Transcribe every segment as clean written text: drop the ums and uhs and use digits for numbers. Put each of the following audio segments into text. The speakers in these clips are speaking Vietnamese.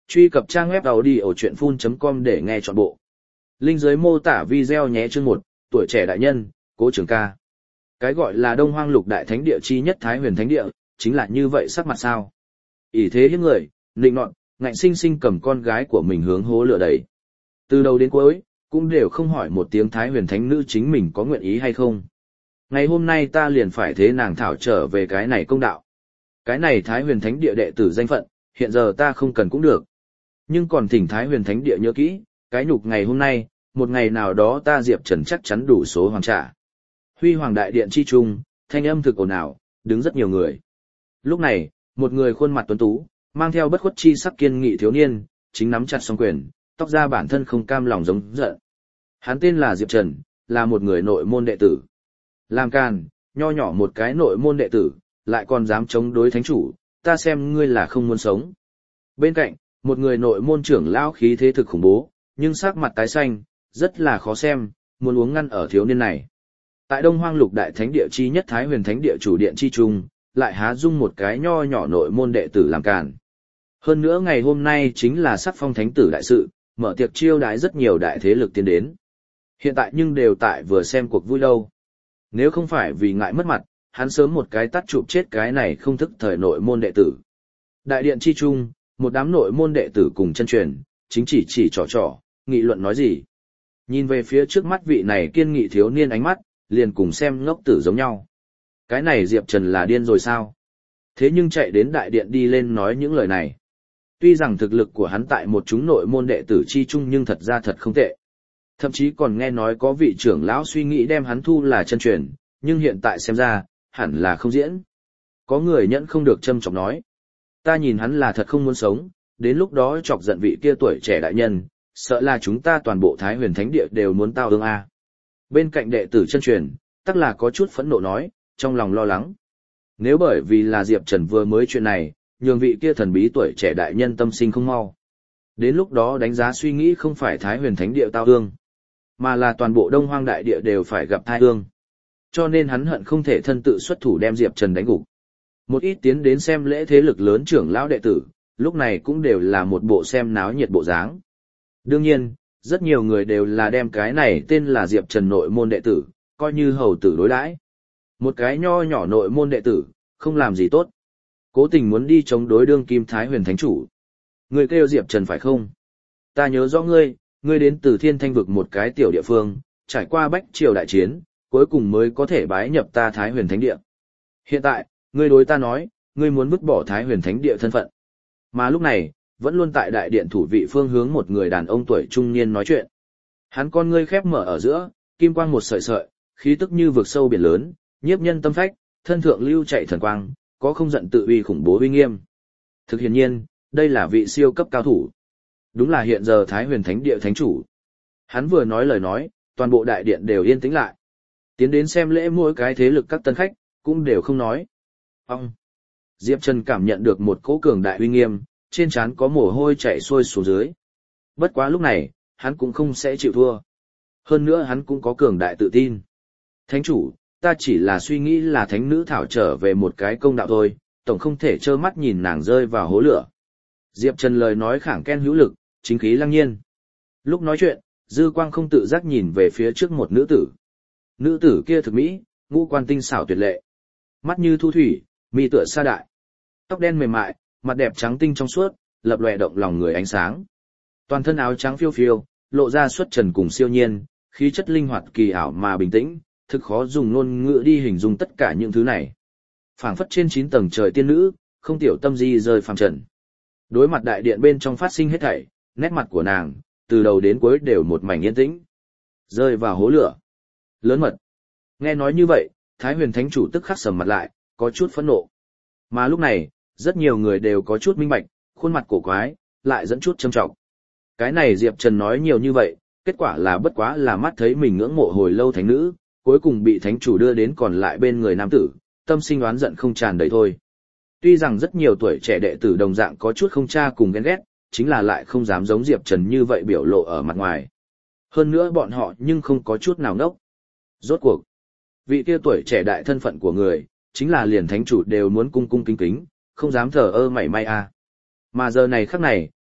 Truy cập trang web audiochuyenphun.com để nghe trọn bộ. Link dưới mô tả video nhé. Chương 1, tuổi trẻ đại nhân, Cố Trường Ca. Cái gọi là Đông Hoang Lục Đại Thánh Địa chi nhất Thái Huyền Thánh Địa, chính là như vậy sắc mặt sao? Ỷ thế hiếp người, nịnh nọt, ngạnh sinh sinh cầm con gái của mình hướng hố lửa đẩy. Từ đầu đến cuối, cũng đều không hỏi một tiếng Thái Huyền Thánh Nữ chính mình có nguyện ý hay không. Ngày hôm nay ta liền phải thế nàng thảo trở về cái này công đạo. Cái này Thái Huyền Thánh Địa đệ tử danh phận, hiện giờ ta không cần cũng được. Nhưng còn thỉnh Thái Huyền Thánh Địa nhớ kỹ, cái nhục ngày hôm nay, một ngày nào đó ta Diệp Trần chắc chắn đủ số hoàn trả. Huy Hoàng Đại Điện chi trung, thanh âm thực ồn ào, đứng rất nhiều người. Lúc này, một người khuôn mặt tuấn tú, mang theo bất khuất chi sắc kiên nghị thiếu niên, chính nắm chặt song quyền, tóc ra bản thân không cam lòng giống giận. Hắn tên là Diệp Trần, là một người nội môn đệ tử. Làm càn, nho nhỏ một cái nội môn đệ tử, lại còn dám chống đối thánh chủ, ta xem ngươi là không muốn sống. Bên cạnh, một người nội môn trưởng lão khí thế thực khủng bố, nhưng sắc mặt tái xanh, rất là khó xem, muốn uống ngăn ở thiếu niên này. Tại Đông Hoang Lục Đại Thánh Địa chi nhất Thái Huyền Thánh Địa chủ điện chi trung, lại há dung một cái nho nhỏ nội môn đệ tử làm càn. Hơn nữa ngày hôm nay chính là sắc phong thánh tử đại sự, mở tiệc chiêu đãi rất nhiều đại thế lực tiến đến. Hiện tại nhưng đều tại vừa xem cuộc vui đâu. Nếu không phải vì ngại mất mặt, hắn sớm một cái tắt chụp chết cái này không thức thời nội môn đệ tử. Đại điện chi trung, một đám nội môn đệ tử cùng chân truyền, chính chỉ trò, nghị luận nói gì. Nhìn về phía trước mắt vị này kiên nghị thiếu niên ánh mắt, liền cùng xem ngốc tử giống nhau. Cái này Diệp Trần là điên rồi sao? Thế nhưng chạy đến đại điện đi lên nói những lời này. Tuy rằng thực lực của hắn tại một chúng nội môn đệ tử chi trung nhưng thật ra thật không tệ. Thậm chí còn nghe nói có vị trưởng lão suy nghĩ đem hắn thu là chân truyền, nhưng hiện tại xem ra, hẳn là không diễn. Có người nhẫn không được châm chọc nói. Ta nhìn hắn là thật không muốn sống, đến lúc đó chọc giận vị kia tuổi trẻ đại nhân, sợ là chúng ta toàn bộ Thái Huyền Thánh Địa đều muốn tao ương a. Bên cạnh đệ tử chân truyền, tất là có chút phẫn nộ nói, trong lòng lo lắng. Nếu bởi vì là Diệp Trần vừa mới chuyện này, nhường vị kia thần bí tuổi trẻ đại nhân tâm sinh không mau. Đến lúc đó đánh giá suy nghĩ không phải Thái Huyền Thánh Địa tao ương, mà là toàn bộ Đông Hoang Đại Địa đều phải gặp tai ương. Cho nên hắn hận không thể thân tự xuất thủ đem Diệp Trần đánh gục. Một ít tiến đến xem lễ thế lực lớn trưởng lão đệ tử, lúc này cũng đều là một bộ xem náo nhiệt bộ dáng. Đương nhiên, rất nhiều người đều là đem cái này tên là Diệp Trần nội môn đệ tử, coi như hầu tử đối đãi. Một cái nho nhỏ nội môn đệ tử, không làm gì tốt. Cố tình muốn đi chống đối đương kim Thái Huyền Thánh Chủ. Người kêu Diệp Trần phải không? Ta nhớ rõ ngươi đến từ Thiên Thanh vực một cái tiểu địa phương, trải qua bách triều đại chiến, cuối cùng mới có thể bái nhập ta Thái Huyền Thánh Địa. Hiện tại, ngươi đối ta nói, ngươi muốn vứt bỏ Thái Huyền Thánh Địa thân phận. Mà lúc này, vẫn luôn tại đại điện thủ vị phương hướng một người đàn ông tuổi trung niên nói chuyện. Hắn con ngươi khép mở ở giữa, kim quang một sợi sợi, khí tức như vực sâu biển lớn, nhiếp nhân tâm phách, thân thượng lưu chạy thần quang, có không giận tự uy khủng bố uy nghiêm. Thực hiển nhiên, đây là vị siêu cấp cao thủ. Đúng là hiện giờ Thái Huyền Thánh Địa thánh chủ. Hắn vừa nói lời nói, toàn bộ đại điện đều yên tĩnh lại. Tiến đến xem lễ mỗi cái thế lực các tân khách, cũng đều không nói. Ông! Diệp Trần cảm nhận được một cỗ cường đại uy nghiêm, trên trán có mồ hôi chảy xuôi xuống dưới. Bất quá lúc này, hắn cũng không sẽ chịu thua. Hơn nữa hắn cũng có cường đại tự tin. Thánh chủ, ta chỉ là suy nghĩ là thánh nữ thảo trở về một cái công đạo thôi, tổng không thể trơ mắt nhìn nàng rơi vào hố lửa. Diệp Trần lời nói khẳng khen hữu lực, chính khí lăng nhiên. Lúc nói chuyện, dư quang không tự giác nhìn về phía trước một nữ tử. Nữ tử kia thực mỹ, ngũ quan tinh xảo tuyệt lệ. Mắt như thu thủy, mi tựa sa đại. Tóc đen mềm mại, mặt đẹp trắng tinh trong suốt, lập lòe động lòng người ánh sáng. Toàn thân áo trắng phiêu phiêu, lộ ra xuất trần cùng siêu nhiên, khí chất linh hoạt kỳ ảo mà bình tĩnh, thực khó dùng ngôn ngữ đi hình dung tất cả những thứ này. Phảng phất trên 9 tầng trời tiên nữ, không tiểu tâm di rơi phàm trần. Đối mặt đại điện bên trong phát sinh hết thảy, nét mặt của nàng, từ đầu đến cuối đều một mảnh yên tĩnh. Rơi vào hố lửa. Lớn mật. Nghe nói như vậy, Thái Huyền Thánh Chủ tức khắc sầm mặt lại, có chút phẫn nộ. Mà lúc này, rất nhiều người đều có chút minh bạch, khuôn mặt cổ quái, lại dẫn chút châm trọng. Cái này Diệp Trần nói nhiều như vậy, kết quả là bất quá là mắt thấy mình ngưỡng mộ hồi lâu thánh nữ, cuối cùng bị thánh chủ đưa đến còn lại bên người nam tử, tâm sinh oán giận không tràn đầy thôi. Tuy rằng rất nhiều tuổi trẻ đệ tử đồng dạng có chút không cha cùng ghen ghét, chính là lại không dám giống Diệp Trần như vậy biểu lộ ở mặt ngoài. Hơn nữa bọn họ nhưng không có chút nào ngốc. Rốt cuộc, vị kia tuổi trẻ đại thân phận của người, chính là liền thánh chủ đều muốn cung cung kính kính, không dám thờ ơ mảy may a. Mà giờ này khắc này,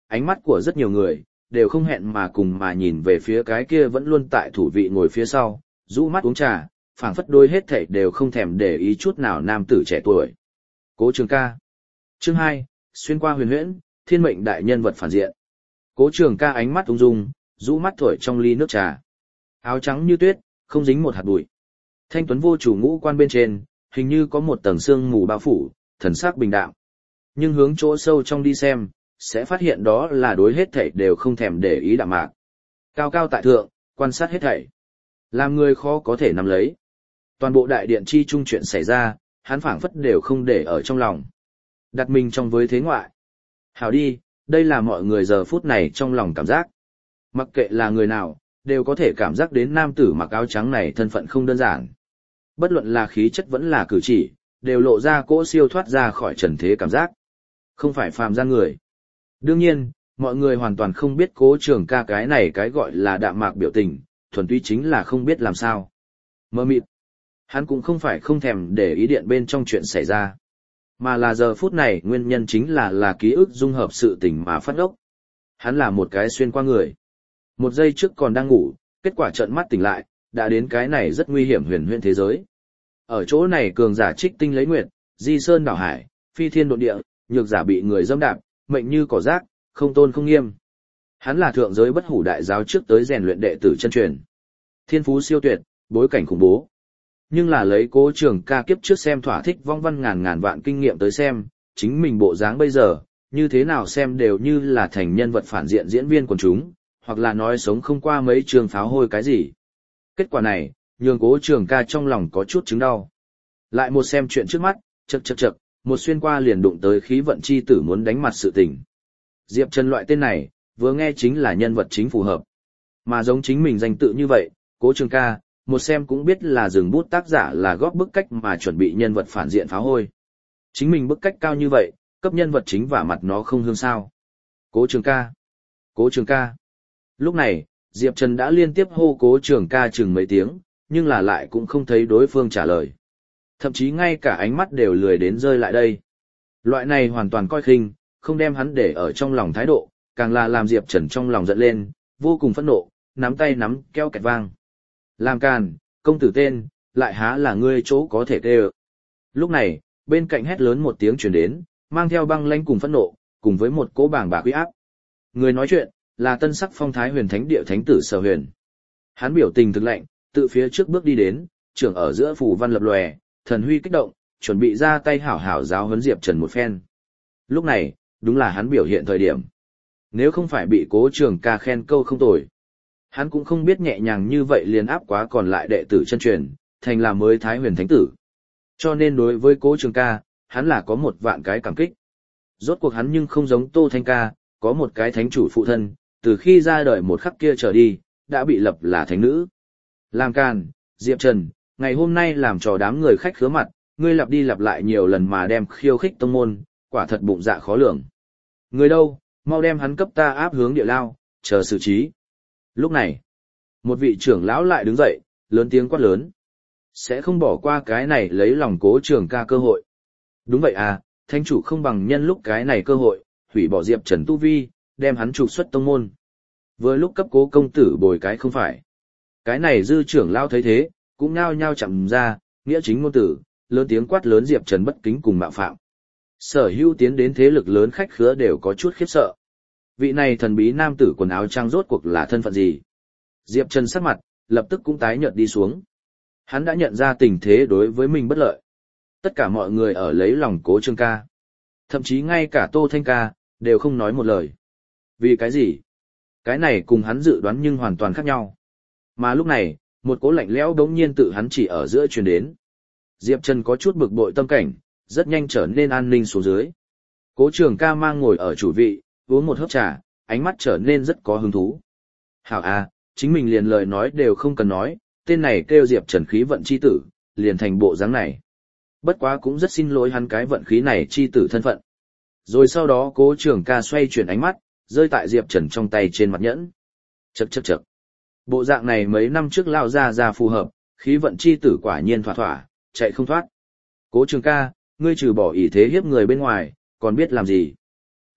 ánh mắt của rất nhiều người, đều không hẹn mà cùng mà nhìn về phía cái kia vẫn luôn tại thủ vị ngồi phía sau, rũ mắt uống trà, phảng phất đôi hết thảy đều không thèm để ý chút nào nam tử trẻ tuổi. Cố Trường Ca. Chương 2, xuyên qua huyền huyễn, thiên mệnh đại nhân vật phản diện. Cố Trường Ca ánh mắt ung dung, rũ mắt thổi trong ly nước trà. Áo trắng như tuyết, không dính một hạt bụi. Thanh tuấn vô chủ ngũ quan bên trên, hình như có một tầng sương mù bao phủ, thần sắc bình đạm. Nhưng hướng chỗ sâu trong đi xem, sẽ phát hiện đó là đối hết thảy đều không thèm để ý đạm mạc. Cao cao tại thượng, quan sát hết thảy. Làm người khó có thể nắm lấy. Toàn bộ đại điện chi trung chuyện xảy ra, hắn phảng phất đều không để ở trong lòng. Đặt mình trong với thế ngoại. Hảo đi, đây là mọi người giờ phút này trong lòng cảm giác. Mặc kệ là người nào, đều có thể cảm giác đến nam tử mặc áo trắng này thân phận không đơn giản. Bất luận là khí chất vẫn là cử chỉ, đều lộ ra cỗ siêu thoát ra khỏi trần thế cảm giác. Không phải phàm gian người. Đương nhiên, mọi người hoàn toàn không biết Cố Trường Ca cái này cái gọi là đạm mạc biểu tình, thuần túy chính là không biết làm sao. Mơ mịt. Hắn cũng không phải không thèm để ý điện bên trong chuyện xảy ra. Mà là giờ phút này nguyên nhân chính là ký ức dung hợp sự tình mà phát ốc. Hắn là một cái xuyên qua người. Một giây trước còn đang ngủ, kết quả trợn mắt tỉnh lại, đã đến cái này rất nguy hiểm huyền huyễn thế giới. Ở chỗ này cường giả trích tinh lấy nguyệt, di sơn đảo hải, phi thiên độn địa, nhược giả bị người dâm đạp, mệnh như cỏ rác, không tôn không nghiêm. Hắn là thượng giới bất hủ đại giáo trước tới rèn luyện đệ tử chân truyền. Thiên phú siêu tuyệt, bối cảnh khủng bố. Nhưng là lấy Cố Trường Ca kiếp trước xem thỏa thích vong văn ngàn vạn kinh nghiệm tới xem, chính mình bộ dáng bây giờ, như thế nào xem đều như là thành nhân vật phản diện diễn viên quần chúng, hoặc là nói sống không qua mấy trường pháo hôi cái gì. Kết quả này, nhường Cố Trường Ca trong lòng có chút chứng đau. Lại một xem chuyện trước mắt, chậc, một xuyên qua liền đụng tới khí vận chi tử muốn đánh mặt sự tình. Diệp Trần loại tên này, vừa nghe chính là nhân vật chính phù hợp. Mà giống chính mình danh tự như vậy, Cố Trường Ca, một xem cũng biết là dừng bút tác giả là góp bức cách mà chuẩn bị nhân vật phản diện pháo hôi. Chính mình bức cách cao như vậy, cấp nhân vật chính và mặt nó không hương sao. Cố Trường Ca. Cố Trường Ca. Lúc này, Diệp Trần đã liên tiếp hô Cố Trường Ca chừng mấy tiếng, nhưng là lại cũng không thấy đối phương trả lời. Thậm chí ngay cả ánh mắt đều lười đến rơi lại đây. Loại này hoàn toàn coi khinh, không đem hắn để ở trong lòng thái độ, càng là làm Diệp Trần trong lòng giận lên, vô cùng phẫn nộ, nắm tay nắm keo kẹt vang. Làm càn, công tử tên, lại há là ngươi chỗ có thể tê ợ. Lúc này, bên cạnh hét lớn một tiếng truyền đến, mang theo băng lãnh cùng phẫn nộ, cùng với một cỗ bảng bạc uy áp. Người nói chuyện, là Tân Sắc Phong Thái Huyền Thánh Địa Thánh tử Sở Huyền. Hắn biểu tình thực lạnh, tự phía trước bước đi đến, trưởng ở giữa phủ văn lập lòe, thần huy kích động, chuẩn bị ra tay hảo hảo giáo huấn Diệp Trần một phen. Lúc này, đúng là hắn biểu hiện thời điểm. Nếu không phải bị Cố Trường Ca khen câu không tồi, hắn cũng không biết nhẹ nhàng như vậy liền áp quá còn lại đệ tử chân truyền, thành là mới Thái Huyền Thánh tử. Cho nên đối với Cố Trường Ca, hắn là có một vạn cái cảm kích. Rốt cuộc hắn nhưng không giống Tô Thanh Ca, có một cái thánh chủ phụ thân, từ khi ra đời một khắc kia trở đi, đã bị lập là thánh nữ. Làm càn, Diệp Trần, ngày hôm nay làm trò đám người khách khứa mặt, ngươi lặp đi lặp lại nhiều lần mà đem khiêu khích tông môn, quả thật bụng dạ khó lường. Người đâu, mau đem hắn cấp ta áp hướng địa lao, chờ xử trí. Lúc này, một vị trưởng lão lại đứng dậy, lớn tiếng quát lớn. Sẽ không bỏ qua cái này lấy lòng Cố Trường Ca cơ hội. Đúng vậy à, thánh chủ không bằng nhân lúc cái này cơ hội, hủy bỏ Diệp Trần tu vi, đem hắn trục xuất tông môn. Vừa lúc cấp Cố công tử bồi cái không phải. Cái này dư trưởng lão thấy thế, cũng nhao nhao chậm ra, nghĩa chính ngôn tử, lớn tiếng quát lớn Diệp Trần bất kính cùng mạo phạm. Sở hữu tiến đến thế lực lớn khách khứa đều có chút khiếp sợ. Vị này thần bí nam tử quần áo trang rốt cuộc là thân phận gì? Diệp Trần sắc mặt, lập tức cũng tái nhợt đi xuống. Hắn đã nhận ra tình thế đối với mình bất lợi. Tất cả mọi người ở lấy lòng Cố Trường Ca. Thậm chí ngay cả Tô Thanh Ca, đều không nói một lời. Vì cái gì? Cái này cùng hắn dự đoán nhưng hoàn toàn khác nhau. Mà lúc này, một cỗ lạnh lẽo đống nhiên tự hắn chỉ ở giữa truyền đến. Diệp Trần có chút bực bội tâm cảnh, rất nhanh trở nên an ninh xuống dưới. Cố Trường Ca mang ngồi ở chủ vị, uống một hớp trà, ánh mắt trở nên rất có hứng thú. Hảo à, chính mình liền lời nói đều không cần nói, tên này kêu Diệp Trần khí vận chi tử, liền thành bộ dáng này. Bất quá cũng rất xin lỗi hắn cái vận khí này chi tử thân phận. Rồi sau đó Cố Trường Ca xoay chuyển ánh mắt, rơi tại Diệp Trần trong tay trên mặt nhẫn. Chậc. Bộ dạng này mấy năm trước lao ra phù hợp, khí vận chi tử quả nhiên thỏa, chạy không thoát. Cố Trường Ca, ngươi trừ bỏ ý thế hiếp người bên ngoài, còn biết làm gì?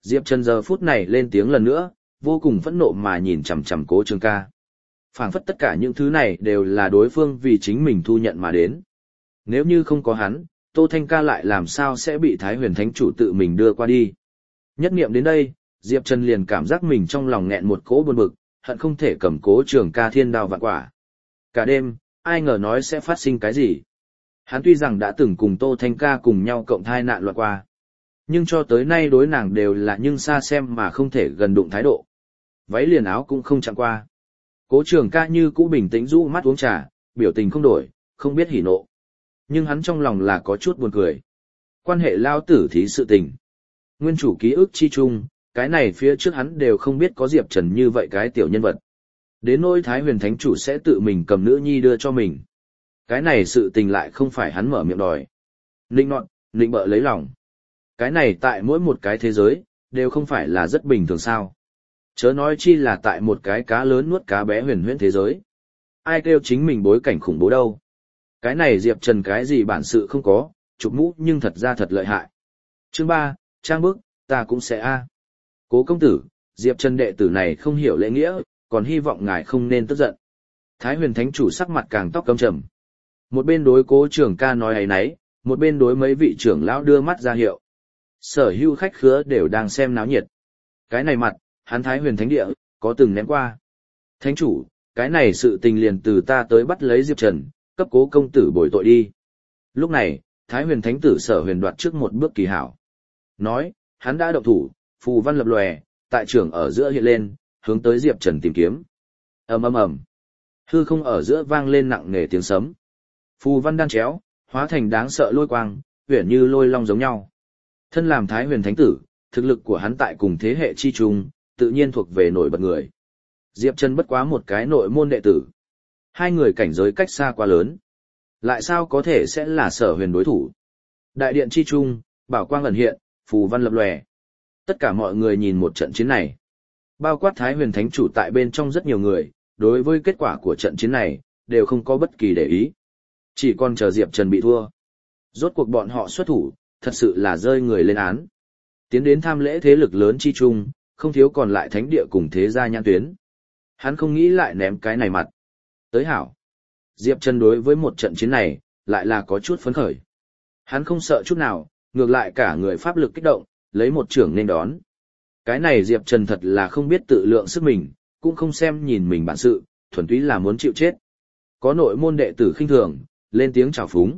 Diệp Trần giờ phút này lên tiếng lần nữa, vô cùng phẫn nộ mà nhìn chằm chằm Cố Trường ca. Phảng phất tất cả những thứ này đều là đối phương vì chính mình thu nhận mà đến. Nếu như không có hắn, Tô Thanh ca lại làm sao sẽ bị Thái Huyền Thánh Chủ tự mình đưa qua đi. Nhất niệm đến đây, Diệp Trần liền cảm giác mình trong lòng nghẹn một cỗ buồn bực, hận không thể cầm Cố Trường ca thiên đao vạn quả. Cả đêm, ai ngờ nói sẽ phát sinh cái gì. Hắn tuy rằng đã từng cùng Tô Thanh ca cùng nhau cộng thai nạn loạn qua, nhưng cho tới nay đối nàng đều là nhưng xa xem mà không thể gần đụng thái độ. Váy liền áo cũng không chạm qua. Cố Trường ca như cũ bình tĩnh rũ mắt uống trà, biểu tình không đổi, không biết hỉ nộ. Nhưng hắn trong lòng là có chút buồn cười. Quan hệ lao tử thí sự tình. Nguyên chủ ký ức chi chung, cái này phía trước hắn đều không biết có Diệp Trần như vậy cái tiểu nhân vật. Đến nỗi Thái Huyền Thánh Chủ sẽ tự mình cầm nữ nhi đưa cho mình. Cái này sự tình lại không phải hắn mở miệng đòi. Nịnh nọt, nịnh bợ lấy lòng. Cái này tại mỗi một cái thế giới, đều không phải là rất bình thường sao. Chớ nói chi là tại một cái cá lớn nuốt cá bé huyền huyễn thế giới. Ai kêu chính mình bối cảnh khủng bố đâu. Cái này Diệp Trần cái gì bản sự không có, chụp mũ nhưng thật ra thật lợi hại. Chương 3, trang bức, ta cũng sẽ a. Cố công tử, Diệp Trần đệ tử này không hiểu lễ nghĩa, còn hy vọng ngài không nên tức giận. Thái Huyền Thánh Chủ sắc mặt càng tóc căm trầm. Một bên đối Cố Trường ca nói ấy nấy, một bên đối mấy vị trưởng lão đưa mắt ra hiệu. Sở hữu khách khứa đều đang xem náo nhiệt. Cái này mặt, hắn Thái Huyền Thánh Địa, có từng ném qua. Thánh chủ, cái này sự tình liền từ ta tới bắt lấy Diệp Trần, cấp Cố công tử bồi tội đi. Lúc này, Thái Huyền Thánh tử Sở Huyền đoạt trước một bước kỳ hảo. Nói, hắn đã động thủ, phù văn lập lòe, tại trưởng ở giữa hiện lên, hướng tới Diệp Trần tìm kiếm. Ầm ầm ầm. Hư không ở giữa vang lên nặng nề tiếng sấm. Phù văn đan chéo, hóa thành đáng sợ lôi quang, huyền như lôi long giống nhau. Thân làm Thái Huyền Thánh tử, thực lực của hắn tại cùng thế hệ chi trung, tự nhiên thuộc về nổi bật người. Diệp Trần bất quá một cái nội môn đệ tử. Hai người cảnh giới cách xa quá lớn. Lại sao có thể sẽ là Sở Huyền đối thủ? Đại điện chi trung, bảo quang ẩn hiện, phù văn lập lòe. Tất cả mọi người nhìn một trận chiến này. Bao quát Thái Huyền Thánh Chủ tại bên trong rất nhiều người, đối với kết quả của trận chiến này, đều không có bất kỳ để ý. Chỉ còn chờ Diệp Trần bị thua. Rốt cuộc bọn họ xuất thủ, thật sự là rơi người lên án. Tiến đến tham lễ thế lực lớn chi chung, không thiếu còn lại thánh địa cùng thế gia nhãn tuyến. Hắn không nghĩ lại ném cái này mặt. Tới hảo. Diệp Trần đối với một trận chiến này, lại là có chút phấn khởi. Hắn không sợ chút nào, ngược lại cả người pháp lực kích động, lấy một trưởng nên đón. Cái này Diệp Trần thật là không biết tự lượng sức mình, cũng không xem nhìn mình bản sự, thuần túy là muốn chịu chết. Có nội môn đệ tử khinh thường, lên tiếng chào phúng.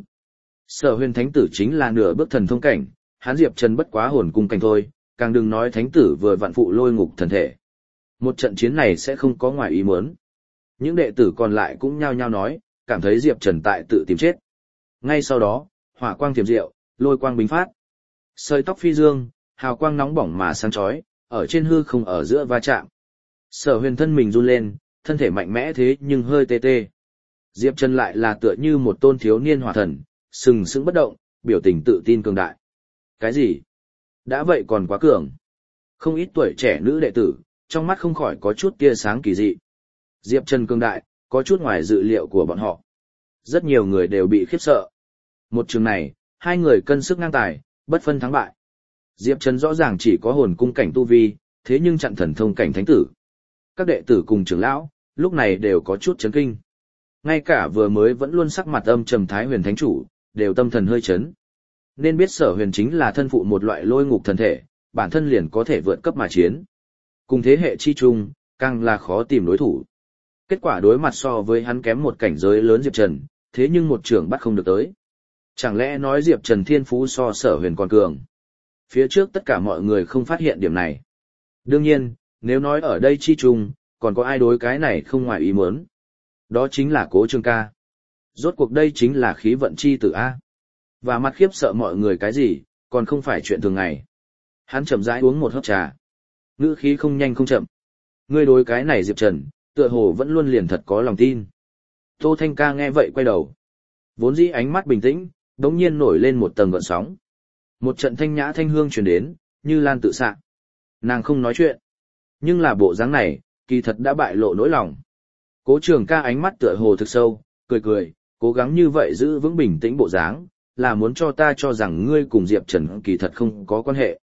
Sở Huyền Thánh tử chính là nửa bước thần thông cảnh, hắn Diệp Trần bất quá hồn cung cảnh thôi, càng đừng nói thánh tử vừa vạn phụ lôi ngục thần thể. Một trận chiến này sẽ không có ngoài ý muốn. Những đệ tử còn lại cũng nhao nhao nói, cảm thấy Diệp Trần tại tự tìm chết. Ngay sau đó, hỏa quang tiềm diệu, lôi quang bính phát. Sợi tóc phi dương, hào quang nóng bỏng mà sáng chói, ở trên hư không ở giữa va chạm. Sở Huyền thân mình run lên, thân thể mạnh mẽ thế nhưng hơi tê tê. Diệp Trần lại là tựa như một tôn thiếu niên hỏa thần, sừng sững bất động, biểu tình tự tin cường đại. Cái gì? Đã vậy còn quá cường. Không ít tuổi trẻ nữ đệ tử, trong mắt không khỏi có chút tia sáng kỳ dị. Diệp Trần cường đại, có chút ngoài dự liệu của bọn họ. Rất nhiều người đều bị khiếp sợ. Một trường này, hai người cân sức ngang tài, bất phân thắng bại. Diệp Trần rõ ràng chỉ có hồn cung cảnh tu vi, thế nhưng chặn thần thông cảnh thánh tử. Các đệ tử cùng trưởng lão, lúc này đều có chút chấn kinh. Ngay cả vừa mới vẫn luôn sắc mặt âm trầm Thái Huyền Thánh Chủ, đều tâm thần hơi chấn. Nên biết Sở Huyền chính là thân phụ một loại lôi ngục thần thể, bản thân liền có thể vượt cấp mà chiến. Cùng thế hệ chi chung, càng là khó tìm đối thủ. Kết quả đối mặt so với hắn kém một cảnh giới lớn Diệp Trần, thế nhưng một trưởng bắt không được tới. Chẳng lẽ nói Diệp Trần thiên phú so Sở Huyền còn cường? Phía trước tất cả mọi người không phát hiện điểm này. Đương nhiên, nếu nói ở đây chi chung, còn có ai đối cái này không ngoài ý muốn. Đó chính là Cố Trường ca. Rốt cuộc đây chính là khí vận chi tử A. Và mặt khiếp sợ mọi người cái gì, còn không phải chuyện thường ngày. Hắn chậm rãi uống một hớp trà. Ngữ khí không nhanh không chậm. Ngươi đối cái này Diệp Trần, tựa hồ vẫn luôn liền thật có lòng tin. Tô Thanh ca nghe vậy quay đầu. Vốn dĩ ánh mắt bình tĩnh, đống nhiên nổi lên một tầng gợn sóng. Một trận thanh nhã thanh hương truyền đến, như lan tự xạ. Nàng không nói chuyện. Nhưng là bộ dáng này, kỳ thật đã bại lộ nỗi lòng. Cố Trường ca ánh mắt tựa hồ thực sâu, cười cười, cố gắng như vậy giữ vững bình tĩnh bộ dáng, là muốn cho ta cho rằng ngươi cùng Diệp Trần kỳ thật không có quan hệ.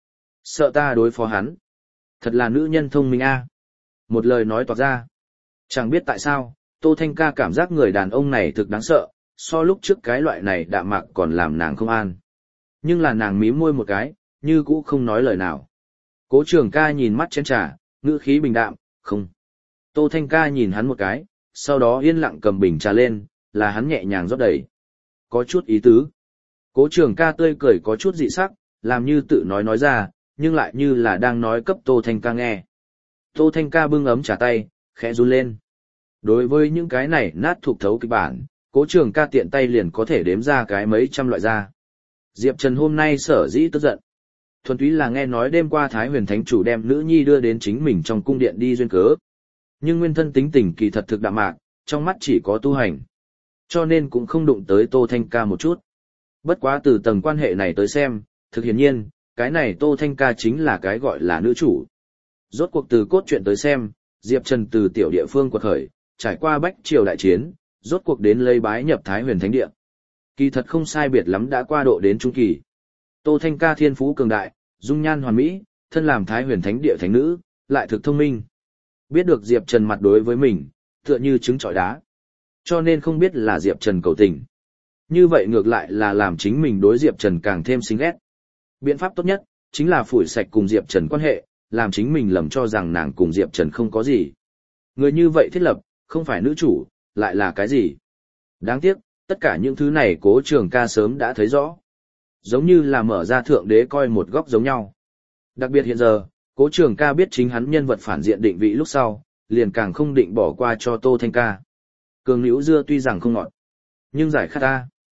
Sợ ta đối phó hắn. Thật là nữ nhân thông minh a. Một lời nói toạc ra. Chẳng biết tại sao, Tô Thanh Ca cảm giác người đàn ông này thực đáng sợ, so lúc trước cái loại này đạm mạc còn làm nàng không an. Nhưng là nàng mím môi một cái, như cũ không nói lời nào. Cố Trường Ca nhìn mắt chén trà, ngữ khí bình đạm, không. Tô Thanh Ca nhìn hắn một cái, sau đó yên lặng cầm bình trà lên, là hắn nhẹ nhàng rót đầy. Có chút ý tứ. Cố Trường Ca tươi cười có chút dị sắc, làm như tự nói ra, nhưng lại như là đang nói cấp Tô Thanh Ca nghe. Tô Thanh Ca bưng ấm trà tay, khẽ run lên. Đối với những cái này nát thuộc thấu kịch bản, Cố Trường Ca tiện tay liền có thể đếm ra cái mấy trăm loại ra. Diệp Trần hôm nay sở dĩ tức giận. Thuần túy là nghe nói đêm qua Thái Huyền Thánh Chủ đem nữ nhi đưa đến chính mình trong cung điện đi duyên cớ. Nhưng nguyên thân tính tình kỳ thật thực đạm mạc, trong mắt chỉ có tu hành. Cho nên cũng không đụng tới Tô Thanh Ca một chút. Bất quá từ tầng quan hệ này tới xem, thực hiển nhiên, cái này Tô Thanh Ca chính là cái gọi là nữ chủ. Rốt cuộc từ cốt truyện tới xem, Diệp Trần từ tiểu địa phương quật khởi, trải qua bách triều đại chiến, rốt cuộc đến lấy bái nhập Thái Huyền Thánh Địa. Kỳ thật không sai biệt lắm đã qua độ đến trung kỳ. Tô Thanh Ca thiên phú cường đại, dung nhan hoàn mỹ, thân làm Thái Huyền Thánh Địa thánh nữ, lại thực thông minh. Biết được Diệp Trần mặt đối với mình, tựa như trứng trọi đá. Cho nên không biết là Diệp Trần cầu tình. Như vậy ngược lại là làm chính mình đối Diệp Trần càng thêm xinh ghét. Biện pháp tốt nhất, chính là phủi sạch cùng Diệp Trần quan hệ, làm chính mình lầm cho rằng nàng cùng Diệp Trần không có gì. Người như vậy thiết lập, không phải nữ chủ, lại là cái gì? Đáng tiếc, tất cả những thứ này Cố Trường Ca sớm đã thấy rõ. Giống như là mở ra thượng đế coi một góc giống nhau. Đặc biệt hiện giờ, Cố Trường Ca biết chính hắn nhân vật phản diện định vị lúc sau, liền càng không định bỏ qua cho Tô Thanh Ca. Cường liễu dưa tuy rằng không ngọt, nhưng giải khát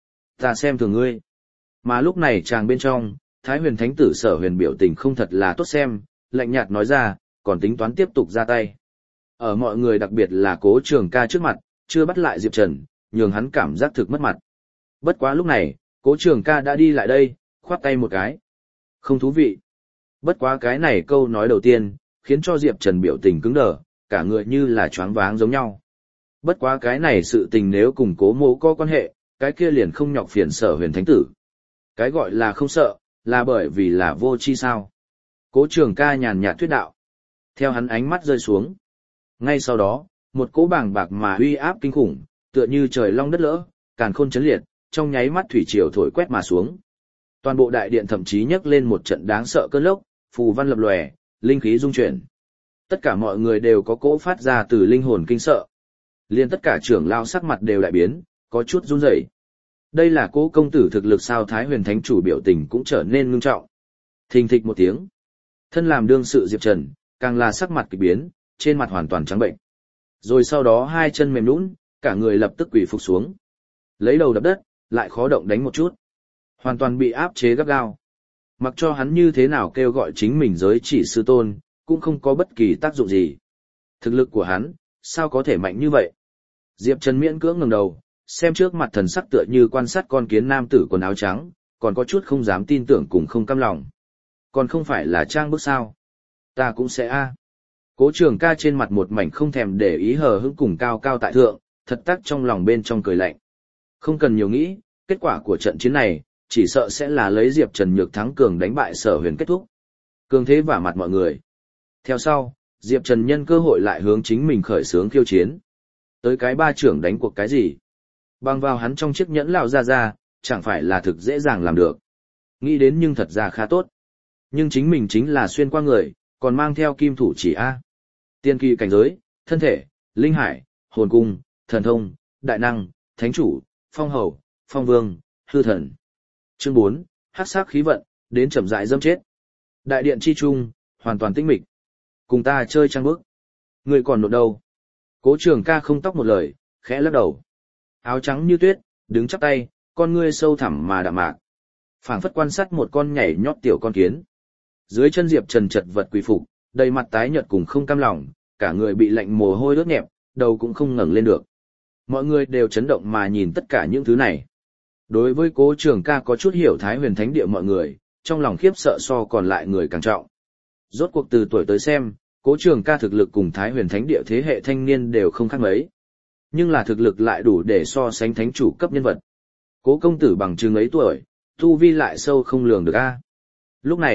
ta xem thường ngươi. Mà lúc này chàng bên trong, Thái Huyền Thánh Tử Sở Huyền biểu tình không thật là tốt xem, lạnh nhạt nói ra, còn tính toán tiếp tục ra tay. Ở mọi người đặc biệt là Cố Trường Ca trước mặt, chưa bắt lại Diệp Trần, nhường hắn cảm giác thực mất mặt. Bất quá lúc này, Cố Trường Ca đã đi lại đây, khoát tay một cái. Không thú vị. Bất quá cái này câu nói đầu tiên, khiến cho Diệp Trần biểu tình cứng đờ, cả người như là choáng váng giống nhau. Bất quá cái này sự tình nếu cùng Cố Mỗ có quan hệ, cái kia liền không nhọc phiền Sở Huyền Thánh Tử. Cái gọi là không sợ, là bởi vì là vô chi sao. Cố Trường Ca nhàn nhạt thuyết đạo. Theo hắn ánh mắt rơi xuống. Ngay sau đó, một cỗ bàng bạc mà uy áp kinh khủng, tựa như trời long đất lỡ, càn khôn chấn liệt, trong nháy mắt thủy triều thổi quét mà xuống. Toàn bộ đại điện thậm chí nhấc lên một trận đáng sợ cơn lốc, phù văn lập lòe, linh khí rung chuyển. Tất cả mọi người đều có cỗ phát ra từ linh hồn kinh sợ. Liên tất cả trưởng lao sắc mặt đều đại biến, có chút run rẩy. Đây là Cố công tử thực lực sao? Thái Huyền Thánh Chủ biểu tình cũng trở nên ngưng trọng. Thình thịch một tiếng. Thân làm đương sự Diệp Trần, càng là sắc mặt kỳ biến, trên mặt hoàn toàn trắng bệnh. Rồi sau đó hai chân mềm nhũn, cả người lập tức quỳ phục xuống. Lấy đầu đập đất, lại khó động đánh một chút. Hoàn toàn bị áp chế gắt gao. Mặc cho hắn như thế nào kêu gọi chính mình giới chỉ sư tôn, cũng không có bất kỳ tác dụng gì. Thực lực của hắn, sao có thể mạnh như vậy? Diệp Trần miễn cưỡng ngẩng đầu, xem trước mặt thần sắc tựa như quan sát con kiến nam tử quần áo trắng, còn có chút không dám tin tưởng cùng không cam lòng. Còn không phải là trang bức sao? Ta cũng sẽ Cố Trường Ca trên mặt một mảnh không thèm để ý hờ hững cùng cao cao tại thượng, thật tắc trong lòng bên trong cười lạnh. Không cần nhiều nghĩ, kết quả của trận chiến này, chỉ sợ sẽ là lấy Diệp Trần nhược thắng cường đánh bại Sở Huyền kết thúc. Cường thế vả mặt mọi người. Theo sau, Diệp Trần nhân cơ hội lại hướng chính mình khởi xướng khiêu chiến. Tới cái ba trưởng đánh cuộc cái gì? Bằng vào hắn trong chiếc nhẫn lão ra, chẳng phải là thực dễ dàng làm được. Nghĩ đến nhưng thật ra khá tốt. Nhưng chính mình chính là xuyên qua người, còn mang theo kim thủ chỉ Tiên kỳ cảnh giới, thân thể, linh hải, hồn cung, thần thông, đại năng, thánh chủ, phong hầu, phong vương, hư thần. Chương 4, hắc sắc khí vận, đến chậm rãi dâm chết. Đại điện chi trung, hoàn toàn tĩnh mịch. Cùng ta chơi trăng bước. Người còn nộp đâu? Cố Trường Ca không tóc một lời, khẽ lắc đầu. Áo trắng như tuyết, đứng chắp tay, con ngươi sâu thẳm mà đạm mạc. Phảng phất quan sát một con nhảy nhót tiểu con kiến. Dưới chân Diệp Trần chật vật quỳ phục, đầy mặt tái nhợt cùng không cam lòng, cả người bị lạnh mồ hôi ướt nhẹp, đầu cũng không ngẩng lên được. Mọi người đều chấn động mà nhìn tất cả những thứ này. Đối với Cố Trường Ca có chút hiểu Thái Huyền Thánh Địa mọi người, trong lòng khiếp sợ so còn lại người càng trọng. Rốt cuộc từ tuổi tới xem, Cố Trường Ca thực lực cùng Thái Huyền Thánh Địa thế hệ thanh niên đều không khác mấy. Nhưng là thực lực lại đủ để so sánh thánh chủ cấp nhân vật. Cố công tử bằng chừng ấy tuổi, tu vi lại sâu không lường được Lúc này,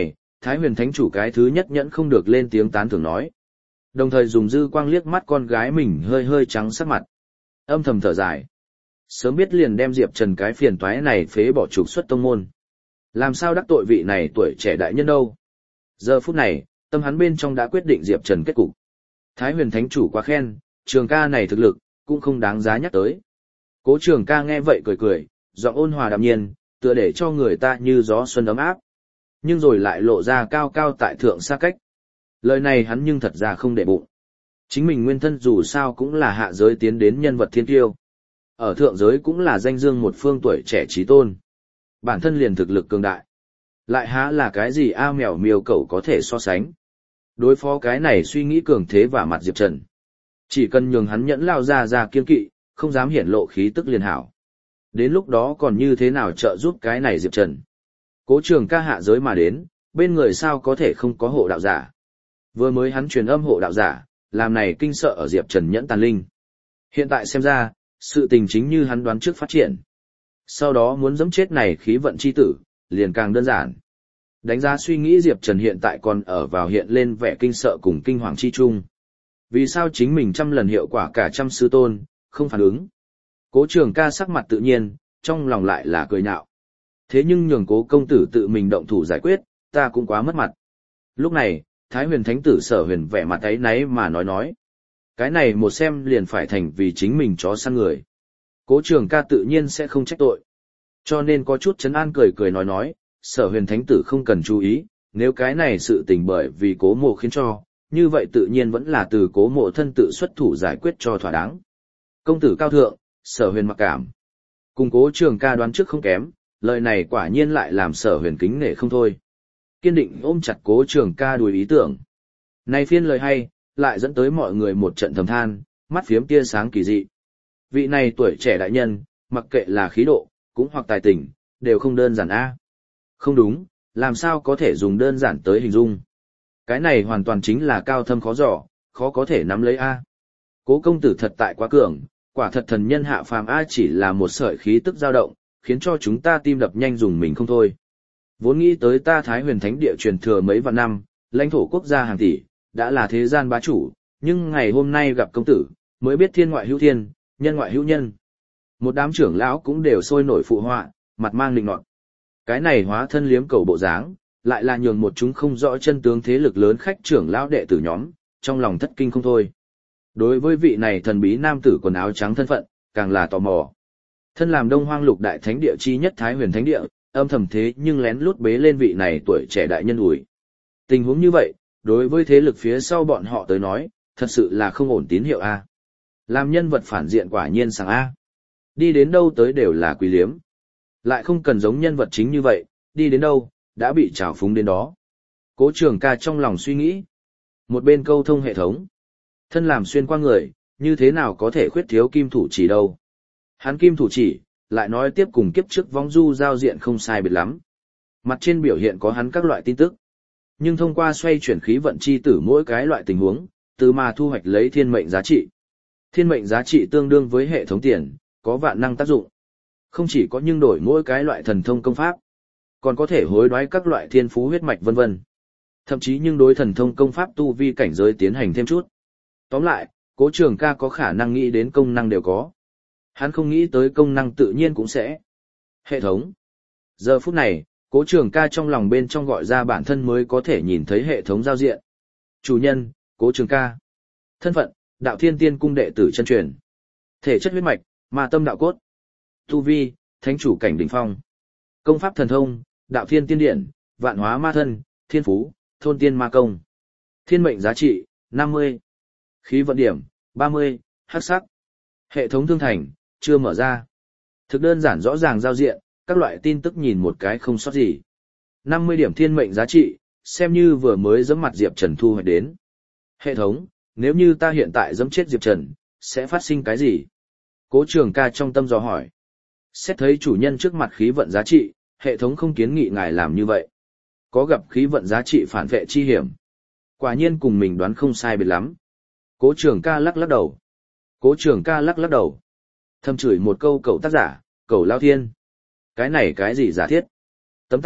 Thái Huyền Thánh Chủ cái thứ nhất nhẫn không được lên tiếng tán thưởng nói. Đồng thời dùng dư quang liếc mắt con gái mình hơi hơi trắng sắc mặt. Âm thầm thở dài. Sớm biết liền đem Diệp Trần cái phiền toái này phế bỏ trục xuất tông môn. Làm sao đắc tội vị này tuổi trẻ đại nhân đâu. Giờ phút này, tâm hắn bên trong đã quyết định Diệp Trần kết cục. Thái Huyền Thánh Chủ quá khen, Trường ca này thực lực, cũng không đáng giá nhắc tới. Cố Trường ca nghe vậy cười cười, giọng ôn hòa đạm nhiên, tựa để cho người ta như gió xuân ấm áp. Nhưng rồi lại lộ ra cao cao tại thượng xa cách. Lời này hắn nhưng thật ra không để bụng. Chính mình nguyên thân dù sao cũng là hạ giới tiến đến nhân vật thiên tiêu. Ở thượng giới cũng là danh dương một phương tuổi trẻ trí tôn. Bản thân liền thực lực cường đại. Lại há là cái gì mèo miêu cẩu có thể so sánh. Đối phó cái này suy nghĩ cường thế và mặt Diệp Trần. Chỉ cần nhường hắn nhẫn lao ra kiên kỵ, không dám hiển lộ khí tức liền hảo. Đến lúc đó còn như thế nào trợ giúp cái này Diệp Trần. Cố Trường ca hạ giới mà đến, bên người sao có thể không có hộ đạo giả. Vừa mới hắn truyền âm hộ đạo giả, làm này kinh sợ ở Diệp Trần nhẫn tàn linh. Hiện tại xem ra, sự tình chính như hắn đoán trước phát triển. Sau đó muốn giẫm chết này khí vận chi tử, liền càng đơn giản. Đánh giá suy nghĩ Diệp Trần hiện tại còn ở vào hiện lên vẻ kinh sợ cùng kinh hoàng chi chung. Vì sao chính mình 100 lần hiệu quả cả trăm sư tôn, không phản ứng. Cố Trường ca sắc mặt tự nhiên, trong lòng lại là cười nhạo. Thế nhưng nhường Cố công tử tự mình động thủ giải quyết, ta cũng quá mất mặt. Lúc này, Thái Huyền Thánh tử Sở Huyền vẻ mặt ấy náy mà nói. Cái này một xem liền phải thành vì chính mình chó săn người. Cố Trường ca tự nhiên sẽ không trách tội. Cho nên có chút trấn an cười nói, Sở Huyền Thánh tử không cần chú ý, nếu cái này sự tình bởi vì Cố mộ khiến cho, như vậy tự nhiên vẫn là từ Cố mộ thân tự xuất thủ giải quyết cho thỏa đáng. Công tử cao thượng, Sở Huyền mặc cảm. Cùng Cố Trường ca đoán trước không kém, lời này quả nhiên lại làm Sở Huyền kính nể không thôi. Kiên định ôm chặt Cố Trường ca đuổi ý tưởng. Này phiên lời hay, lại dẫn tới mọi người một trận thầm than, mắt phiếm tia sáng kỳ dị. Vị này tuổi trẻ đại nhân, mặc kệ là khí độ, cũng hoặc tài tình, đều không đơn giản a. Không đúng, làm sao có thể dùng đơn giản tới hình dung. Cái này hoàn toàn chính là cao thâm khó dò, khó có thể nắm lấy a. Cố công tử thật tại quá cường, quả thật thần nhân hạ phàm a, chỉ là một sợi khí tức dao động, khiến cho chúng ta tim đập nhanh dùng mình không thôi. Vốn nghĩ tới ta Thái Huyền Thánh địa truyền thừa mấy vạn năm, lãnh thổ quốc gia hàng tỷ, đã là thế gian bá chủ, nhưng ngày hôm nay gặp công tử, mới biết thiên ngoại hữu thiên, nhân ngoại hữu nhân. Một đám trưởng lão cũng đều sôi nổi phụ họa, mặt mang lịnh nọt. Cái này hóa thân liếm cầu bộ dáng, lại là nhường một chúng không rõ chân tướng thế lực lớn khách trưởng lão đệ tử nhóm, trong lòng thất kinh không thôi. Đối với vị này thần bí nam tử quần áo trắng thân phận, càng là tò mò. Thân làm Đông Hoang Lục Đại Thánh địa chi nhất Thái Huyền Thánh địa, âm thầm thế nhưng lén lút bế lên vị này tuổi trẻ đại nhân ủi. Tình huống như vậy, đối với thế lực phía sau bọn họ tới nói, thật sự là không ổn tín hiệu a. Làm nhân vật phản diện quả nhiên sáng a. Đi đến đâu tới đều là quý liếm. Lại không cần giống nhân vật chính như vậy, đi đến đâu, đã bị trào phúng đến đó. Cố Trường ca trong lòng suy nghĩ. Một bên câu thông hệ thống. Thân làm xuyên qua người, như thế nào có thể khuyết thiếu kim thủ chỉ đâu. Hắn kim thủ chỉ, lại nói tiếp cùng kiếp trước vong du giao diện không sai biệt lắm. Mặt trên biểu hiện có hắn các loại tin tức. Nhưng thông qua xoay chuyển khí vận chi tử mỗi cái loại tình huống, từ mà thu hoạch lấy thiên mệnh giá trị. Thiên mệnh giá trị tương đương với hệ thống tiền, có vạn năng tác dụng. Không chỉ có nhưng đổi mỗi cái loại thần thông công pháp, còn có thể hối đoái các loại thiên phú huyết mạch vân vân. Thậm chí nhưng đối thần thông công pháp tu vi cảnh giới tiến hành thêm chút. Tóm lại, Cố Trường ca có khả năng nghĩ đến công năng đều có. Hắn không nghĩ tới công năng tự nhiên cũng sẽ. Hệ thống. Giờ phút này, Cố Trường ca trong lòng bên trong gọi ra bản thân mới có thể nhìn thấy hệ thống giao diện. Chủ nhân, Cố Trường ca. Thân phận, Đạo Thiên Tiên Cung đệ tử chân truyền. Thể chất huyết mạch, ma tâm đạo cốt. Tu vi, thánh chủ cảnh đỉnh phong. Công pháp thần thông, Đạo Thiên Tiên Điển, Vạn Hóa Ma Thân, Thiên Phú, Thôn Tiên Ma Công. Thiên mệnh giá trị, 50. Khí vận điểm, 30, hắc sắc. Hệ thống thương thành, chưa mở ra. Thực đơn giản rõ ràng giao diện, các loại tin tức nhìn một cái không sót gì. 50 điểm thiên mệnh giá trị, xem như vừa mới giẫm mặt Diệp Trần thu hoạch đến. Hệ thống, nếu như ta hiện tại giẫm chết Diệp Trần, sẽ phát sinh cái gì? Cố Trường ca trong tâm dò hỏi. Xét thấy chủ nhân trước mặt khí vận giá trị, hệ thống không kiến nghị ngài làm như vậy. Có gặp khí vận giá trị phản vệ chi hiểm. Quả nhiên cùng mình đoán không sai biệt lắm. Cố Trường ca lắc lắc đầu. Cố Trường ca lắc lắc đầu. Thầm chửi một câu cậu tác giả, cậu lao thiên. Cái này cái gì giả thiết? Tấm tắc,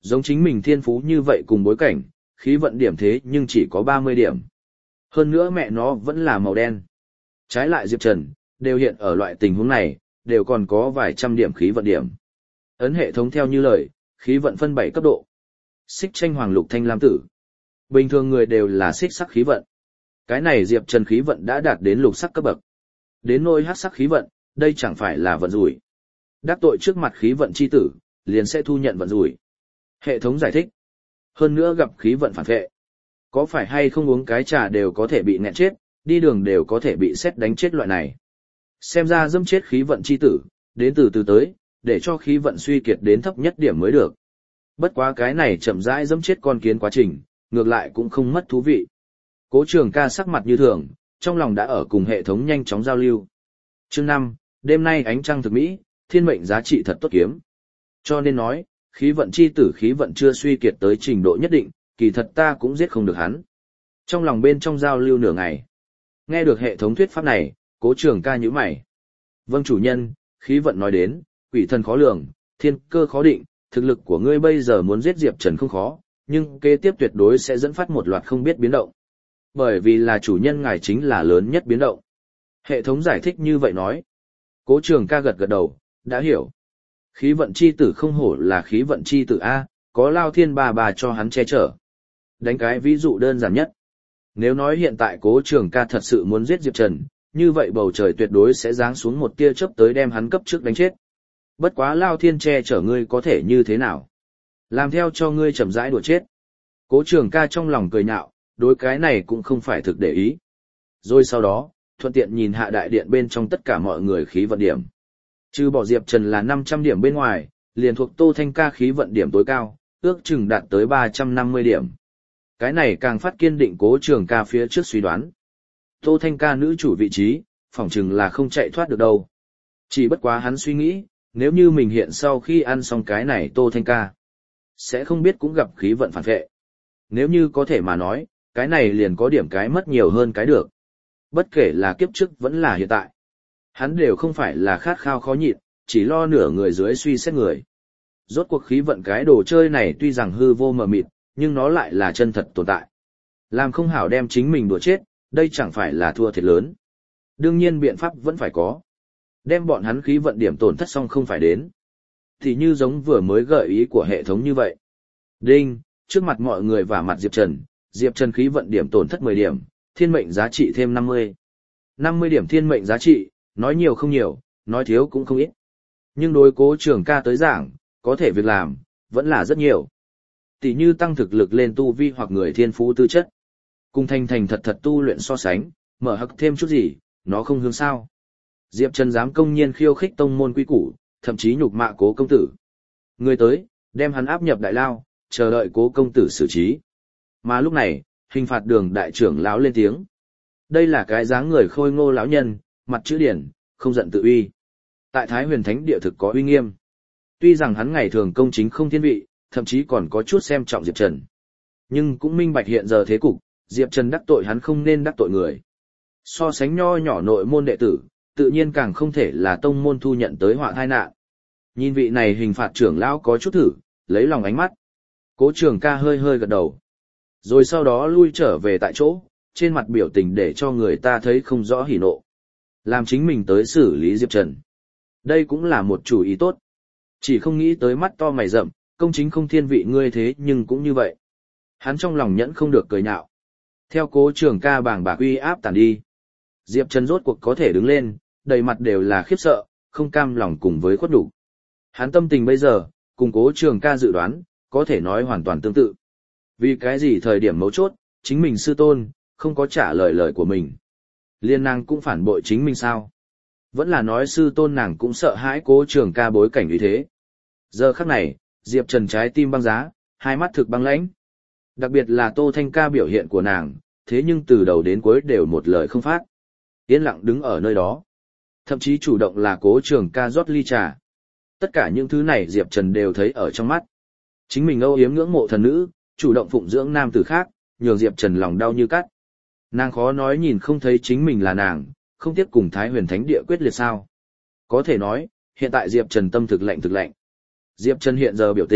Giống chính mình thiên phú như vậy cùng bối cảnh, khí vận điểm thế nhưng chỉ có 30 điểm. Hơn nữa mẹ nó vẫn là màu đen. Trái lại Diệp Trần, đều hiện ở loại tình huống này, đều còn có vài trăm điểm khí vận điểm. Ấn hệ thống theo như lời, khí vận phân 7 cấp độ. Xích tranh hoàng lục thanh lam tử. Bình thường người đều là xích sắc khí vận. Cái này Diệp Trần khí vận đã đạt đến lục sắc cấp bậc. Đến nôi hắc sắc khí vận, đây chẳng phải là vận rủi. Đắc tội trước mặt khí vận chi tử, liền sẽ thu nhận vận rủi. Hệ thống giải thích. Hơn nữa gặp khí vận phản vệ. Có phải hay không uống cái trà đều có thể bị nghẹn chết, đi đường đều có thể bị sét đánh chết loại này. Xem ra dâm chết khí vận chi tử, đến từ từ tới, để cho khí vận suy kiệt đến thấp nhất điểm mới được. Bất quá cái này chậm rãi dâm chết con kiến quá trình, ngược lại cũng không mất thú vị. Cố Trường Ca sắc mặt như thường, trong lòng đã ở cùng hệ thống nhanh chóng giao lưu. Chương 5, đêm nay ánh trăng thực mỹ, thiên mệnh giá trị thật tốt kiếm. Cho nên nói, khí vận chi tử khí vận chưa suy kiệt tới trình độ nhất định, kỳ thật ta cũng giết không được hắn. Trong lòng bên trong giao lưu nửa ngày. Nghe được hệ thống thuyết pháp này, Cố Trường Ca nhíu mày. Vâng chủ nhân, khí vận nói đến, quỷ thần khó lường, thiên cơ khó định, thực lực của ngươi bây giờ muốn giết Diệp Trần không khó, nhưng kế tiếp tuyệt đối sẽ dẫn phát một loạt không biết biến động. Bởi vì là chủ nhân ngài chính là lớn nhất biến động. Hệ thống giải thích như vậy nói. Cố Trường Ca gật gật đầu, đã hiểu. Khí vận chi tử không hổ là khí vận chi tử A, có Lao Thiên bà cho hắn che chở. Đánh cái ví dụ đơn giản nhất. Nếu nói hiện tại Cố Trường Ca thật sự muốn giết Diệp Trần, như vậy bầu trời tuyệt đối sẽ giáng xuống một tia chớp tới đem hắn cấp trước đánh chết. Bất quá Lao Thiên che chở ngươi có thể như thế nào? Làm theo cho ngươi chậm rãi đùa chết. Cố Trường Ca trong lòng cười nhạo, đối cái này cũng không phải thực để ý. Rồi sau đó, thuận tiện nhìn hạ đại điện bên trong tất cả mọi người khí vận điểm. Trừ bỏ Diệp Trần là 500 điểm bên ngoài, liền thuộc Tô Thanh Ca khí vận điểm tối cao, ước chừng đạt tới 350 điểm. Cái này càng phát kiên định Cố Trường Ca phía trước suy đoán. Tô Thanh Ca nữ chủ vị trí, phỏng chừng là không chạy thoát được đâu. Chỉ bất quá hắn suy nghĩ, nếu như mình hiện sau khi ăn xong cái này Tô Thanh Ca, sẽ không biết cũng gặp khí vận phản vệ. Nếu như có thể mà nói, cái này liền có điểm cái mất nhiều hơn cái được. Bất kể là kiếp trước vẫn là hiện tại. Hắn đều không phải là khát khao khó nhịn, chỉ lo nửa người dưới suy xét người. Rốt cuộc khí vận cái đồ chơi này tuy rằng hư vô mờ mịt, nhưng nó lại là chân thật tồn tại. Làm không hảo đem chính mình đùa chết, đây chẳng phải là thua thiệt lớn. Đương nhiên biện pháp vẫn phải có. Đem bọn hắn khí vận điểm tổn thất xong không phải đến. Thì như giống vừa mới gợi ý của hệ thống như vậy. Đinh, trước mặt mọi người và mặt Diệp Trần khí vận điểm tổn thất 10 điểm, thiên mệnh giá trị thêm 50. 50 điểm thiên mệnh giá trị, nói nhiều không nhiều, nói thiếu cũng không ít. Nhưng đối Cố Trường Ca tới giảng, có thể việc làm, vẫn là rất nhiều. Tỷ như tăng thực lực lên tu vi hoặc người thiên phú tư chất. Cùng thành thật tu luyện so sánh, mở hắc thêm chút gì, nó không hướng sao. Diệp Trần dám công nhiên khiêu khích tông môn quy củ, thậm chí nhục mạ Cố công tử. Người tới, đem hắn áp nhập đại lao, chờ đợi Cố công tử xử trí. Mà lúc này, hình phạt đường đại trưởng lão lên tiếng. Đây là cái dáng người khôi ngô lão nhân, mặt chữ điển, không giận tự uy. Tại Thái Huyền Thánh địa thực có uy nghiêm. Tuy rằng hắn ngày thường công chính không thiên vị, thậm chí còn có chút xem trọng Diệp Trần. Nhưng cũng minh bạch hiện giờ thế cục, Diệp Trần đắc tội hắn không nên đắc tội người. So sánh nho nhỏ nội môn đệ tử, tự nhiên càng không thể là tông môn thu nhận tới họa tai nạn. Nhìn vị này hình phạt trưởng lão có chút thử, lấy lòng ánh mắt. Cố Trường Ca hơi hơi gật đầu. Rồi sau đó lui trở về tại chỗ, trên mặt biểu tình để cho người ta thấy không rõ hỉ nộ. Làm chính mình tới xử lý Diệp Trần. Đây cũng là một chủ ý tốt. Chỉ không nghĩ tới mắt to mày rậm, công chính không thiên vị ngươi thế nhưng cũng như vậy. Hắn trong lòng nhẫn không được cười nhạo. Theo Cố Trường Ca bàng bạc uy áp tàn đi. Diệp Trần rốt cuộc có thể đứng lên, đầy mặt đều là khiếp sợ, không cam lòng cùng với khuất đủ. Hắn tâm tình bây giờ, cùng Cố Trường Ca dự đoán, có thể nói hoàn toàn tương tự. Vì cái gì thời điểm mấu chốt, chính mình sư tôn, không có trả lời của mình. Liên nàng cũng phản bội chính mình sao? Vẫn là nói sư tôn nàng cũng sợ hãi Cố Trường Ca bối cảnh như thế. Giờ khắc này, Diệp Trần trái tim băng giá, hai mắt thực băng lãnh. Đặc biệt là Tô Thanh Ca biểu hiện của nàng, thế nhưng từ đầu đến cuối đều một lời không phát. Yên lặng đứng ở nơi đó. Thậm chí chủ động là Cố Trường Ca rót ly trà. Tất cả những thứ này Diệp Trần đều thấy ở trong mắt. Chính mình âu yếm ngưỡng mộ thần nữ, chủ động phụng dưỡng nam tử khác, nhường Diệp Trần lòng đau như cắt. Nàng khó nói nhìn không thấy chính mình là nàng, không tiếp cùng Thái Huyền Thánh địa quyết liệt sao. Có thể nói, hiện tại Diệp Trần tâm thực lạnh thực lạnh. Diệp Trần hiện giờ biểu tình,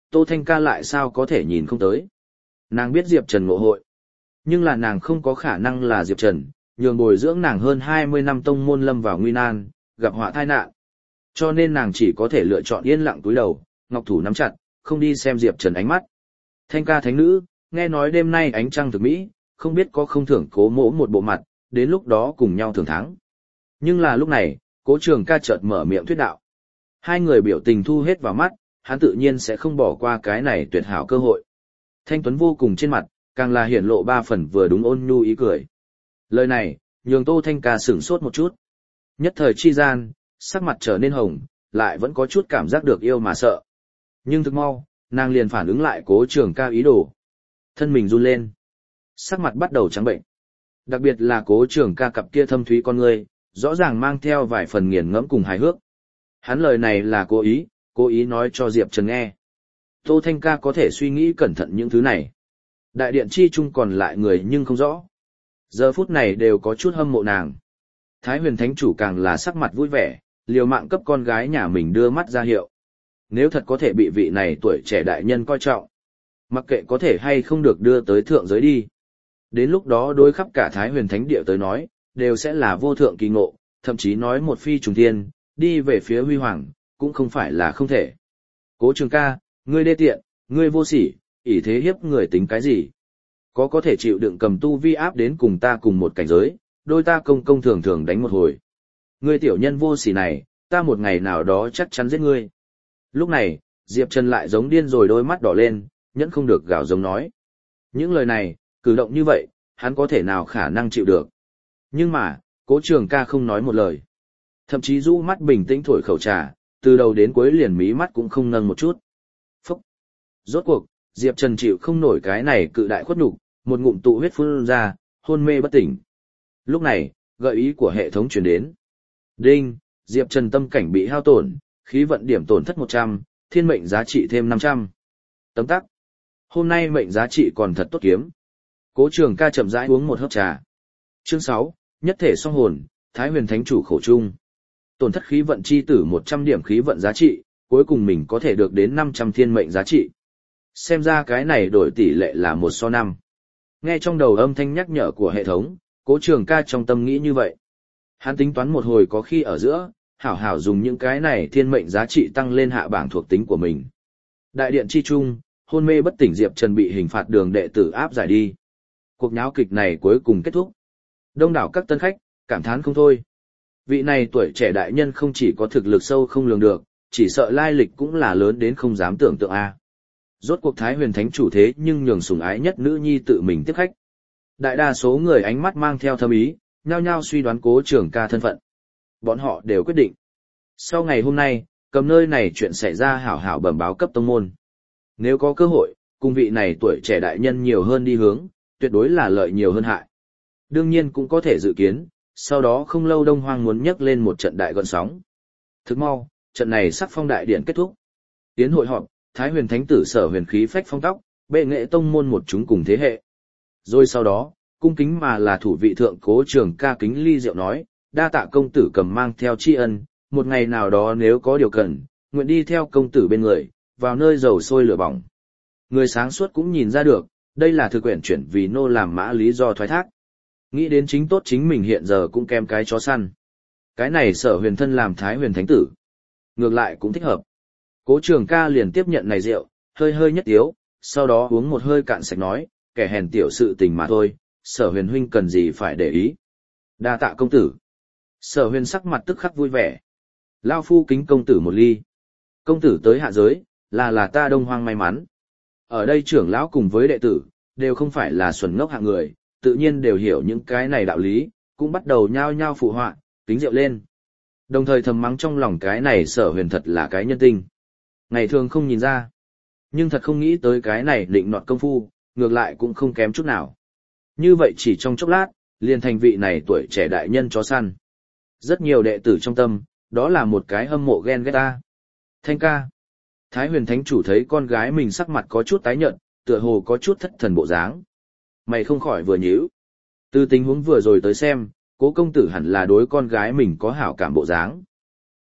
Tô Thanh Ca lại sao có thể nhìn không tới. Nàng biết Diệp Trần ngộ hội, nhưng là nàng không có khả năng là Diệp Trần, nhường bồi dưỡng nàng hơn 20 năm tông môn lâm vào nguy nan, gặp họa tai nạn. Cho nên nàng chỉ có thể lựa chọn yên lặng túi đầu, ngọc thủ nắm chặt, không đi xem Diệp Trần ánh mắt. Thanh ca thánh nữ, nghe nói đêm nay ánh trăng thực mỹ, không biết có không thưởng Cố Mỗ một bộ mặt, đến lúc đó cùng nhau thưởng thắng. Nhưng là lúc này, Cố Trường Ca chợt mở miệng thuyết đạo. Hai người biểu tình thu hết vào mắt, hắn tự nhiên sẽ không bỏ qua cái này tuyệt hảo cơ hội. Thanh tuấn vô cùng trên mặt, càng là hiển lộ 3 phần vừa đúng ôn nhu ý cười. Lời này, nhường Tô Thanh Ca sửng sốt một chút. Nhất thời chi gian, sắc mặt trở nên hồng, lại vẫn có chút cảm giác được yêu mà sợ. Nhưng thực mau, nàng liền phản ứng lại Cố Trường Ca ý đồ. Thân mình run lên. Sắc mặt bắt đầu trắng bệnh. Đặc biệt là Cố Trường Ca cặp kia thâm thúy con ngươi, rõ ràng mang theo vài phần nghiền ngẫm cùng hài hước. Hắn lời này là cố ý nói cho Diệp Trần nghe. Tô Thanh Ca có thể suy nghĩ cẩn thận những thứ này. Đại điện chi chung còn lại người nhưng không rõ. Giờ phút này đều có chút hâm mộ nàng. Thái Huyền Thánh Chủ càng là sắc mặt vui vẻ, liều mạng cấp con gái nhà mình đưa mắt ra hiệu. Nếu thật có thể bị vị này tuổi trẻ đại nhân coi trọng, mặc kệ có thể hay không được đưa tới thượng giới đi. Đến lúc đó đối khắp cả Thái Huyền Thánh Địa tới nói, đều sẽ là vô thượng kỳ ngộ, thậm chí nói một phi trùng thiên, đi về phía huy hoàng, cũng không phải là không thể. Cố Trường Ca, ngươi đê tiện, ngươi vô sỉ, ỷ thế hiếp người tính cái gì? Có thể chịu đựng cầm tu vi áp đến cùng ta cùng một cảnh giới, đôi ta công thường thường đánh một hồi. Ngươi tiểu nhân vô sỉ này, ta một ngày nào đó chắc chắn giết ngươi. Lúc này, Diệp Trần lại giống điên rồi, đôi mắt đỏ lên, nhẫn không được gào giống nói. Những lời này, cử động như vậy, hắn có thể nào khả năng chịu được. Nhưng mà, Cố Trường Ca không nói một lời. Thậm chí rũ mắt bình tĩnh thổi khẩu trà, từ đầu đến cuối liền mí mắt cũng không nâng một chút. Phúc! Rốt cuộc, Diệp Trần chịu không nổi cái này cự đại khuất nhục, một ngụm tụ huyết phun ra, hôn mê bất tỉnh. Lúc này, gợi ý của hệ thống truyền đến. Đinh! Diệp Trần tâm cảnh bị hao tổn, khí vận điểm tổn thất 100, thiên mệnh giá trị thêm 500. Tấm tắc. Hôm nay mệnh giá trị còn thật tốt kiếm. Cố Trường Ca chậm rãi uống một hớp trà. Chương 6, nhất thể song hồn, Thái Huyền Thánh Chủ khổ chung. Tổn thất khí vận chi tử 100 điểm khí vận giá trị, cuối cùng mình có thể được đến 500 thiên mệnh giá trị. Xem ra cái này đổi tỷ lệ là 1:5. Nghe trong đầu âm thanh nhắc nhở của hệ thống, Cố Trường Ca trong tâm nghĩ như vậy. Hắn tính toán một hồi có khi ở giữa, hảo hảo dùng những cái này thiên mệnh giá trị tăng lên hạ bảng thuộc tính của mình. Đại điện chi trung, hôn mê bất tỉnh Diệp Trần bị hình phạt đường đệ tử áp giải đi. Cuộc nháo kịch này cuối cùng kết thúc. Đông đảo các tân khách, cảm thán không thôi. Vị này tuổi trẻ đại nhân không chỉ có thực lực sâu không lường được, chỉ sợ lai lịch cũng là lớn đến không dám tưởng tượng a. Rốt cuộc Thái Huyền Thánh Chủ thế nhưng nhường sủng ái nhất nữ nhi tự mình tiếp khách. Đại đa số người ánh mắt mang theo thâm ý, nhao nhao suy đoán Cố Trường Ca thân phận. Bọn họ đều quyết định. Sau ngày hôm nay, cầm nơi này chuyện xảy ra hảo hảo bẩm báo cấp tông môn. Nếu có cơ hội, cùng vị này tuổi trẻ đại nhân nhiều hơn đi hướng, tuyệt đối là lợi nhiều hơn hại. Đương nhiên cũng có thể dự kiến, sau đó không lâu Đông Hoang muốn nhấc lên một trận đại gọn sóng. Thức mau, trận này sắc phong đại điện kết thúc. Tiến hội họp, Thái Huyền Thánh Tử Sở Huyền khí phách phong tóc, bệ nghệ tông môn một chúng cùng thế hệ. Rồi sau đó, cung kính mà là thủ vị thượng Cố Trường Ca kính ly rượu nói, đa tạ công tử cầm mang theo tri ân, một ngày nào đó nếu có điều cần, nguyện đi theo công tử bên người, vào nơi dầu sôi lửa bỏng. Người sáng suốt cũng nhìn ra được, đây là thực quyển chuyển vì nô làm mã lý do thoái thác. Nghĩ đến chính tốt chính mình hiện giờ cũng kém cái chó săn. Cái này Sở Huyền thân làm Thái Huyền Thánh Tử. Ngược lại cũng thích hợp. Cố Trường Ca liền tiếp nhận này rượu, hơi hơi nhất tiếu, sau đó uống một hơi cạn sạch nói, kẻ hèn tiểu sự tình mà thôi, Sở Huyền huynh cần gì phải để ý. Đa tạ công tử. Sở Huyền sắc mặt tức khắc vui vẻ. Lao phu kính công tử một ly. Công tử tới hạ giới, là ta Đông Hoang may mắn. Ở đây trưởng lão cùng với đệ tử, đều không phải là xuẩn ngốc hạng người, tự nhiên đều hiểu những cái này đạo lý, cũng bắt đầu nhao nhao phụ họa, kính rượu lên. Đồng thời thầm mắng trong lòng cái này Sở Huyền thật là cái nhân tinh. Ngày thường không nhìn ra, nhưng thật không nghĩ tới cái này định nọt công phu, ngược lại cũng không kém chút nào. Như vậy chỉ trong chốc lát, liền thành vị này tuổi trẻ đại nhân chó săn. Rất nhiều đệ tử trong tâm, đó là một cái hâm mộ ghen ghét ta. Thanh ca. Thái Huyền Thánh Chủ thấy con gái mình sắc mặt có chút tái nhợt, tựa hồ có chút thất thần bộ dáng. Mày không khỏi vừa nhíu. Từ tình huống vừa rồi tới xem, Cố công tử hẳn là đối con gái mình có hảo cảm bộ dáng.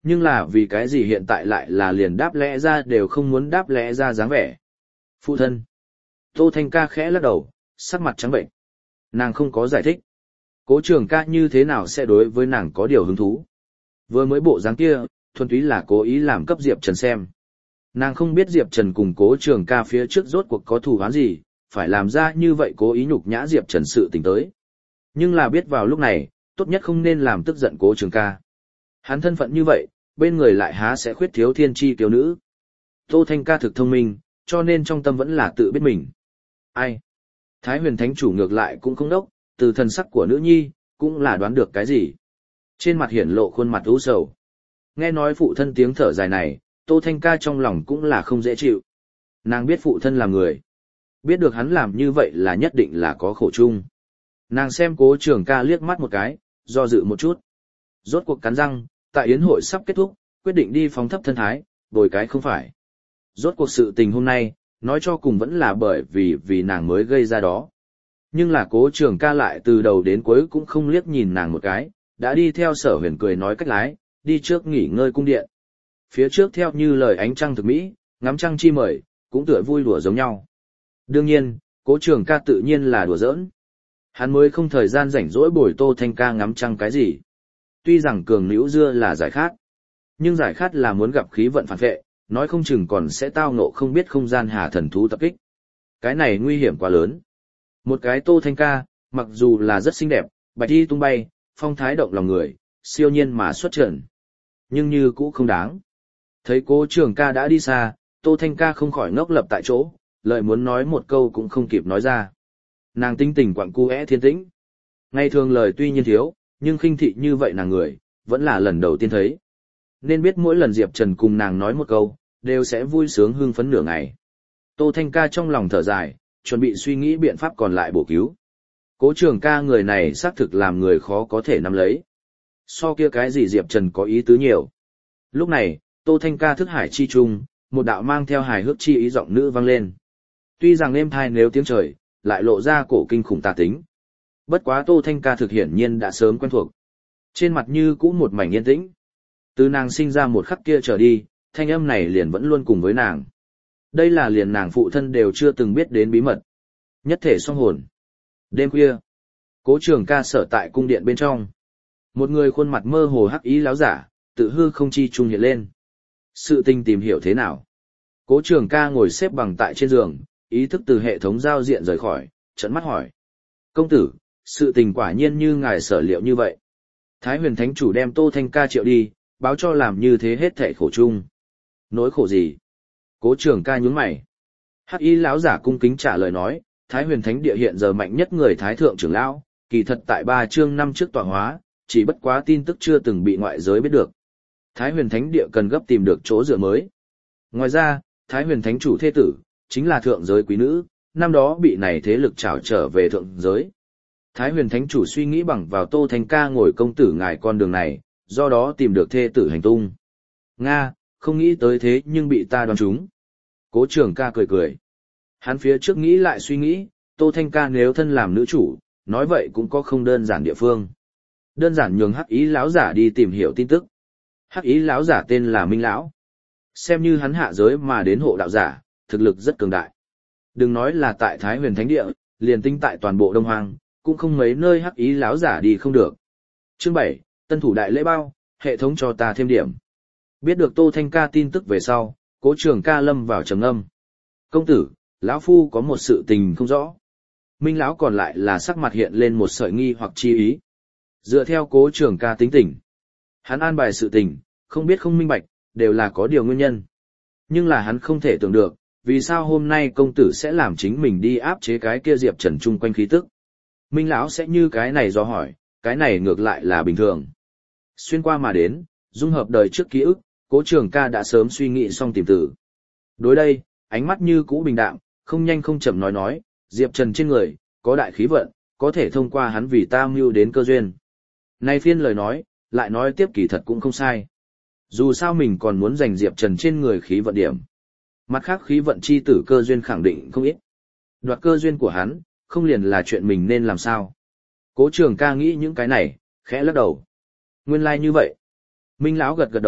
Nhưng là vì cái gì hiện tại lại là liền đáp lẽ ra đều không muốn đáp lẽ ra dáng vẻ. Phụ thân. Tô Thanh Ca khẽ lắc đầu, sắc mặt trắng bệnh. Nàng không có giải thích. Cố Trường Ca như thế nào sẽ đối với nàng có điều hứng thú. Vừa mới bộ dáng kia, thuần túy là cố ý làm cấp Diệp Trần xem. Nàng không biết Diệp Trần cùng Cố Trường Ca phía trước rốt cuộc có thù oán gì, phải làm ra như vậy cố ý nhục nhã Diệp Trần sự tình tới. Nhưng là biết vào lúc này, tốt nhất không nên làm tức giận Cố Trường Ca. Hắn thân phận như vậy, bên người lại há sẽ khuyết thiếu thiên chi tiểu nữ. Tô Thanh Ca thực thông minh, cho nên trong tâm vẫn là tự biết mình. Ai? Thái Huyền Thánh Chủ ngược lại cũng không đốc, từ thần sắc của nữ nhi, cũng là đoán được cái gì. Trên mặt hiển lộ khuôn mặt u sầu. Nghe nói phụ thân tiếng thở dài này, Tô Thanh Ca trong lòng cũng là không dễ chịu. Nàng biết phụ thân là người. Biết được hắn làm như vậy là nhất định là có khổ chung. Nàng xem Cố Trường Ca liếc mắt một cái, do dự một chút. Rốt cuộc cắn răng, tại yến hội sắp kết thúc, quyết định đi phóng thấp thân thái, bồi cái không phải. Rốt cuộc sự tình hôm nay, nói cho cùng vẫn là bởi vì nàng mới gây ra đó. Nhưng là Cố Trường Ca lại từ đầu đến cuối cũng không liếc nhìn nàng một cái, đã đi theo Sở Huyền cười nói cách lái, đi trước nghỉ ngơi cung điện. Phía trước theo như lời ánh trăng thực mỹ, ngắm trăng chi mời, cũng tựa vui đùa giống nhau. Đương nhiên, Cố Trường Ca tự nhiên là đùa giỡn. Hắn mới không thời gian rảnh rỗi bồi Tô Thanh Ca ngắm trăng cái gì. Tuy rằng cường nữ dưa là giải khát, nhưng giải khát là muốn gặp khí vận phản vệ, nói không chừng còn sẽ tao ngộ không biết không gian hà thần thú tập kích. Cái này nguy hiểm quá lớn. Một cái Tô Thanh Ca, mặc dù là rất xinh đẹp, bạch y tung bay, phong thái động lòng người, siêu nhiên mà xuất trần. Nhưng như cũ không đáng. Thấy Cố Trường Ca đã đi xa, Tô Thanh Ca không khỏi ngốc lập tại chỗ, lời muốn nói một câu cũng không kịp nói ra. Nàng tinh tình quặng cu thiên tĩnh. Ngày thường lời tuy nhiên thiếu, nhưng khinh thị như vậy nàng người, vẫn là lần đầu tiên thấy. Nên biết mỗi lần Diệp Trần cùng nàng nói một câu, đều sẽ vui sướng hưng phấn nửa ngày. Tô Thanh Ca trong lòng thở dài, chuẩn bị suy nghĩ biện pháp còn lại bổ cứu. Cố Trường Ca người này xác thực làm người khó có thể nắm lấy. So kia cái gì Diệp Trần có ý tứ nhiều. Lúc này, Tô Thanh Ca thức hải chi trung, một đạo mang theo hài hước chi ý giọng nữ vang lên. Tuy rằng êm thai nếu tiếng trời, lại lộ ra cổ kinh khủng tà tính. Bất quá Tô Thanh Ca thực hiển nhiên đã sớm quen thuộc. Trên mặt như cũ một mảnh yên tĩnh. Từ nàng sinh ra một khắc kia trở đi, thanh âm này liền vẫn luôn cùng với nàng. Đây là liền nàng phụ thân đều chưa từng biết đến bí mật. Nhất thể song hồn. Đêm khuya, Cố Trường Ca sở tại cung điện bên trong. Một người khuôn mặt mơ hồ hắc ý láo giả, tự hư không chi trung hiện lên. Sự tình tìm hiểu thế nào? Cố Trường Ca ngồi xếp bằng tại trên giường, ý thức từ hệ thống giao diện rời khỏi, trợn mắt hỏi. Công tử, sự tình quả nhiên như ngài sở liệu như vậy. Thái Huyền Thánh Chủ đem Tô Thanh Ca triệu đi, báo cho làm như thế hết thảy khổ chung. Nỗi khổ gì? Cố Trường Ca nhướng mày. Hắc y lão giả cung kính trả lời nói, Thái Huyền Thánh Địa hiện giờ mạnh nhất người Thái Thượng trưởng lão, kỳ thật tại 3 chương năm trước tọa hóa, chỉ bất quá tin tức chưa từng bị ngoại giới biết được. Thái Huyền Thánh Địa cần gấp tìm được chỗ dựa mới. Ngoài ra, Thái Huyền Thánh Chủ thê tử, chính là thượng giới quý nữ, năm đó bị này thế lực trảo trở về thượng giới. Thái Huyền Thánh Chủ suy nghĩ bằng vào Tô Thanh Ca ngồi công tử ngài con đường này, do đó tìm được thê tử hành tung. Nga, không nghĩ tới thế nhưng bị ta đoán trúng. Cố Trường Ca cười cười. Hắn phía trước nghĩ lại suy nghĩ, Tô Thanh Ca nếu thân làm nữ chủ, nói vậy cũng có không đơn giản địa phương. Đơn giản nhường Hắc Ý lão giả đi tìm hiểu tin tức. Hắc Ý lão giả tên là Minh lão. Xem như hắn hạ giới mà đến hộ đạo giả, thực lực rất cường đại. Đừng nói là tại Thái Huyền Thánh Địa, liền tinh tại toàn bộ Đông Hoang, cũng không mấy nơi Hắc Ý lão giả đi không được. Chương 7, tân thủ đại lễ bao, hệ thống cho ta thêm điểm. Biết được Tô Thanh Ca tin tức về sau, Cố Trường Ca lâm vào trầm ngâm. Công tử, lão phu có một sự tình không rõ. Minh lão còn lại là sắc mặt hiện lên một sợi nghi hoặc chi ý. Dựa theo Cố Trường Ca tính tình, hắn an bài sự tình, không biết không minh bạch, đều là có điều nguyên nhân. Nhưng là hắn không thể tưởng được, vì sao hôm nay công tử sẽ làm chính mình đi áp chế cái kia Diệp Trần chung quanh khí tức. Minh lão sẽ như cái này do hỏi, cái này ngược lại là bình thường. Xuyên qua mà đến, dung hợp đời trước ký ức, Cố Trường Ca đã sớm suy nghĩ xong tìm tử. Đối đây, ánh mắt như cũ bình đạm, không nhanh không chậm nói, Diệp Trần trên người, có đại khí vận, có thể thông qua hắn vì ta mưu đến cơ duyên. Nay phiên lời nói, lại nói tiếp kỳ thật cũng không sai. Dù sao mình còn muốn giành Diệp Trần trên người khí vận điểm. Mặt khác khí vận chi tử cơ duyên khẳng định không ít. Đoạt cơ duyên của hắn, không liền là chuyện mình nên làm sao. Cố Trường Ca nghĩ những cái này, khẽ lắc đầu. Nguyên lai như vậy. Minh lão gật gật đầu,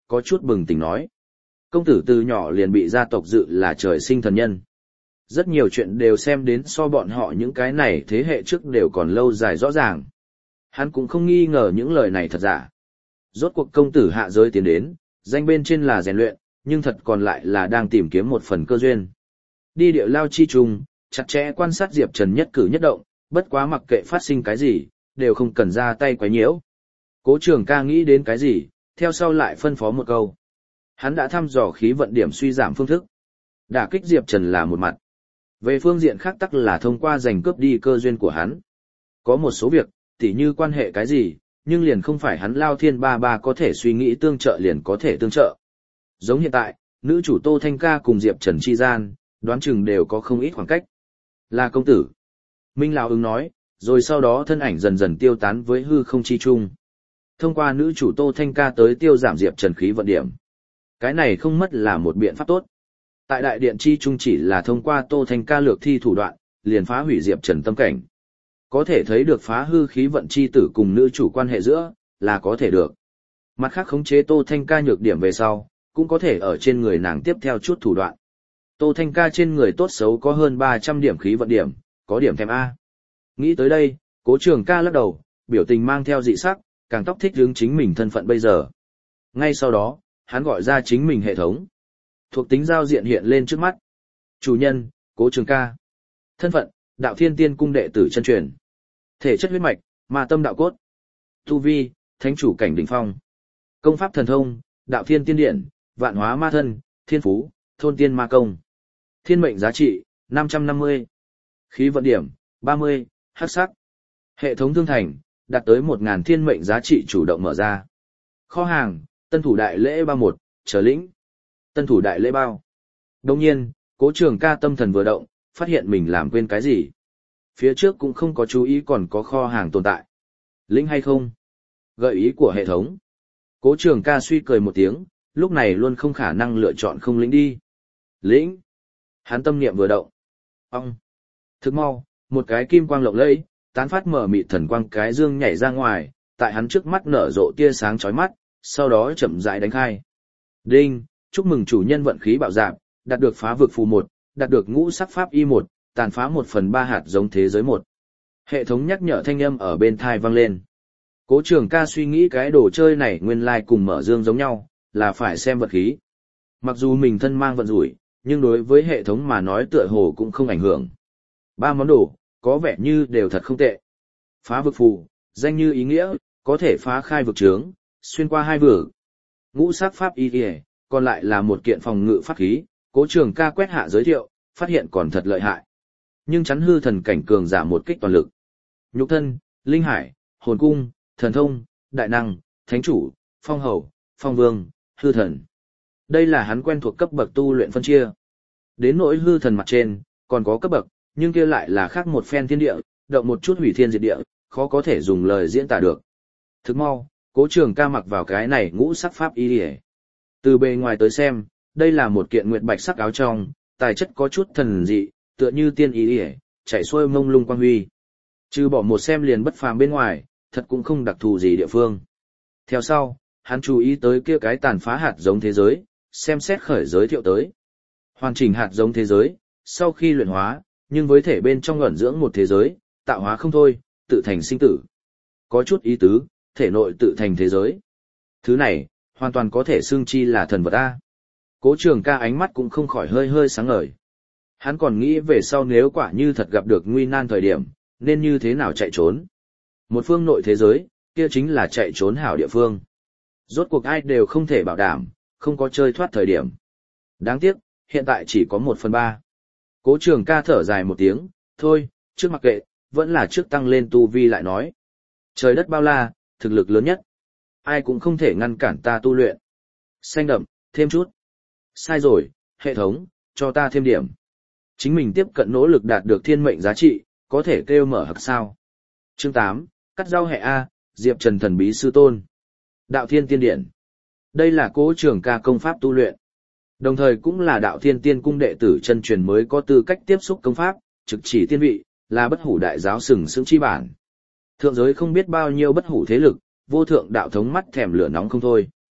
có chút bừng tỉnh nói. Công tử từ nhỏ liền bị gia tộc dự là trời sinh thần nhân. Rất nhiều chuyện đều xem đến so bọn họ những cái này thế hệ trước đều còn lâu dài rõ ràng. Hắn cũng không nghi ngờ những lời này thật giả. Rốt cuộc công tử hạ giới tiến đến, danh bên trên là rèn luyện, nhưng thật còn lại là đang tìm kiếm một phần cơ duyên. Đi địa lao chi trùng, chặt chẽ quan sát Diệp Trần nhất cử nhất động, bất quá mặc kệ phát sinh cái gì, đều không cần ra tay quấy nhiễu. Cố Trường Ca nghĩ đến cái gì, theo sau lại phân phó một câu. Hắn đã thăm dò khí vận điểm suy giảm phương thức. Đả kích Diệp Trần là một mặt. Về phương diện khác tắc là thông qua giành cướp đi cơ duyên của hắn. Có một số việc, tỉ như quan hệ cái gì, nhưng liền không phải hắn Lao Thiên Ba Ba có thể suy nghĩ tương trợ liền có thể tương trợ. Giống hiện tại, nữ chủ Tô Thanh Ca cùng Diệp Trần chi gian, đoán chừng đều có không ít khoảng cách. Là công tử. Minh Lão ứng nói, rồi sau đó thân ảnh dần dần tiêu tán với hư không chi trung. Thông qua nữ chủ Tô Thanh Ca tới tiêu giảm Diệp Trần khí vận điểm. Cái này không mất là một biện pháp tốt. Tại đại điện chi trung chỉ là thông qua Tô Thanh Ca lược thi thủ đoạn, liền phá hủy Diệp Trần tâm cảnh. Có thể thấy được phá hư khí vận chi tử cùng nữ chủ quan hệ giữa, là có thể được. Mặt khác khống chế Tô Thanh Ca nhược điểm về sau, cũng có thể ở trên người nàng tiếp theo chút thủ đoạn. Tô Thanh Ca trên người tốt xấu có hơn 300 điểm khí vận điểm, có điểm thèm A. Nghĩ tới đây, Cố Trường Ca lắc đầu, biểu tình mang theo dị sắc, càng tóc thích hướng chính mình thân phận bây giờ. Ngay sau đó, hắn gọi ra chính mình hệ thống. Thuộc tính giao diện hiện lên trước mắt. Chủ nhân, Cố Trường Ca. Thân phận, Đạo Thiên Tiên Cung đệ tử chân truyền. Thể chất huyết mạch, ma tâm đạo cốt. Tu vi, thánh chủ cảnh đỉnh phong. Công pháp thần thông, Đạo Thiên Tiên Điện, Vạn Hóa Ma Thân, Thiên Phú, Thôn Tiên Ma Công. Thiên mệnh giá trị, 550. Khí vận điểm, 30, hắc sắc. Hệ thống thương thành, đạt tới 1000 thiên mệnh giá trị chủ động mở ra. Kho hàng, Tân thủ đại lễ bao 1, trở lĩnh. Tân thủ đại lễ bao. Đồng nhiên, Cố Trường Ca tâm thần vừa động, phát hiện mình làm quên cái gì. Phía trước cũng không có chú ý còn có kho hàng tồn tại. Lĩnh hay không? Gợi ý của hệ thống. Cố Trường Ca suy cười một tiếng, lúc này luôn không khả năng lựa chọn không lĩnh đi. Lĩnh. Hắn tâm niệm vừa động. Ông. Thức mau, một cái kim quang lộng lẫy, tán phát mở mịt thần quang cái dương nhảy ra ngoài, tại hắn trước mắt nở rộ tia sáng chói mắt, sau đó chậm rãi đánh khai. Đinh, chúc mừng chủ nhân vận khí bạo dạn, đạt được phá vực phù 1, đạt được ngũ sắc pháp y 1, tàn phá 1/3 hạt giống thế giới 1. Hệ thống nhắc nhở thanh âm ở bên tai vang lên. Cố Trường Ca suy nghĩ cái đồ chơi này nguyên lai cùng mở dương giống nhau, là phải xem vận khí. Mặc dù mình thân mang vận rủi, nhưng đối với hệ thống mà nói tựa hồ cũng không ảnh hưởng. 3 món đồ, có vẻ như đều thật không tệ. Phá vực phù, danh như ý nghĩa, có thể phá khai vực trướng, xuyên qua 2 vực. Ngũ sắc pháp y kìa, còn lại là một kiện phòng ngự pháp khí, Cố Trường Ca quét hạ giới thiệu, phát hiện còn thật lợi hại. Nhưng chắn hư thần cảnh cường giả một kích toàn lực. Nhục thân, linh hải, hồn cung, thần thông, đại năng, thánh chủ, phong hầu, phong vương, hư thần. Đây là hắn quen thuộc cấp bậc tu luyện phân chia. Đến nỗi hư thần mặt trên, còn có cấp bậc, nhưng kia lại là khác một phen thiên địa, động một chút hủy thiên diệt địa, khó có thể dùng lời diễn tả được. Thức mau, Cố Trường Ca mặc vào cái này ngũ sắc pháp y liề. Từ bề ngoài tới xem, đây là một kiện nguyệt bạch sắc áo trong, tài chất có chút thần dị, tựa như tiên y liề, chảy xuôi mông lung quang huy. Trừ bỏ một xem liền bất phàm bên ngoài, thật cũng không đặc thù gì địa phương. Theo sau, hắn chú ý tới kia cái tàn phá hạt giống thế giới, xem xét khởi giới thiệu tới. Hoàn chỉnh hạt giống thế giới, sau khi luyện hóa, nhưng với thể bên trong ẩn dưỡng một thế giới, tạo hóa không thôi, tự thành sinh tử. Có chút ý tứ, thể nội tự thành thế giới. Thứ này, hoàn toàn có thể xưng chi là thần vật A. Cố Trường Ca ánh mắt cũng không khỏi hơi hơi sáng ngời. Hắn còn nghĩ về sau nếu quả như thật gặp được nguy nan thời điểm, nên như thế nào chạy trốn. Một phương nội thế giới, kia chính là chạy trốn hảo địa phương. Rốt cuộc ai đều không thể bảo đảm, không có chơi thoát thời điểm. Đáng tiếc, hiện tại chỉ có 1/3. Cố Trường Ca thở dài một tiếng, thôi, trước mặc kệ, vẫn là trước tăng lên tu vi lại nói. Trời đất bao la, thực lực lớn nhất. Ai cũng không thể ngăn cản ta tu luyện. Xanh đậm, thêm chút. Sai rồi, hệ thống, cho ta thêm điểm. Chính mình tiếp cận nỗ lực đạt được thiên mệnh giá trị, có thể kêu mở hặc sao. Chương 8, cắt rau hệ A, Diệp Trần thần bí sư tôn. Đạo Thiên Tiên Điển. Đây là Cố Trường Ca công pháp tu luyện. Đồng thời cũng là Đạo Thiên Tiên Cung đệ tử chân truyền mới có tư cách tiếp xúc công pháp, trực chỉ tiên vị, là bất hủ đại giáo sừng sững chi bản. Thượng giới không biết bao nhiêu bất hủ thế lực, vô thượng đạo thống mắt thèm lửa nóng không thôi.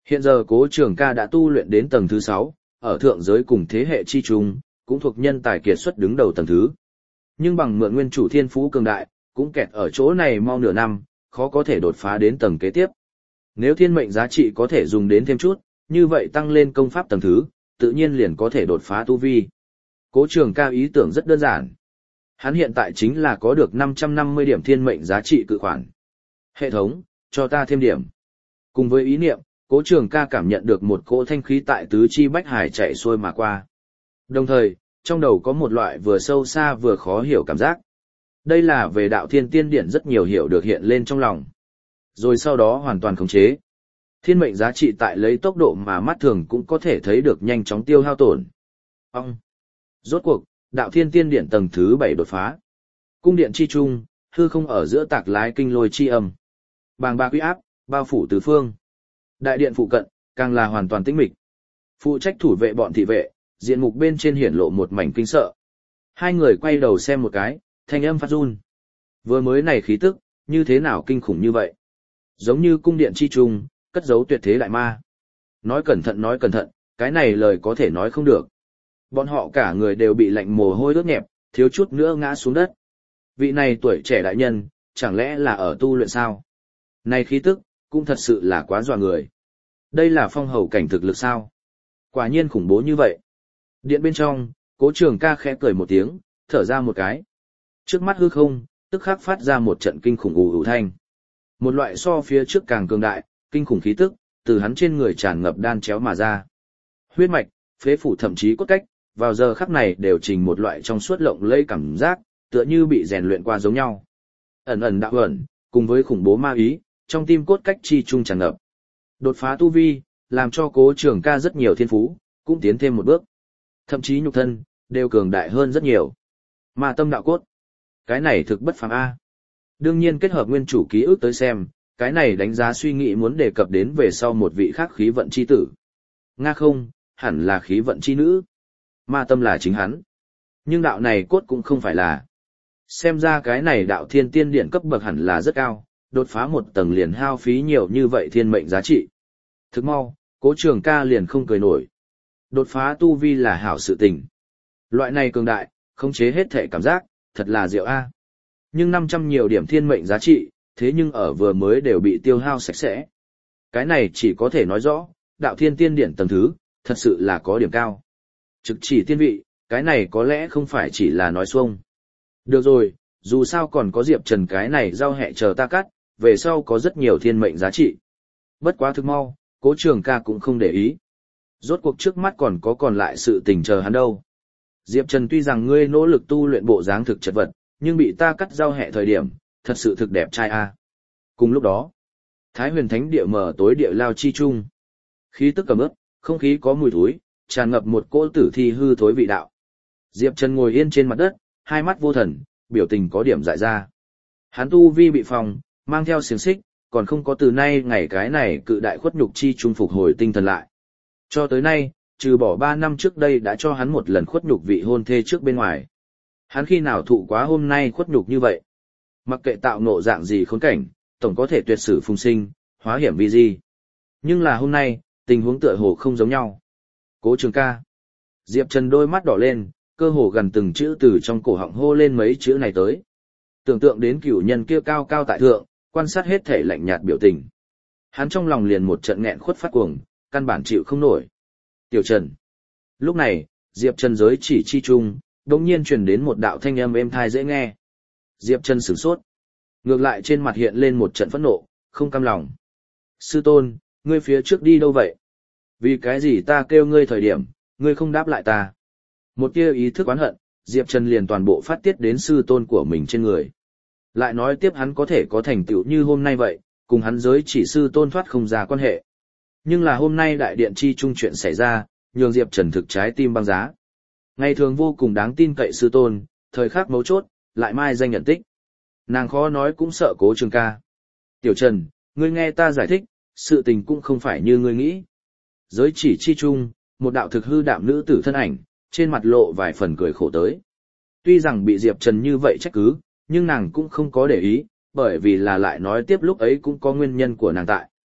Hiện giờ Cố Trường Ca đã tu luyện đến tầng thứ 6, ở thượng giới cùng thế hệ chi trung, cũng thuộc nhân tài kiệt xuất đứng đầu tầng thứ. Nhưng bằng mượn nguyên chủ thiên phú cường đại, cũng kẹt ở chỗ này mau nửa năm, khó có thể đột phá đến tầng kế tiếp. Nếu thiên mệnh giá trị có thể dùng đến thêm chút, như vậy tăng lên công pháp tầng thứ, tự nhiên liền có thể đột phá tu vi. Cố Trường Ca ý tưởng rất đơn giản. Hắn hiện tại chính là có được 550 điểm thiên mệnh giá trị cự khoản. Hệ thống, cho ta thêm điểm. Cùng với ý niệm, Cố Trường Ca cảm nhận được một cỗ thanh khí tại tứ chi bách hải chạy xuôi mà qua. Đồng thời, trong đầu có một loại vừa sâu xa vừa khó hiểu cảm giác. Đây là về đạo thiên tiên điển rất nhiều hiểu được hiện lên trong lòng. Rồi sau đó hoàn toàn khống chế. Thiên mệnh giá trị tại lấy tốc độ mà mắt thường cũng có thể thấy được nhanh chóng tiêu hao tổn. Ông. Rốt cuộc, đạo thiên tiên điển tầng thứ 7 đột phá. Cung điện chi trung, hư không ở giữa tạc lái kinh lôi chi âm. Bàng bạc uy áp, bao phủ tứ phương. Đại điện phụ cận, càng là hoàn toàn tĩnh mịch. Phụ trách thủ vệ bọn thị vệ, diện mục bên trên hiển lộ một mảnh kinh sợ. Hai người quay đầu xem một cái, thanh âm phát run. Vừa mới này khí tức, như thế nào kinh khủng như vậy? Giống như cung điện chi trung, cất giấu tuyệt thế đại ma. Nói cẩn thận, cái này lời có thể nói không được. Bọn họ cả người đều bị lạnh mồ hôi ướt nhẹp, thiếu chút nữa ngã xuống đất. Vị này tuổi trẻ đại nhân, chẳng lẽ là ở tu luyện sao? Này khí tức, cũng thật sự là quá dọa người. Đây là phong hầu cảnh thực lực sao? Quả nhiên khủng bố như vậy. Điện bên trong, Cố Trường Ca khẽ cười một tiếng, thở ra một cái. Trước mắt hư không, tức khắc phát ra một trận kinh khủng ù ù thanh. Một loại so phía trước càng cường đại, kinh khủng khí tức, từ hắn trên người tràn ngập đan chéo mà ra. Huyết mạch, phế phủ thậm chí cốt cách, vào giờ khắc này đều trình một loại trong suốt lộng lẫy cảm giác, tựa như bị rèn luyện qua giống nhau. Ẩn ẩn đạo ẩn, cùng với khủng bố ma ý, trong tim cốt cách chi trung tràn ngập. Đột phá tu vi, làm cho Cố Trường Ca rất nhiều thiên phú, cũng tiến thêm một bước. Thậm chí nhục thân, đều cường đại hơn rất nhiều. Ma tâm đạo cốt. Cái này thực bất phàm A. Đương nhiên kết hợp nguyên chủ ký ức tới xem, cái này đánh giá suy nghĩ muốn đề cập đến về sau một vị khác khí vận chi tử. Nga không, hẳn là khí vận chi nữ. Ma tâm là chính hắn. Nhưng đạo này cốt cũng không phải là. Xem ra cái này đạo thiên tiên điện cấp bậc hẳn là rất cao, đột phá một tầng liền hao phí nhiều như vậy thiên mệnh giá trị. Thực mau, Cố Trường Ca liền không cười nổi. Đột phá tu vi là hảo sự tình. Loại này cường đại, khống chế hết thể cảm giác, thật là diệu a. Nhưng 500 nhiều điểm thiên mệnh giá trị, thế nhưng ở vừa mới đều bị tiêu hao sạch sẽ. Cái này chỉ có thể nói rõ, đạo thiên tiên điển tầng thứ, thật sự là có điểm cao. Trực chỉ tiên vị, cái này có lẽ không phải chỉ là nói xuông. Được rồi, dù sao còn có Diệp Trần cái này giao hẹ chờ ta cắt, về sau có rất nhiều thiên mệnh giá trị. Bất quá thực mau, Cố Trường Ca cũng không để ý. Rốt cuộc trước mắt còn lại sự tình chờ hắn đâu. Diệp Trần tuy rằng ngươi nỗ lực tu luyện bộ dáng thực chật vật, nhưng bị ta cắt giao hẹ thời điểm, thật sự thực đẹp trai a. Cùng lúc đó, Thái Huyền Thánh địa mở tối địa lao chi trung. Khí tức cầm ướp, không khí có mùi thối, tràn ngập một cỗ tử thi hư thối vị đạo. Diệp Trần ngồi yên trên mặt đất, hai mắt vô thần, biểu tình có điểm dại ra. Hắn tu vi bị phòng, mang theo xiềng xích, còn không có từ nay ngày cái này cự đại khuất nhục chi trung phục hồi tinh thần lại. Cho tới nay, trừ bỏ 3 năm trước đây đã cho hắn một lần khuất nhục vị hôn thê trước bên ngoài. Hắn khi nào thụ quá hôm nay khuất nhục như vậy? Mặc kệ tạo ngộ dạng gì khốn cảnh, tổng có thể tuyệt sử phùng sinh, hóa hiểm vi di. Nhưng là hôm nay, tình huống tựa hồ không giống nhau. Cố Trường Ca. Diệp Trần đôi mắt đỏ lên, cơ hồ gần từng chữ từ trong cổ họng hô lên mấy chữ này tới. Tưởng tượng đến cửu nhân kia cao cao tại thượng, quan sát hết thể lạnh nhạt biểu tình. Hắn trong lòng liền một trận nghẹn khuất phát cuồng, căn bản chịu không nổi. Tiểu Trần. Lúc này, Diệp Trần giới chỉ chi trung, đột nhiên truyền đến một đạo thanh âm êm tai dễ nghe. Diệp Trần sửng sốt. Ngược lại trên mặt hiện lên một trận phẫn nộ, không cam lòng. Sư tôn, ngươi phía trước đi đâu vậy? Vì cái gì ta kêu ngươi thời điểm, ngươi không đáp lại ta? Một tia ý thức oán hận, Diệp Trần liền toàn bộ phát tiết đến sư tôn của mình trên người. Lại nói tiếp hắn có thể có thành tựu như hôm nay vậy, cùng hắn giới chỉ sư tôn thoát không ra quan hệ. Nhưng là hôm nay đại điện chi trung chuyện xảy ra, nhường Diệp Trần thực trái tim băng giá. Ngày thường vô cùng đáng tin cậy sư tôn, thời khắc mấu chốt, lại mai danh nhận tích. Nàng khó nói cũng sợ Cố Trường Ca. Tiểu Trần, ngươi nghe ta giải thích, sự tình cũng không phải như ngươi nghĩ. Giới chỉ chi trung, một đạo thực hư đạm nữ tử thân ảnh, trên mặt lộ vài phần cười khổ tới. Tuy rằng bị Diệp Trần như vậy trách cứ, nhưng nàng cũng không có để ý, bởi vì là lại nói tiếp lúc ấy cũng có nguyên nhân của nàng tại.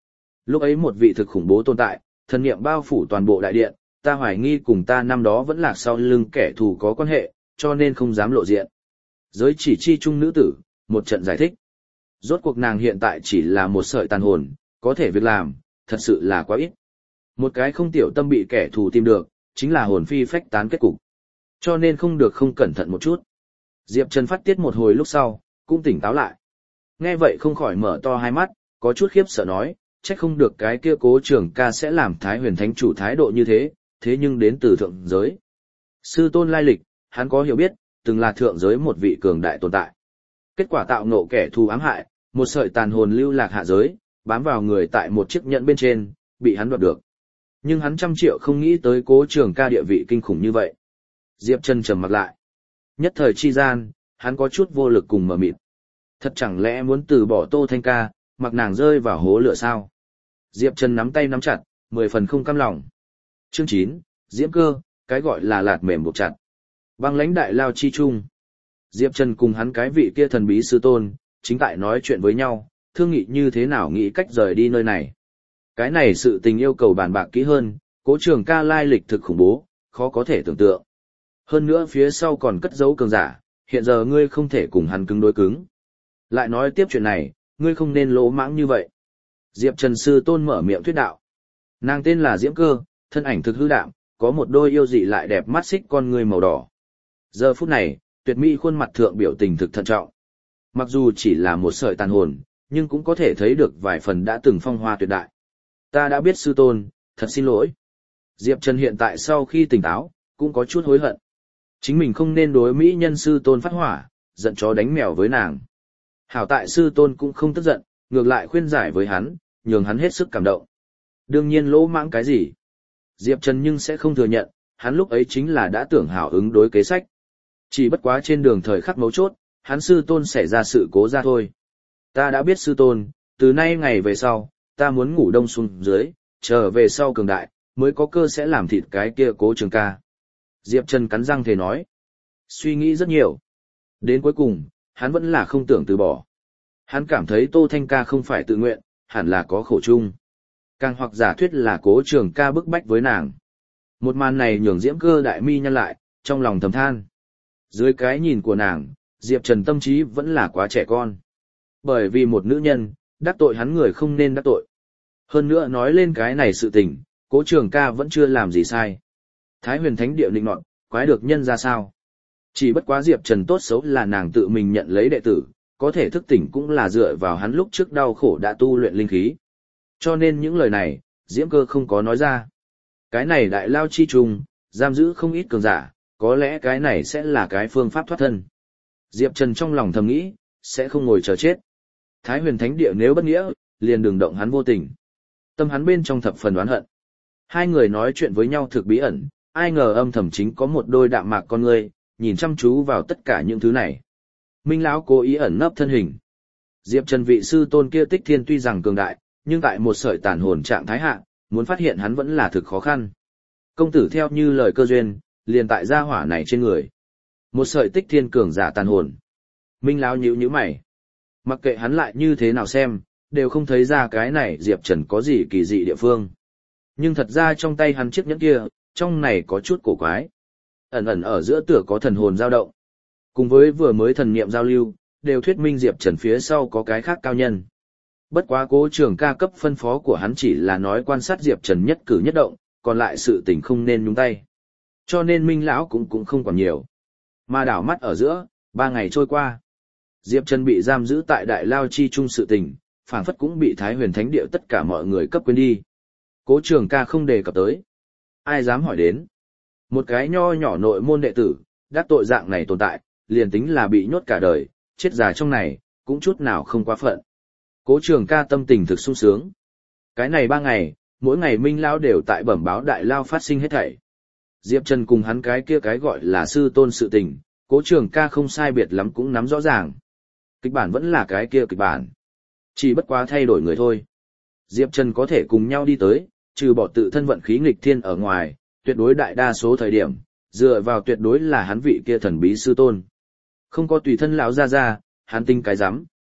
Lúc ấy một vị thực khủng bố tồn tại, thần niệm bao phủ toàn bộ đại điện, ta hoài nghi cùng ta năm đó vẫn lạc sau lưng kẻ thù có quan hệ, cho nên không dám lộ diện. Giới chỉ chi trung nữ tử, một trận giải thích. Rốt cuộc nàng hiện tại chỉ là một sợi tàn hồn, có thể việc làm, thật sự là quá ít. Một cái không tiểu tâm bị kẻ thù tìm được, chính là hồn phi phách tán kết cục. Cho nên không được không cẩn thận một chút. Diệp Trần phát tiết một hồi lúc sau, cũng tỉnh táo lại. Nghe vậy không khỏi mở to hai mắt, có chút khiếp sợ nói, trách không được cái kia Cố Trường Ca sẽ làm Thái Huyền Thánh chủ thái độ như thế, thế nhưng đến từ thượng giới. Sư tôn lai lịch, hắn có hiểu biết, từng là thượng giới một vị cường đại tồn tại. Kết quả tạo nộ kẻ thù ám hại, một sợi tàn hồn lưu lạc hạ giới, bám vào người tại một chiếc nhẫn bên trên, bị hắn đoạt được. Nhưng hắn trăm triệu không nghĩ tới Cố Trường Ca địa vị kinh khủng như vậy. Diệp Trần trầm mặt lại. Nhất thời chi gian, hắn có chút vô lực cùng mờ mịt. Thật chẳng lẽ muốn từ bỏ Tô Thanh Ca, mặc nàng rơi vào hố lửa sao? Diệp Trần nắm tay nắm chặt, 10 phần không cam lòng. Chương 9, Diễm Cơ, cái gọi là lạt mềm buộc chặt. Băng lãnh đại lao chi trung. Diệp Trần cùng hắn cái vị kia thần bí sư tôn, chính tại nói chuyện với nhau, thương nghị như thế nào nghĩ cách rời đi nơi này. Cái này sự tình yêu cầu bàn bạc kỹ hơn, Cố Trường Ca lai lịch thực khủng bố, khó có thể tưởng tượng. Hơn nữa phía sau còn cất giấu cường giả, hiện giờ ngươi không thể cùng hắn cứng đối cứng. Lại nói tiếp chuyện này, ngươi không nên lỗ mãng như vậy. Diệp Trần sư tôn mở miệng thuyết đạo. Nàng tên là Diễm Cơ, thân ảnh thực hư đạm, có một đôi yêu dị lại đẹp mắt xích con ngươi màu đỏ. Giờ phút này, tuyệt mỹ khuôn mặt thượng biểu tình thực thận trọng. Mặc dù chỉ là một sợi tàn hồn, nhưng cũng có thể thấy được vài phần đã từng phong hoa tuyệt đại. Ta đã biết sư tôn, thật xin lỗi. Diệp Trần hiện tại sau khi tỉnh táo, cũng có chút hối hận. Chính mình không nên đối mỹ nhân sư tôn phát hỏa, giận chó đánh mèo với nàng. Hảo tại sư tôn cũng không tức giận, ngược lại khuyên giải với hắn, nhường hắn hết sức cảm động. Đương nhiên lỗ mãng cái gì? Diệp Trần nhưng sẽ không thừa nhận, hắn lúc ấy chính là đã tưởng hảo ứng đối kế sách. Chỉ bất quá trên đường thời khắc mấu chốt, hắn sư tôn xảy ra sự cố ra thôi. Ta đã biết sư tôn, từ nay ngày về sau, ta muốn ngủ đông xuống dưới, trở về sau cường đại, mới có cơ sẽ làm thịt cái kia Cố Trường Ca. Diệp Trần cắn răng thề nói. Suy nghĩ rất nhiều. Đến cuối cùng, hắn vẫn là không tưởng từ bỏ. Hắn cảm thấy Tô Thanh Ca không phải tự nguyện, hẳn là có khổ chung. Càng hoặc giả thuyết là Cố Trường Ca bức bách với nàng. Một màn này nhường Diễm Cơ đại mi nhăn lại, trong lòng thầm than. Dưới cái nhìn của nàng, Diệp Trần tâm trí vẫn là quá trẻ con. Bởi vì một nữ nhân, đắc tội hắn người không nên đắc tội. Hơn nữa nói lên cái này sự tình, Cố Trường Ca vẫn chưa làm gì sai. Thái Huyền Thánh địa định nọt, quái được nhân ra sao? Chỉ bất quá Diệp Trần tốt xấu là nàng tự mình nhận lấy đệ tử, có thể thức tỉnh cũng là dựa vào hắn lúc trước đau khổ đã tu luyện linh khí. Cho nên những lời này, Diễm Cơ không có nói ra. Cái này đại lao chi trùng, giam giữ không ít cường giả, có lẽ cái này sẽ là cái phương pháp thoát thân. Diệp Trần trong lòng thầm nghĩ, sẽ không ngồi chờ chết. Thái Huyền Thánh địa nếu bất nghĩa, liền đừng động hắn vô tình. Tâm hắn bên trong thập phần oán hận. Hai người nói chuyện với nhau thực bí ẩn, ai ngờ âm thầm chính có một đôi đạm mạc con ngươi, nhìn chăm chú vào tất cả những thứ này. Minh lão cố ý ẩn nấp thân hình. Diệp Trần vị sư tôn kia Tích Thiên tuy rằng cường đại, nhưng tại một sợi tàn hồn trạng thái hạ, muốn phát hiện hắn vẫn là thực khó khăn. Công tử theo như lời cơ duyên, liền tại gia hỏa này trên người. Một sợi Tích Thiên cường giả tàn hồn. Minh lão nhíu mày. Mặc kệ hắn lại như thế nào xem, đều không thấy ra cái này Diệp Trần có gì kỳ dị địa phương. Nhưng thật ra trong tay hắn chiếc nhẫn kia, trong này có chút cổ quái. Ẩn ẩn ở giữa tựa có thần hồn dao động. Cùng với vừa mới thần niệm giao lưu, đều thuyết minh Diệp Trần phía sau có cái khác cao nhân. Bất quá Cố Trường Ca cấp phân phó của hắn chỉ là nói quan sát Diệp Trần nhất cử nhất động, còn lại sự tình không nên nhúng tay. Cho nên Minh lão cũng không còn nhiều. Mà đảo mắt ở giữa, 3 ngày trôi qua. Diệp Trần bị giam giữ tại Đại Lao chi trung sự tình, phảng phất cũng bị Thái Huyền Thánh địa tất cả mọi người cấp quên đi. Cố Trường Ca không đề cập tới. Ai dám hỏi đến? Một cái nho nhỏ nội môn đệ tử, đắc tội dạng này tồn tại, liền tính là bị nhốt cả đời, chết già trong này, cũng chút nào không quá phận. Cố Trường Ca tâm tình thực sung sướng. Cái này 3 ngày, mỗi ngày Minh lão đều tại bẩm báo Đại Lao phát sinh hết thảy. Diệp Trần cùng hắn cái kia cái gọi là sư tôn sự tình, Cố Trường Ca không sai biệt lắm cũng nắm rõ ràng. Kịch bản vẫn là cái kia kịch bản. Chỉ bất quá thay đổi người thôi. Diệp Trần có thể cùng nhau đi tới, trừ bỏ tự thân vận khí nghịch thiên ở ngoài, tuyệt đối đại đa số thời điểm, dựa vào tuyệt đối là hắn vị kia thần bí sư tôn. Không có tùy thân lão ra, hắn tinh cái rắm.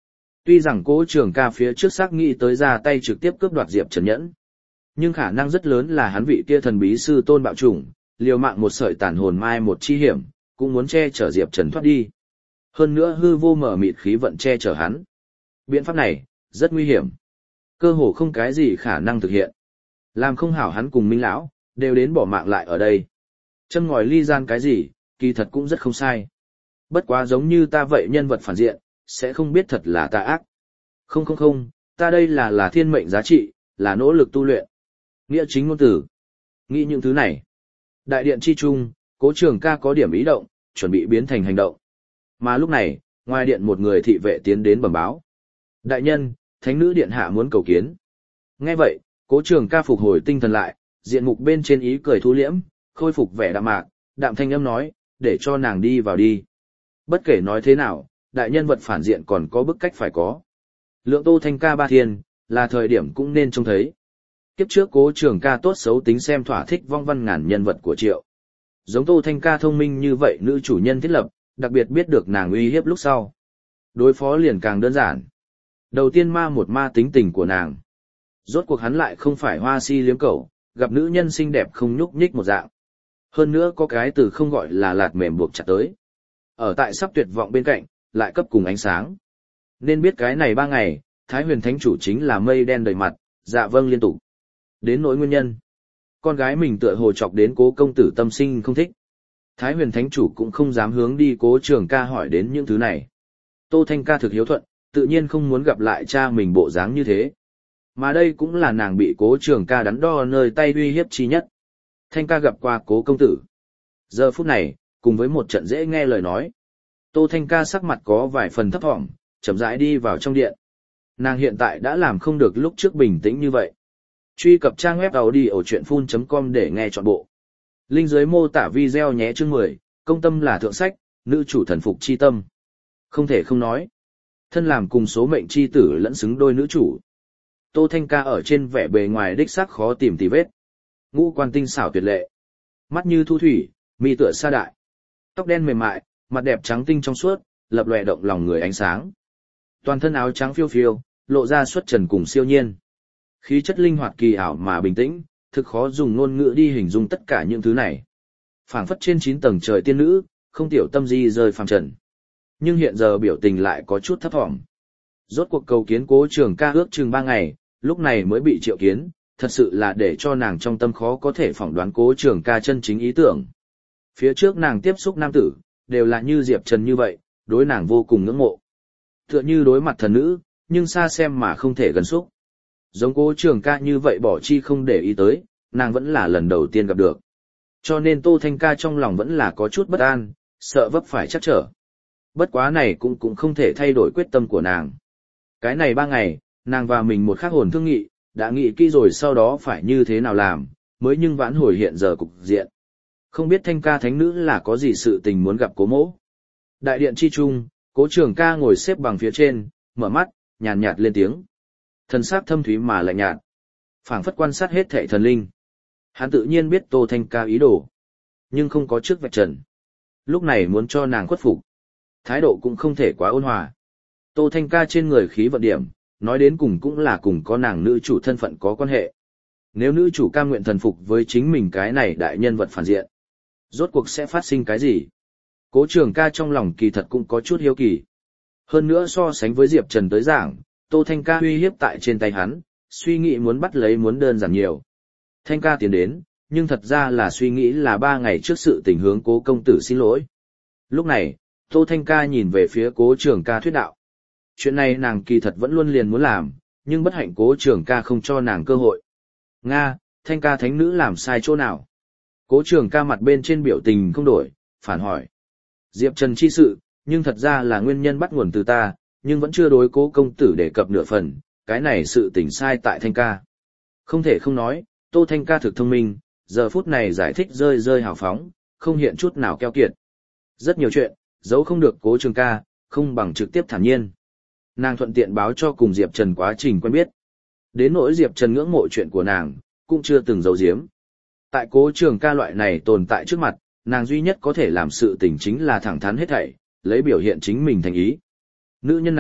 Tuy rằng Cố Trường Ca phía trước xác nghĩ tới ra tay trực tiếp cướp đoạt Diệp Trần nhẫn, nhưng khả năng rất lớn là hắn vị kia thần bí sư tôn bạo chủng, liều mạng một sợi tàn hồn mai một chi hiểm, cũng muốn che chở Diệp Trần thoát đi. Hơn nữa hư vô mở mịt khí vận che chở hắn. Biện pháp này, rất nguy hiểm. Cơ hồ không cái gì khả năng thực hiện. Làm không hảo hắn cùng Minh lão đều đến bỏ mạng lại ở đây. Châm ngòi ly gian cái gì, kỳ thật cũng rất không sai. Bất quá giống như ta vậy nhân vật phản diện, sẽ không biết thật là ta ác. Không, ta đây là thiên mệnh giá trị, là nỗ lực tu luyện. Nghĩa chính ngôn tử. Nghĩ những thứ này. Đại điện chi trung, Cố Trường Ca có điểm ý động, chuẩn bị biến thành hành động. Mà lúc này, ngoài điện một người thị vệ tiến đến bẩm báo. Đại nhân, thánh nữ điện hạ muốn cầu kiến. Nghe vậy, Cố Trường Ca phục hồi tinh thần lại, diện mục bên trên ý cười thu liễm, khôi phục vẻ đạm mạc, đạm thanh âm nói, để cho nàng đi vào đi. Bất kể nói thế nào, đại nhân vật phản diện còn có bức cách phải có. Lượng Tô Thanh Ca ba thiên, là thời điểm cũng nên trông thấy. Kiếp trước Cố Trường Ca tốt xấu tính xem thỏa thích vong văn ngàn nhân vật của Triệu. Giống Tô Thanh Ca thông minh như vậy nữ chủ nhân thiết lập, đặc biệt biết được nàng uy hiếp lúc sau. Đối phó liền càng đơn giản. Đầu tiên một ma tính tình của nàng. Rốt cuộc hắn lại không phải hoa si liếm cẩu, gặp nữ nhân xinh đẹp không nhúc nhích một dạng. Hơn nữa có cái từ không gọi là lạt mềm buộc chặt tới. Ở tại sắp tuyệt vọng bên cạnh, lại cấp cùng ánh sáng. Nên biết cái này 3 ngày, Thái Huyền Thánh Chủ chính là mây đen đầy mặt, dạ vâng liên tục. Đến nỗi nguyên nhân. Con gái mình tựa hồ chọc đến Cố công tử tâm sinh không thích. Thái Huyền Thánh Chủ cũng không dám hướng đi Cố Trường Ca hỏi đến những thứ này. Tô Thanh Ca thực hiếu thuận, tự nhiên không muốn gặp lại cha mình bộ dáng như thế. Mà đây cũng là nàng bị Cố Trường Ca đắn đo nơi tay uy hiếp chi nhất. Thanh Ca gặp qua Cố công tử. Giờ phút này, cùng với một trận dễ nghe lời nói. Tô Thanh Ca sắc mặt có vài phần thấp thỏm, chậm rãi đi vào trong điện. Nàng hiện tại đã làm không được lúc trước bình tĩnh như vậy. Truy cập trang web audiochuyenphun.com để nghe trọn bộ. Link dưới mô tả video nhé. Chương 10, công tâm là thượng sách, nữ chủ thần phục chi tâm. Không thể không nói. Thân làm cùng số mệnh chi tử lẫn xứng đôi nữ chủ. Tô Thanh Ca ở trên vẻ bề ngoài đích xác khó tìm tì vết. Ngũ quan tinh xảo tuyệt lệ. Mắt như thu thủy, mi tựa sa đại. Tóc đen mềm mại, mặt đẹp trắng tinh trong suốt, lập lòe động lòng người ánh sáng. Toàn thân áo trắng phiêu phiêu, lộ ra xuất trần cùng siêu nhiên. Khí chất linh hoạt kỳ ảo mà bình tĩnh, thực khó dùng ngôn ngữ đi hình dung tất cả những thứ này. Phảng phất trên 9 tầng trời tiên nữ, không tiểu tâm di rơi phàm trần. Nhưng hiện giờ biểu tình lại có chút thấp thỏm. Rốt cuộc cầu kiến Cố Trường Ca ước chừng 3 ngày, lúc này mới bị triệu kiến, thật sự là để cho nàng trong tâm khó có thể phỏng đoán Cố Trường Ca chân chính ý tưởng. Phía trước nàng tiếp xúc nam tử, đều là như Diệp Trần như vậy, đối nàng vô cùng ngưỡng mộ. Tựa như đối mặt thần nữ, nhưng xa xem mà không thể gần xúc. Giống Cố Trường Ca như vậy bỏ chi không để ý tới, nàng vẫn là lần đầu tiên gặp được. Cho nên Tô Thanh Ca trong lòng vẫn là có chút bất an, sợ vấp phải chắc trở. Bất quá này cũng không thể thay đổi quyết tâm của nàng. Cái này 3 ngày, nàng và mình một khắc hồn thương nghị, đã nghĩ kỹ rồi sau đó phải như thế nào làm, mới nhưng vãn hồi hiện giờ cục diện. Không biết Thanh Ca thánh nữ là có gì sự tình muốn gặp Cố mỗ. Đại điện chi trung, Cố Trường Ca ngồi xếp bằng phía trên, mở mắt, nhàn nhạt lên tiếng. Thần sắc thâm thúy mà lạnh nhạt, phảng phất quan sát hết thảy thần linh. Hắn tự nhiên biết Tô Thanh Ca ý đồ, nhưng không có trước vạch trần. Lúc này muốn cho nàng khuất phục, thái độ cũng không thể quá ôn hòa. Tô Thanh Ca trên người khí vận điểm, nói đến cùng cũng là cùng có nàng nữ chủ thân phận có quan hệ. Nếu nữ chủ cam nguyện thần phục với chính mình cái này đại nhân vật phản diện, rốt cuộc sẽ phát sinh cái gì? Cố Trường Ca trong lòng kỳ thật cũng có chút hiếu kỳ. Hơn nữa so sánh với Diệp Trần tới giảng, Tô Thanh Ca uy hiếp tại trên tay hắn, suy nghĩ muốn bắt lấy muốn đơn giản nhiều. Thanh Ca tiến đến, nhưng thật ra là suy nghĩ là 3 ngày trước sự tình hướng Cố công tử xin lỗi. Lúc này, Tô Thanh Ca nhìn về phía Cố Trường Ca thuyết đạo. Chuyện này nàng kỳ thật vẫn luôn liền muốn làm, nhưng bất hạnh Cố Trường Ca không cho nàng cơ hội. Nga, Thanh Ca thánh nữ làm sai chỗ nào? Cố Trường Ca mặt bên trên biểu tình không đổi, phản hỏi. Diệp Trần chi sự, nhưng thật ra là nguyên nhân bắt nguồn từ ta, nhưng vẫn chưa đối Cố công tử đề cập nửa phần, cái này sự tình sai tại Thanh Ca. Không thể không nói, Tô Thanh Ca thực thông minh, giờ phút này giải thích rơi rơi hào phóng, không hiện chút nào keo kiệt. Rất nhiều chuyện, giấu không được Cố Trường Ca, không bằng trực tiếp thản nhiên. Nàng thuận tiện báo cho cùng Diệp Trần quá trình quen biết. Đến nỗi Diệp Trần ngưỡng mộ chuyện của nàng, cũng chưa từng giấu giếm. Tại Cố Trường Ca loại này tồn tại trước mặt, nàng duy nhất có thể làm sự tình chính là thẳng thắn hết thảy, lấy biểu hiện chính mình thành ý. Nữ nhân này,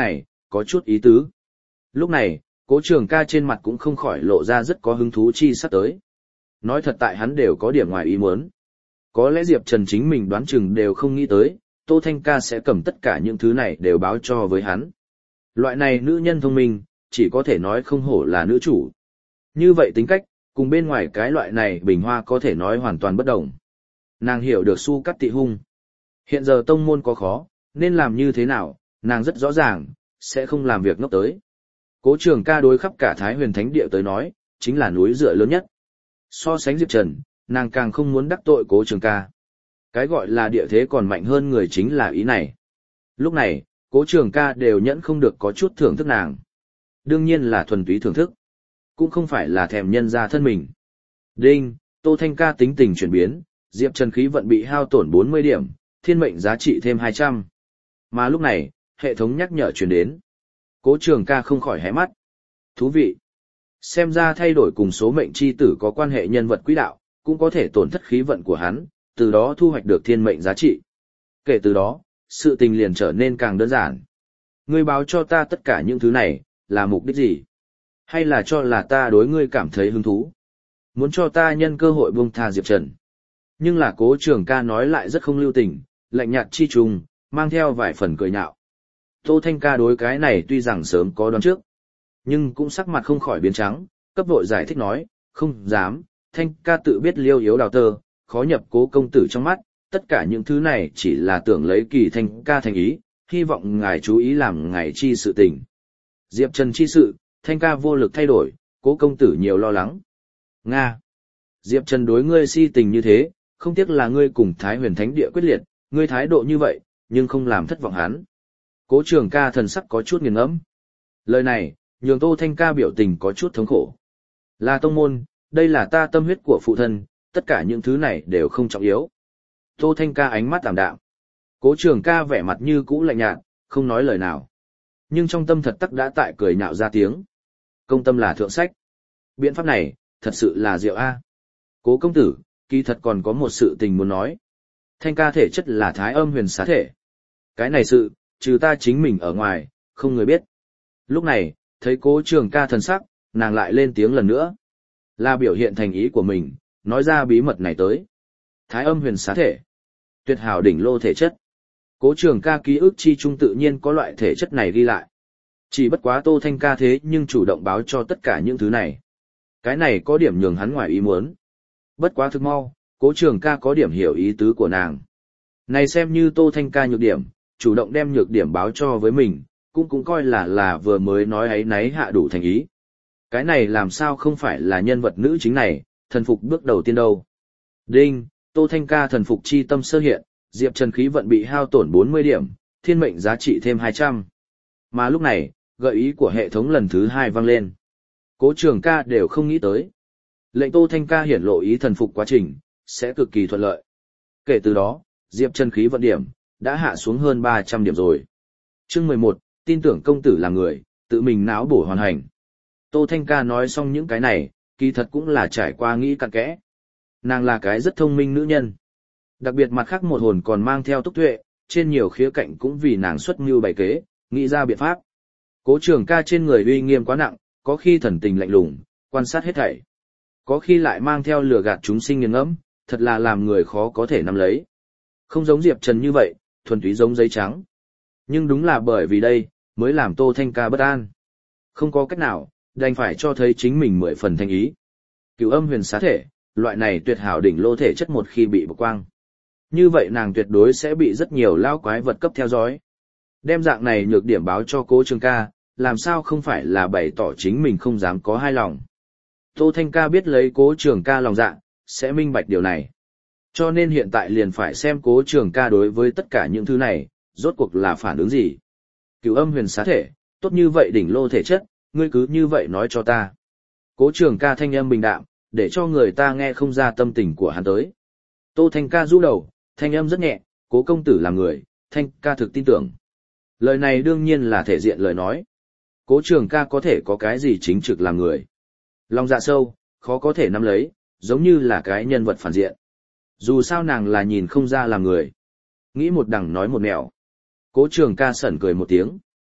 có chút ý tứ. Lúc này, Cố Trường Ca trên mặt cũng không khỏi lộ ra rất có hứng thú chi sắp tới. Nói thật tại hắn đều có điểm ngoài ý muốn. Có lẽ Diệp Trần chính mình đoán chừng đều không nghĩ tới, Tô Thanh Ca sẽ cầm tất cả những thứ này đều báo cho với hắn. Loại này nữ nhân thông minh, chỉ có thể nói không hổ là nữ chủ. Như vậy tính cách, cùng bên ngoài cái loại này bình hoa có thể nói hoàn toàn bất đồng. Nàng hiểu được Su Cắt Tị Hung. Hiện giờ tông môn có khó, nên làm như thế nào, nàng rất rõ ràng, sẽ không làm việc ngốc tới. Cố Trường Ca đối khắp cả Thái Huyền Thánh Địa tới nói, chính là núi dựa lớn nhất. So sánh Diệp Trần, nàng càng không muốn đắc tội Cố Trường Ca. Cái gọi là địa thế còn mạnh hơn người chính là ý này. Lúc này, Cố Trường Ca đều nhẫn không được có chút thưởng thức nàng. Đương nhiên là thuần túy thưởng thức. Cũng không phải là thèm nhân ra thân mình. Đinh, Tô Thanh Ca tính tình chuyển biến, Diệp Trần khí vận bị hao tổn 40 điểm, thiên mệnh giá trị thêm 200. Mà lúc này, hệ thống nhắc nhở truyền đến. Cố Trường Ca không khỏi hé mắt. Thú vị. Xem ra thay đổi cùng số mệnh chi tử có quan hệ nhân vật quỹ đạo, cũng có thể tổn thất khí vận của hắn, từ đó thu hoạch được thiên mệnh giá trị. Kể từ đó, sự tình liền trở nên càng đơn giản. Ngươi báo cho ta tất cả những thứ này, là mục đích gì? Hay là cho là ta đối ngươi cảm thấy hứng thú? Muốn cho ta nhân cơ hội buông tha Diệp Trần. Nhưng là Cố Trường Ca nói lại rất không lưu tình, lạnh nhạt chi trùng, mang theo vài phần cười nhạo. Tô Thanh Ca đối cái này tuy rằng sớm có đoán trước, nhưng cũng sắc mặt không khỏi biến trắng, cấp vội giải thích nói, không dám, Thanh Ca tự biết liêu yếu đào tơ, khó nhập Cố công tử trong mắt, tất cả những thứ này chỉ là tưởng lấy Kỳ Thanh Ca thành ý, hy vọng ngài chú ý làm ngài chi sự tình. Diệp Trần chi sự, Thanh Ca vô lực thay đổi, Cố công tử nhiều lo lắng. Nga. Diệp Trần đối ngươi si tình như thế, không tiếc là ngươi cùng Thái Huyền Thánh Địa quyết liệt, ngươi thái độ như vậy, nhưng không làm thất vọng hắn. Cố Trường Ca thần sắc có chút nghiền ngẫm. Lời này, nhường Tô Thanh Ca biểu tình có chút thống khổ. Là tông môn, đây là ta tâm huyết của phụ thân, tất cả những thứ này đều không trọng yếu. Tô Thanh Ca ánh mắt tạm đạm. Cố Trường Ca vẻ mặt như cũ lạnh nhạt, không nói lời nào. Nhưng trong tâm thật tắc đã tại cười nhạo ra tiếng. Công tâm là thượng sách. Biện pháp này, thật sự là diệu a. Cố công tử, kỳ thật còn có một sự tình muốn nói. Thanh Ca thể chất là Thái Âm Huyền Xá thể. Cái này sự, trừ ta chính mình ở ngoài, không người biết. Lúc này, thấy Cố Trường Ca thần sắc, nàng lại lên tiếng lần nữa. Là biểu hiện thành ý của mình, nói ra bí mật này tới. Thái Âm Huyền Xá thể. Tuyệt hảo đỉnh lô thể chất. Cố Trường Ca ký ức chi trung tự nhiên có loại thể chất này ghi lại. Chỉ bất quá Tô Thanh Ca thế nhưng chủ động báo cho tất cả những thứ này. Cái này có điểm nhường hắn ngoài ý muốn. Bất quá thực mau, Cố Trường Ca có điểm hiểu ý tứ của nàng. Này xem như Tô Thanh Ca nhược điểm, chủ động đem nhược điểm báo cho với mình, cũng coi là vừa mới nói ấy nấy hạ đủ thành ý. Cái này làm sao không phải là nhân vật nữ chính này, thần phục bước đầu tiên đâu. Đinh, Tô Thanh Ca thần phục chi tâm sơ hiện, Diệp Trần khí vận bị hao tổn 40 điểm, thiên mệnh giá trị thêm 200. Mà lúc này, gợi ý của hệ thống lần thứ 2 vang lên. Cố Trường Ca đều không nghĩ tới. Lệnh Tô Thanh Ca hiển lộ ý thần phục quá trình, sẽ cực kỳ thuận lợi. Kể từ đó, Diệp Trần khí vận điểm, đã hạ xuống hơn 300 điểm rồi. Chương 11, tin tưởng công tử là người, tự mình náo bổ hoàn hành. Tô Thanh Ca nói xong những cái này, kỳ thật cũng là trải qua nghĩ cặn kẽ. Nàng là cái rất thông minh nữ nhân. Đặc biệt mặt khác một hồn còn mang theo túc tuệ, trên nhiều khía cạnh cũng vì nàng xuất mưu bày kế, nghĩ ra biện pháp. Cố Trường Ca trên người uy nghiêm quá nặng, có khi thần tình lạnh lùng, quan sát hết thảy. Có khi lại mang theo lừa gạt chúng sinh nghiền ngẫm, thật là làm người khó có thể nắm lấy. Không giống Diệp Trần như vậy, thuần túy giống giấy trắng. Nhưng đúng là bởi vì đây, mới làm Tô Thanh Ca bất an. Không có cách nào, đành phải cho thấy chính mình 10 phần thành ý. Cửu Âm Huyền Xá thể, loại này tuyệt hảo đỉnh lô thể chất một khi bị bộc quang. Như vậy nàng tuyệt đối sẽ bị rất nhiều lao quái vật cấp theo dõi. Đem dạng này nhược điểm báo cho Cố Trường Ca, làm sao không phải là bày tỏ chính mình không dám có hai lòng. Tô Thanh Ca biết lấy Cố Trường Ca lòng dạ, sẽ minh bạch điều này. Cho nên hiện tại liền phải xem Cố Trường Ca đối với tất cả những thứ này, rốt cuộc là phản ứng gì. Cửu Âm Huyền Xá thể, tốt như vậy đỉnh lô thể chất, ngươi cứ như vậy nói cho ta. Cố Trường Ca thanh âm bình đạm, để cho người ta nghe không ra tâm tình của hắn tới. Tô Thanh Ca rũ đầu, thanh âm rất nhẹ, Cố công tử là người, Thanh Ca thực tin tưởng. Lời này đương nhiên là thể diện lời nói. Cố Trường Ca có thể có cái gì chính trực làm người. Lòng dạ sâu, khó có thể nắm lấy, giống như là cái nhân vật phản diện. Dù sao nàng là nhìn không ra làm người. Nghĩ một đằng nói một nẻo. Cố Trường Ca sẩn cười một tiếng.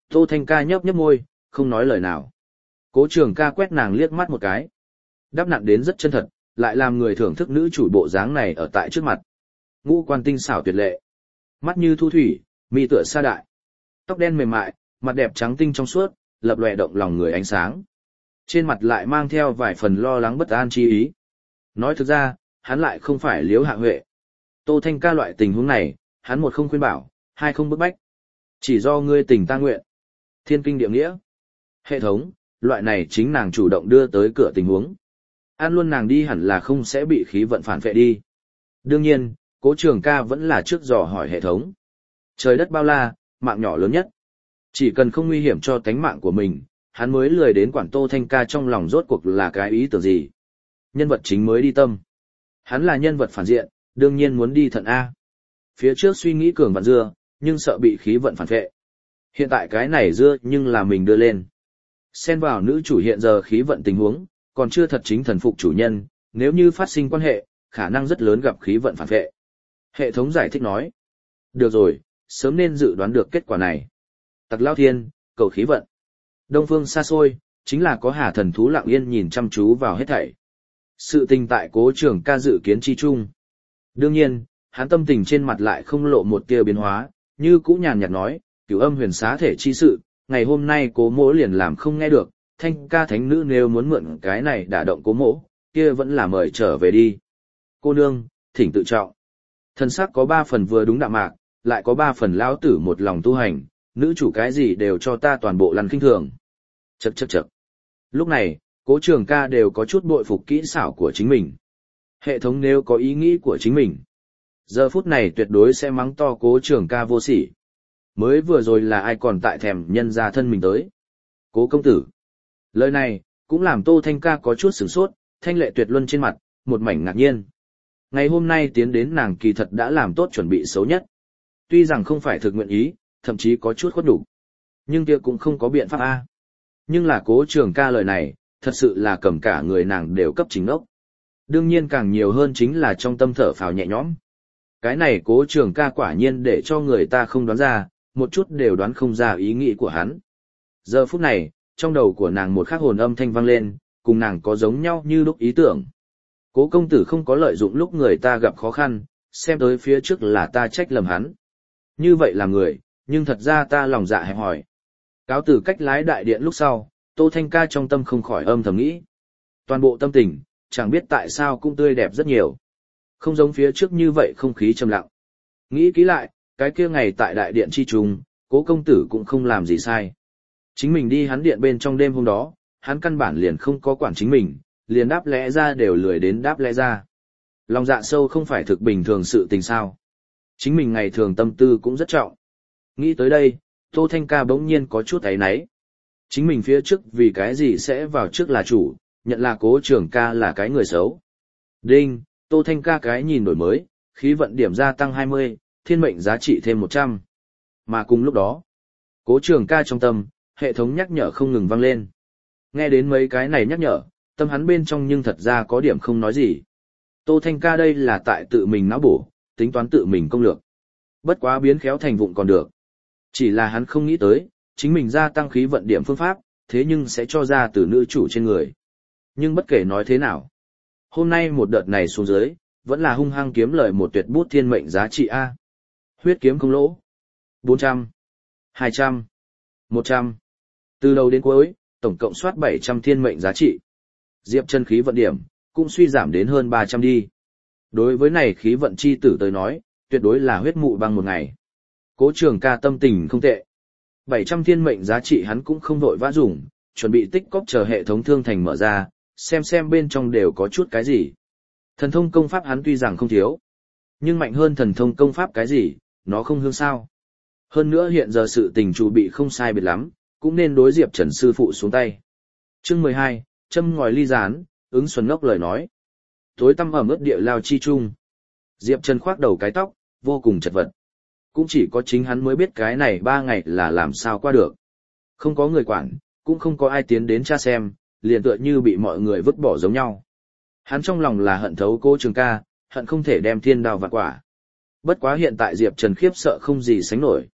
Tô Thanh Ca nhấp nhấp môi, không nói lời nào. Cố Trường Ca quét nàng liếc mắt một cái. Đáp nặn đến rất chân thật, lại làm người thưởng thức nữ chủ bộ dáng này ở tại trước mặt. Ngũ quan tinh xảo tuyệt lệ. Mắt như thu thủy, mi tựa sa đại. Tóc đen mềm mại, mặt đẹp trắng tinh trong suốt, lập lòe động lòng người ánh sáng. Trên mặt lại mang theo vài phần lo lắng bất an chi ý. Nói thực ra, hắn lại không phải Liễu Hạ Huệ. Tô Thanh Ca loại tình huống này, hắn một không khuyên bảo, hai không bức bách. Chỉ do ngươi tình ta nguyện. Thiên kinh địa nghĩa. Hệ thống, loại này chính nàng chủ động đưa tới cửa tình huống. An luôn nàng đi hẳn là không sẽ bị khí vận phản phệ đi. Đương nhiên, Cố Trường Ca vẫn là trước dò hỏi hệ thống. Trời đất bao la, mạng nhỏ lớn nhất. Chỉ cần không nguy hiểm cho tánh mạng của mình, hắn mới lười đến quản Tô Thanh Ca trong lòng rốt cuộc là cái ý tưởng gì. Nhân vật chính mới đi tâm. Hắn là nhân vật phản diện, đương nhiên muốn đi thận A. Phía trước suy nghĩ cường vạn dưa, nhưng sợ bị khí vận phản phệ. Hiện tại cái này dưa nhưng là mình đưa lên. Xen vào nữ chủ hiện giờ khí vận tình huống, còn chưa thật chính thần phục chủ nhân, nếu như phát sinh quan hệ, khả năng rất lớn gặp khí vận phản phệ. Hệ thống giải thích nói. Được rồi, sớm nên dự đoán được kết quả này. Tặc Lao Thiên, cầu khí vận. Đông phương xa xôi, chính là có Hà thần thú lặng yên nhìn chăm chú vào hết thảy. Sự tình tại Cố Trường Ca dự kiến chi chung. Đương nhiên, hắn tâm tình trên mặt lại không lộ một tia biến hóa, như cũ nhàn nhạt nói, Cửu Âm Huyền Xá thể chi sự, ngày hôm nay Cố Mỗ liền làm không nghe được, Thanh Ca thánh nữ nếu muốn mượn cái này đả động Cố Mỗ, kia vẫn là mời trở về đi. Cô nương, thỉnh tự trọng. Thân xác có 3 phần vừa đúng đạm mạc, lại có 3 phần lão tử một lòng tu hành, nữ chủ cái gì đều cho ta toàn bộ lăn khinh thường. Chậc chậc chậc. Lúc này, Cố Trường Ca đều có chút bội phục kỹ xảo của chính mình. Hệ thống nếu có ý nghĩ của chính mình, giờ phút này tuyệt đối sẽ mắng to Cố Trường Ca vô sỉ. Mới vừa rồi là ai còn tại thèm nhân ra thân mình tới. Cố công tử. Lời này, cũng làm Tô Thanh Ca có chút sửng sốt, thanh lệ tuyệt luân trên mặt, một mảnh ngạc nhiên. Ngày hôm nay tiến đến nàng kỳ thật đã làm tốt chuẩn bị xấu nhất. Tuy rằng không phải thực nguyện ý, thậm chí có chút khuất đủ. Nhưng kia cũng không có biện pháp A. Nhưng là Cố Trường Ca lời này, thật sự là cầm cả người nàng đều cấp chính ốc. Đương nhiên càng nhiều hơn chính là trong tâm thở phào nhẹ nhõm. Cái này Cố Trường Ca quả nhiên để cho người ta không đoán ra, một chút đều đoán không ra ý nghĩ của hắn. Giờ phút này, trong đầu của nàng một khắc hồn âm thanh vang lên, cùng nàng có giống nhau như lúc ý tưởng. Cố công tử không có lợi dụng lúc người ta gặp khó khăn, xem tới phía trước là ta trách lầm hắn. Như vậy là người, nhưng thật ra ta lòng dạ hẹp hòi. Cáo từ cách lái đại điện lúc sau, Tô Thanh Ca trong tâm không khỏi âm thầm nghĩ. Toàn bộ tâm tình, chẳng biết tại sao cũng tươi đẹp rất nhiều. Không giống phía trước như vậy không khí trầm lặng. Nghĩ kỹ lại, cái kia ngày tại đại điện chi trùng, Cố công tử cũng không làm gì sai. Chính mình đi hắn điện bên trong đêm hôm đó, hắn căn bản liền không có quản chính mình, liền đáp lẽ ra đều lười đến đáp lẽ ra. Lòng dạ sâu không phải thực bình thường sự tình sao. Chính mình ngày thường tâm tư cũng rất trọng. Nghĩ tới đây, Tô Thanh Ca bỗng nhiên có chút áy náy. Chính mình phía trước vì cái gì sẽ vào trước là chủ, nhận là Cố Trường Ca là cái người xấu. Đinh, Tô Thanh Ca cái nhìn đổi mới, khí vận điểm gia tăng 20, thiên mệnh giá trị thêm 100. Mà cùng lúc đó, Cố Trường Ca trong tâm, hệ thống nhắc nhở không ngừng vang lên. Nghe đến mấy cái này nhắc nhở, tâm hắn bên trong nhưng thật ra có điểm không nói gì. Tô Thanh Ca đây là tại tự mình não bổ, tính toán tự mình công lược. Bất quá biến khéo thành vụng còn được. Chỉ là hắn không nghĩ tới, chính mình gia tăng khí vận điểm phương pháp, thế nhưng sẽ cho ra từ nữ chủ trên người. Nhưng bất kể nói thế nào, hôm nay một đợt này xuống dưới, vẫn là hung hăng kiếm lời một tuyệt bút thiên mệnh giá trị A. Huyết kiếm không lỗ. 400, 200, 100. Từ đầu đến cuối, tổng cộng soát 700 thiên mệnh giá trị. Diệp Chân khí vận điểm, cũng suy giảm đến hơn 300 đi. Đối với này khí vận chi tử tới nói, tuyệt đối là huyết mụ băng một ngày. Cố Trường Ca tâm tình không tệ. 700 thiên mệnh giá trị hắn cũng không vội vã dùng, chuẩn bị tích cóp chờ hệ thống thương thành mở ra, xem bên trong đều có chút cái gì. Thần thông công pháp hắn tuy rằng không thiếu, nhưng mạnh hơn thần thông công pháp cái gì, nó không hương sao. Hơn nữa hiện giờ sự tình chủ bị không sai biệt lắm, cũng nên đối Diệp Trần sư phụ xuống tay. Chương 12, châm ngòi ly gián, ứng xuân ngốc lời nói. Tối tăm ẩm ướt địa lao chi trung. Diệp Trần khoác đầu cái tóc, vô cùng chật vật. Cũng chỉ có chính hắn mới biết cái này 3 ngày là làm sao qua được. Không có người quản, cũng không có ai tiến đến tra xem, liền tựa như bị mọi người vứt bỏ giống nhau. Hắn trong lòng là hận thấu Cố Trường Ca, hận không thể đem thiên đao vạn quả. Bất quá hiện tại Diệp Trần khiếp sợ không gì sánh nổi.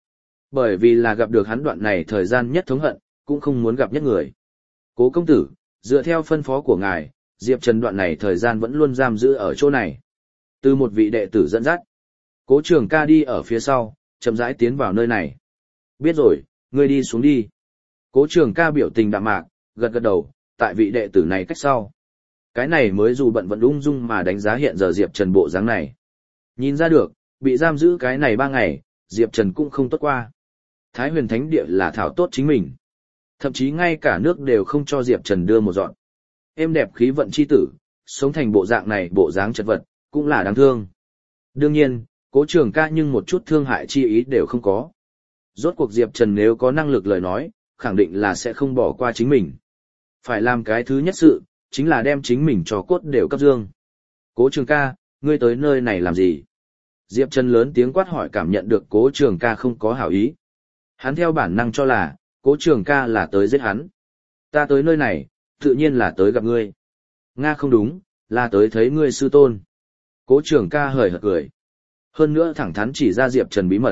Bởi vì là gặp được hắn đoạn này thời gian nhất thống hận, cũng không muốn gặp nhất người. Cố công tử, dựa theo phân phó của ngài, Diệp Trần đoạn này thời gian vẫn luôn giam giữ ở chỗ này. Từ một vị đệ tử dẫn dắt, Cố Trường Ca đi ở phía sau, chậm rãi tiến vào nơi này. Biết rồi, ngươi đi xuống đi. Cố Trường Ca biểu tình đạm mạc, gật gật đầu, tại vị đệ tử này cách sau. Cái này mới dù bận vẫn ung dung mà đánh giá hiện giờ Diệp Trần bộ dáng này. Nhìn ra được, bị giam giữ cái này 3 ngày, Diệp Trần cũng không tốt qua. Thái Huyền Thánh Địa là thảo tốt chính mình. Thậm chí ngay cả nước đều không cho Diệp Trần đưa một dọn. Êm đẹp khí vận chi tử, sống thành bộ dạng này bộ dáng chật vật, cũng là đáng thương. Đương nhiên, Cố Trường Ca nhưng một chút thương hại chi ý đều không có. Rốt cuộc Diệp Trần nếu có năng lực lời nói, khẳng định là sẽ không bỏ qua chính mình. Phải làm cái thứ nhất sự, chính là đem chính mình cho cốt đều cấp dương. Cố Trường Ca, ngươi tới nơi này làm gì? Diệp Trần lớn tiếng quát hỏi, cảm nhận được Cố Trường Ca không có hảo ý. Hắn theo bản năng cho là, Cố Trường Ca là tới giết hắn. Ta tới nơi này, tự nhiên là tới gặp ngươi. Nga không đúng, là tới thấy ngươi sư tôn. Cố Trường Ca hời hợt cười. Hơn nữa thẳng thắn chỉ ra Diệp Trần bí mật.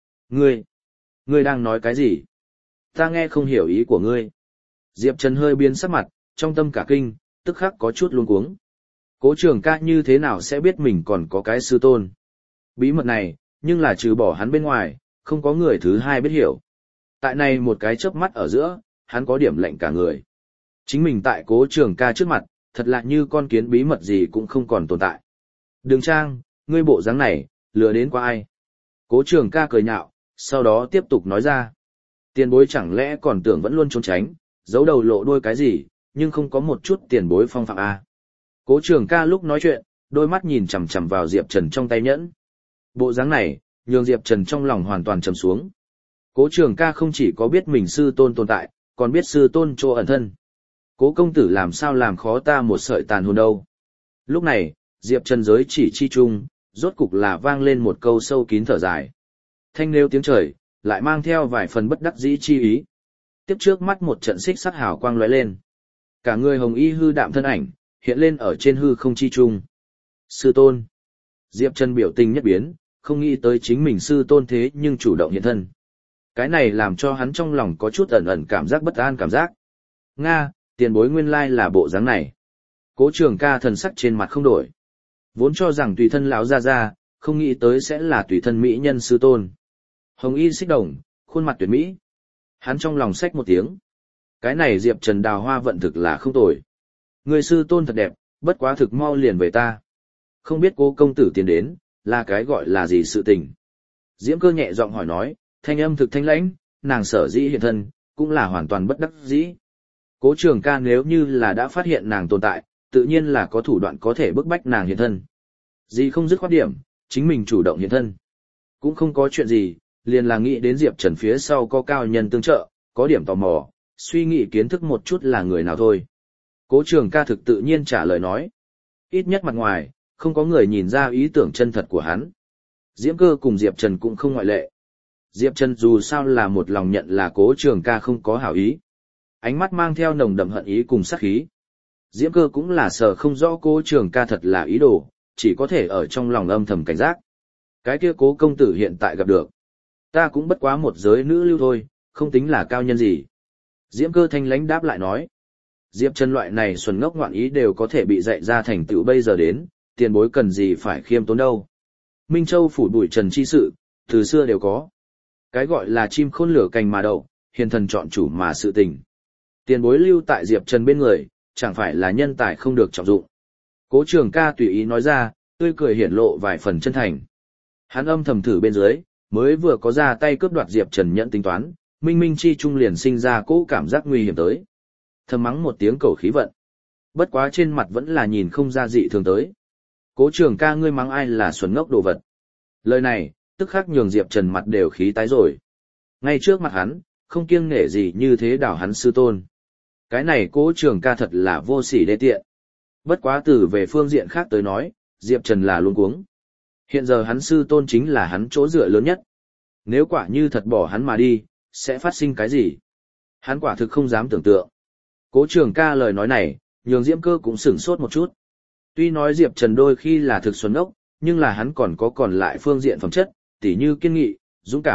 Ngươi đang nói cái gì? Ta nghe không hiểu ý của ngươi. Diệp Trần hơi biến sắc mặt, trong tâm cả kinh, tức khắc có chút luống cuống. Cố Trường Ca như thế nào sẽ biết mình còn có cái sư tôn? Bí mật này, nhưng là trừ bỏ hắn bên ngoài, không có người thứ hai biết hiểu. Tại này một cái chớp mắt ở giữa, hắn có điểm lệnh cả người. Chính mình tại Cố Trường Ca trước mặt, thật lạ như con kiến, bí mật gì cũng không còn tồn tại. Đường Trang, ngươi bộ dáng này, lừa đến qua ai? Cố Trường Ca cười nhạo, sau đó tiếp tục nói ra. Tiền bối chẳng lẽ còn tưởng vẫn luôn trốn tránh, giấu đầu lộ đuôi cái gì, nhưng không có một chút tiền bối phong phạm à. Cố Trường Ca lúc nói chuyện, đôi mắt nhìn chằm chằm vào Diệp Trần trong tay nhẫn. Bộ dáng này, nhường Diệp Trần trong lòng hoàn toàn trầm xuống. Cố Trường Ca không chỉ có biết mình sư tôn tồn tại, còn biết sư tôn chỗ ẩn thân. Cố công tử làm sao làm khó ta một sợi tàn hồn đâu. Lúc này, Diệp Trần giới chỉ chi chung, rốt cục là vang lên một câu sâu kín thở dài. Thanh nêu tiếng trời, lại mang theo vài phần bất đắc dĩ chi ý. Tiếp trước mắt một trận xích sắc hào quang lóe lên. Cả người hồng y hư đạm thân ảnh, hiện lên ở trên hư không chi trung. Sư tôn. Diệp Trần biểu tình nhất biến, không nghĩ tới chính mình sư tôn thế nhưng chủ động hiện thân. Cái này làm cho hắn trong lòng có chút ẩn ẩn cảm giác bất an cảm giác. Nga, tiền bối nguyên lai là bộ dáng này. Cố Trường Ca thần sắc trên mặt không đổi. Vốn cho rằng tùy thân lão ra, không nghĩ tới sẽ là tùy thân mỹ nhân sư tôn. Hồng y xích đồng, khuôn mặt tuyệt mỹ. Hắn trong lòng xách một tiếng. Cái này Diệp Trần đào hoa vận thực là không tồi. Người sư tôn thật đẹp, bất quá thực mau liền về ta. Không biết Cố công tử tiến đến, là cái gọi là gì sự tình. Diễm Cơ nhẹ giọng hỏi nói, thanh âm thực thanh lãnh, nàng sở dĩ hiện thân, cũng là hoàn toàn bất đắc dĩ. Cố Trường Ca nếu như là đã phát hiện nàng tồn tại, tự nhiên là có thủ đoạn có thể bức bách nàng hiện thân. Gì không dứt khoát điểm, chính mình chủ động hiện thân. Cũng không có chuyện gì, liền là nghĩ đến Diệp Trần phía sau có cao nhân tương trợ, có điểm tò mò, suy nghĩ kiến thức một chút là người nào thôi. Cố Trường Ca thực tự nhiên trả lời nói. Ít nhất mặt ngoài, không có người nhìn ra ý tưởng chân thật của hắn. Diễm Cơ cùng Diệp Trần cũng không ngoại lệ. Diệp Trần dù sao là một lòng nhận là Cố Trường Ca không có hảo ý. Ánh mắt mang theo nồng đậm hận ý cùng sát khí. Diễm Cơ cũng là sợ không rõ Cố Trường Ca thật là ý đồ, chỉ có thể ở trong lòng âm thầm cảnh giác. Cái kia Cố công tử hiện tại gặp được. Ta cũng bất quá một giới nữ lưu thôi, không tính là cao nhân gì. Diễm Cơ thanh lãnh đáp lại nói. Diệp Trần loại này xuẩn ngốc ngoạn ý đều có thể bị dạy ra thành tựu bây giờ đến, tiền bối cần gì phải khiêm tốn đâu. Minh Châu phủ bụi trần chi sự, từ xưa đều có. Cái gọi là chim khôn lửa cành mà đậu, hiền thần chọn chủ mà sự tình. Tiền bối lưu tại Diệp Trần bên người, chẳng phải là nhân tài không được trọng dụng. Cố Trường Ca tùy ý nói ra, tươi cười hiển lộ vài phần chân thành. Hắn âm thầm thử bên dưới, mới vừa có ra tay cướp đoạt Diệp Trần nhận tính toán, minh minh chi trung liền sinh ra cỗ cảm giác nguy hiểm tới. Thầm mắng một tiếng cầu khí vận. Bất quá trên mặt vẫn là nhìn không ra dị thường tới. Cố Trường Ca, ngươi mắng ai là xuẩn ngốc đồ vật. Lời này, tức khắc nhường Diệp Trần mặt đều khí tái rồi. Ngay trước mặt hắn, không kiêng nể gì như thế đảo hắn sư tôn. Cái này Cố Trường Ca thật là vô sỉ đê tiện. Bất quá từ về phương diện khác tới nói, Diệp Trần là luống cuống. Hiện giờ hắn sư tôn chính là hắn chỗ dựa lớn nhất. Nếu quả như thật bỏ hắn mà đi, sẽ phát sinh cái gì? Hắn quả thực không dám tưởng tượng. Cố Trường Ca lời nói này, nhường Diễm Cơ cũng sửng sốt một chút. Tuy nói Diệp Trần đôi khi là thực xuân ốc, nhưng là hắn còn có còn lại phương diện phẩm chất, tỉ như kiên nghị, dũng cảm,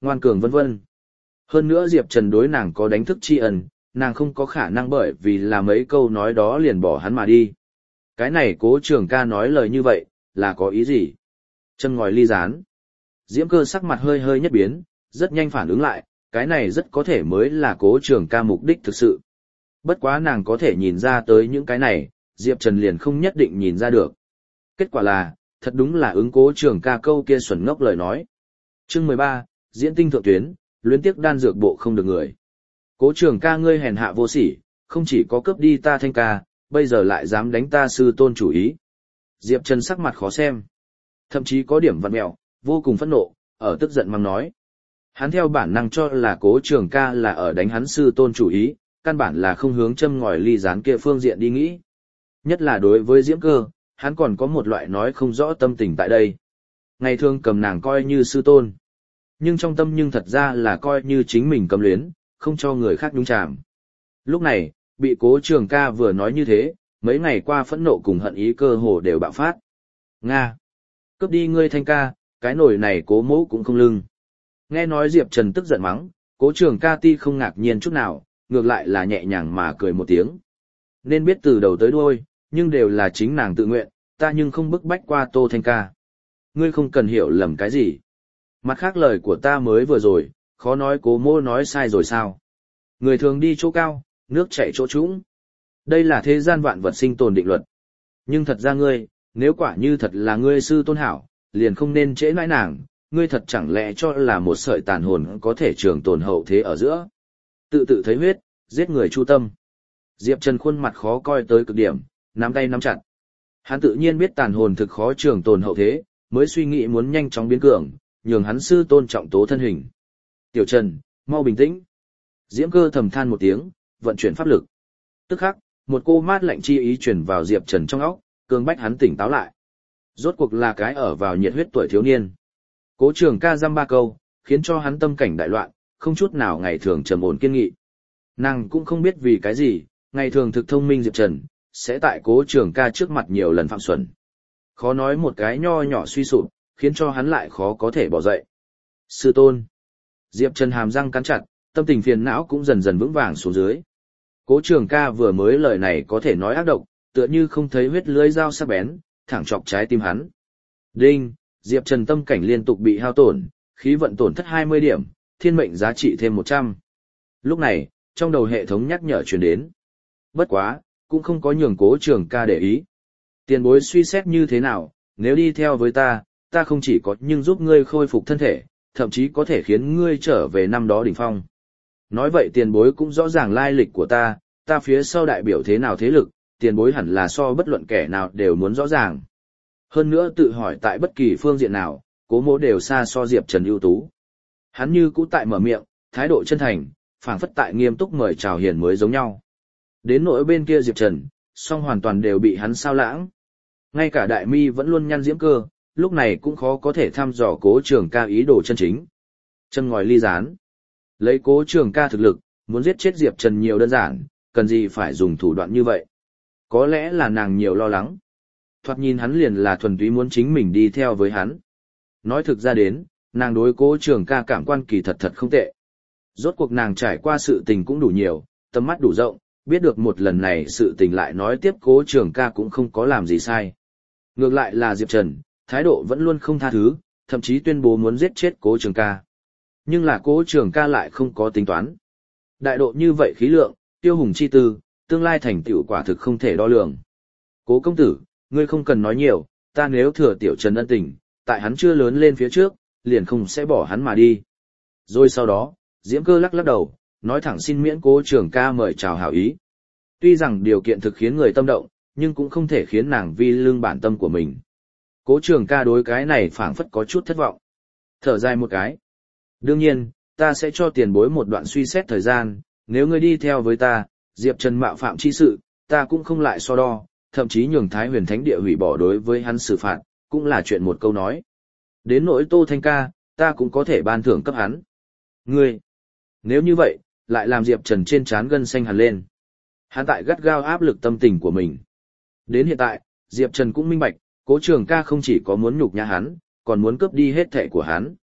ngoan cường vân vân. Hơn nữa Diệp Trần đối nàng có đánh thức tri ân, nàng không có khả năng bởi vì là mấy câu nói đó liền bỏ hắn mà đi. Cái này Cố Trường Ca nói lời như vậy, là có ý gì? Châm ngòi ly gián. Diễm Cơ sắc mặt hơi hơi nhất biến, rất nhanh phản ứng lại, cái này rất có thể mới là Cố Trường Ca mục đích thực sự. Bất quá nàng có thể nhìn ra tới những cái này, Diệp Trần liền không nhất định nhìn ra được. Kết quả là, thật đúng là ứng Cố Trường Ca câu kia xuẩn ngốc lời nói. Chương 13, diễn tinh thượng tuyến, luyến tiếc đan dược bộ không được người. Cố Trường Ca ngươi hèn hạ vô sỉ, không chỉ có cướp đi ta Thanh ca, bây giờ lại dám đánh ta sư tôn chủ ý. Diệp Trần sắc mặt khó xem, thậm chí có điểm vặn mẹo, vô cùng phẫn nộ, ở tức giận mắng nói. Hắn theo bản năng cho là Cố Trường Ca là ở đánh hắn sư tôn chủ ý, căn bản là không hướng châm ngòi ly gián kia phương diện đi nghĩ. Nhất là đối với Diễm Cơ, hắn còn có một loại nói không rõ tâm tình tại đây. Ngày thường cầm nàng coi như sư tôn, nhưng trong tâm nhưng thật ra là coi như chính mình cấm luyến, không cho người khác nhúng chàm. Lúc này, bị Cố Trường Ca vừa nói như thế, mấy ngày qua phẫn nộ cùng hận ý cơ hồ đều bạo phát. Nga! Cướp đi ngươi Thanh ca, cái nổi này Cố mẫu cũng không lưng. Nghe nói Diệp Trần tức giận mắng, Cố Trường Ca ti không ngạc nhiên chút nào, ngược lại là nhẹ nhàng mà cười một tiếng. Nên biết từ đầu tới đuôi, nhưng đều là chính nàng tự nguyện, ta nhưng không bức bách qua Tô Thanh ca. Ngươi không cần hiểu lầm cái gì. Mặt khác lời của ta mới vừa rồi, khó nói Cố mô nói sai rồi sao. Người thường đi chỗ cao, nước chảy chỗ trũng. Đây là thế gian vạn vật sinh tồn định luật. Nhưng thật ra ngươi, nếu quả như thật là ngươi sư tôn hảo, liền không nên trễ nãi nàng, ngươi thật chẳng lẽ cho là một sợi tàn hồn có thể trường tồn hậu thế ở giữa. Tự tự thấy huyết, giết người chu tâm. Diệp Trần khuôn mặt khó coi tới cực điểm, nắm tay nắm chặt. Hắn tự nhiên biết tàn hồn thực khó trường tồn hậu thế, mới suy nghĩ muốn nhanh chóng biến cường, nhường hắn sư tôn trọng tố thân hình. Tiểu Trần, mau bình tĩnh. Diễm Cơ thầm than một tiếng, vận chuyển pháp lực. Tức khắc, một cô mát lạnh chi ý truyền vào Diệp Trần trong óc, cường bách hắn tỉnh táo lại. Rốt cuộc là cái ở vào nhiệt huyết tuổi thiếu niên. Cố Trường Ca dăm ba câu, khiến cho hắn tâm cảnh đại loạn, không chút nào ngày thường trầm ổn kiên nghị. Nàng cũng không biết vì cái gì, ngày thường thực thông minh Diệp Trần, sẽ tại Cố Trường Ca trước mặt nhiều lần phạm xuẩn. Khó nói một cái nho nhỏ suy sụp, khiến cho hắn lại khó có thể bỏ dậy. Sư tôn. Diệp Trần hàm răng cắn chặt, tâm tình phiền não cũng dần dần vững vàng xuống dưới. Cố Trường Ca vừa mới lời này có thể nói ác độc, tựa như không thấy huyết lưỡi dao sắc bén, thẳng chọc trái tim hắn. Đinh, Diệp Trần tâm cảnh liên tục bị hao tổn, khí vận tổn thất 20 điểm, thiên mệnh giá trị thêm 100. Lúc này, trong đầu hệ thống nhắc nhở truyền đến. Bất quá, cũng không có nhường Cố Trường Ca để ý. Tiền bối suy xét như thế nào, nếu đi theo với ta, ta không chỉ có nhưng giúp ngươi khôi phục thân thể, thậm chí có thể khiến ngươi trở về năm đó đỉnh phong. Nói vậy tiền bối cũng rõ ràng lai lịch của ta phía sau đại biểu thế nào thế lực, tiền bối hẳn là so bất luận kẻ nào đều muốn rõ ràng. Hơn nữa tự hỏi tại bất kỳ phương diện nào, Cố mỗ đều xa so Diệp Trần ưu tú. Hắn như cũ tại mở miệng, thái độ chân thành, phảng phất tại nghiêm túc mời chào hiền mới giống nhau. Đến nỗi bên kia Diệp Trần, song hoàn toàn đều bị hắn sao lãng. Ngay cả Đại Mi vẫn luôn nhăn Diễm Cơ, lúc này cũng khó có thể thăm dò Cố Trường Ca ý đồ chân chính. Chân ngòi ly gián. Lấy Cố Trường Ca thực lực, muốn giết chết Diệp Trần nhiều đơn giản, cần gì phải dùng thủ đoạn như vậy. Có lẽ là nàng nhiều lo lắng. Thoạt nhìn hắn liền là thuần túy muốn chính mình đi theo với hắn. Nói thực ra đến, nàng đối Cố Trường Ca cảm quan kỳ thật không tệ. Rốt cuộc nàng trải qua sự tình cũng đủ nhiều, tầm mắt đủ rộng, biết được một lần này sự tình lại nói tiếp Cố Trường Ca cũng không có làm gì sai. Ngược lại là Diệp Trần, thái độ vẫn luôn không tha thứ, thậm chí tuyên bố muốn giết chết Cố Trường Ca. Nhưng là Cố Trường Ca lại không có tính toán. Đại độ như vậy khí lượng, tiêu hùng chi tư, tương lai thành tựu quả thực không thể đo lường. Cố công tử, ngươi không cần nói nhiều, ta nếu thừa Tiểu Trần ân tình, tại hắn chưa lớn lên phía trước, liền không sẽ bỏ hắn mà đi. Rồi sau đó, Diễm Cơ lắc lắc đầu, nói thẳng xin miễn Cố Trường Ca mời chào hảo ý. Tuy rằng điều kiện thực khiến người tâm động, nhưng cũng không thể khiến nàng vi lương bản tâm của mình. Cố Trường Ca đối cái này phảng phất có chút thất vọng. Thở dài một cái. Đương nhiên, ta sẽ cho tiền bối một đoạn suy xét thời gian, nếu ngươi đi theo với ta, Diệp Trần mạo phạm chi sự, ta cũng không lại so đo, thậm chí nhường Thái Huyền Thánh Địa hủy bỏ đối với hắn xử phạt, cũng là chuyện một câu nói. Đến nỗi Tô Thanh ca, ta cũng có thể ban thưởng cấp hắn. Ngươi, nếu như vậy, lại làm Diệp Trần trên trán gân xanh hẳn lên. Hắn tại gắt gao áp lực tâm tình của mình. Đến hiện tại, Diệp Trần cũng minh bạch, Cố Trường Ca không chỉ có muốn nhục nhã hắn, còn muốn cướp đi hết thệ của hắn.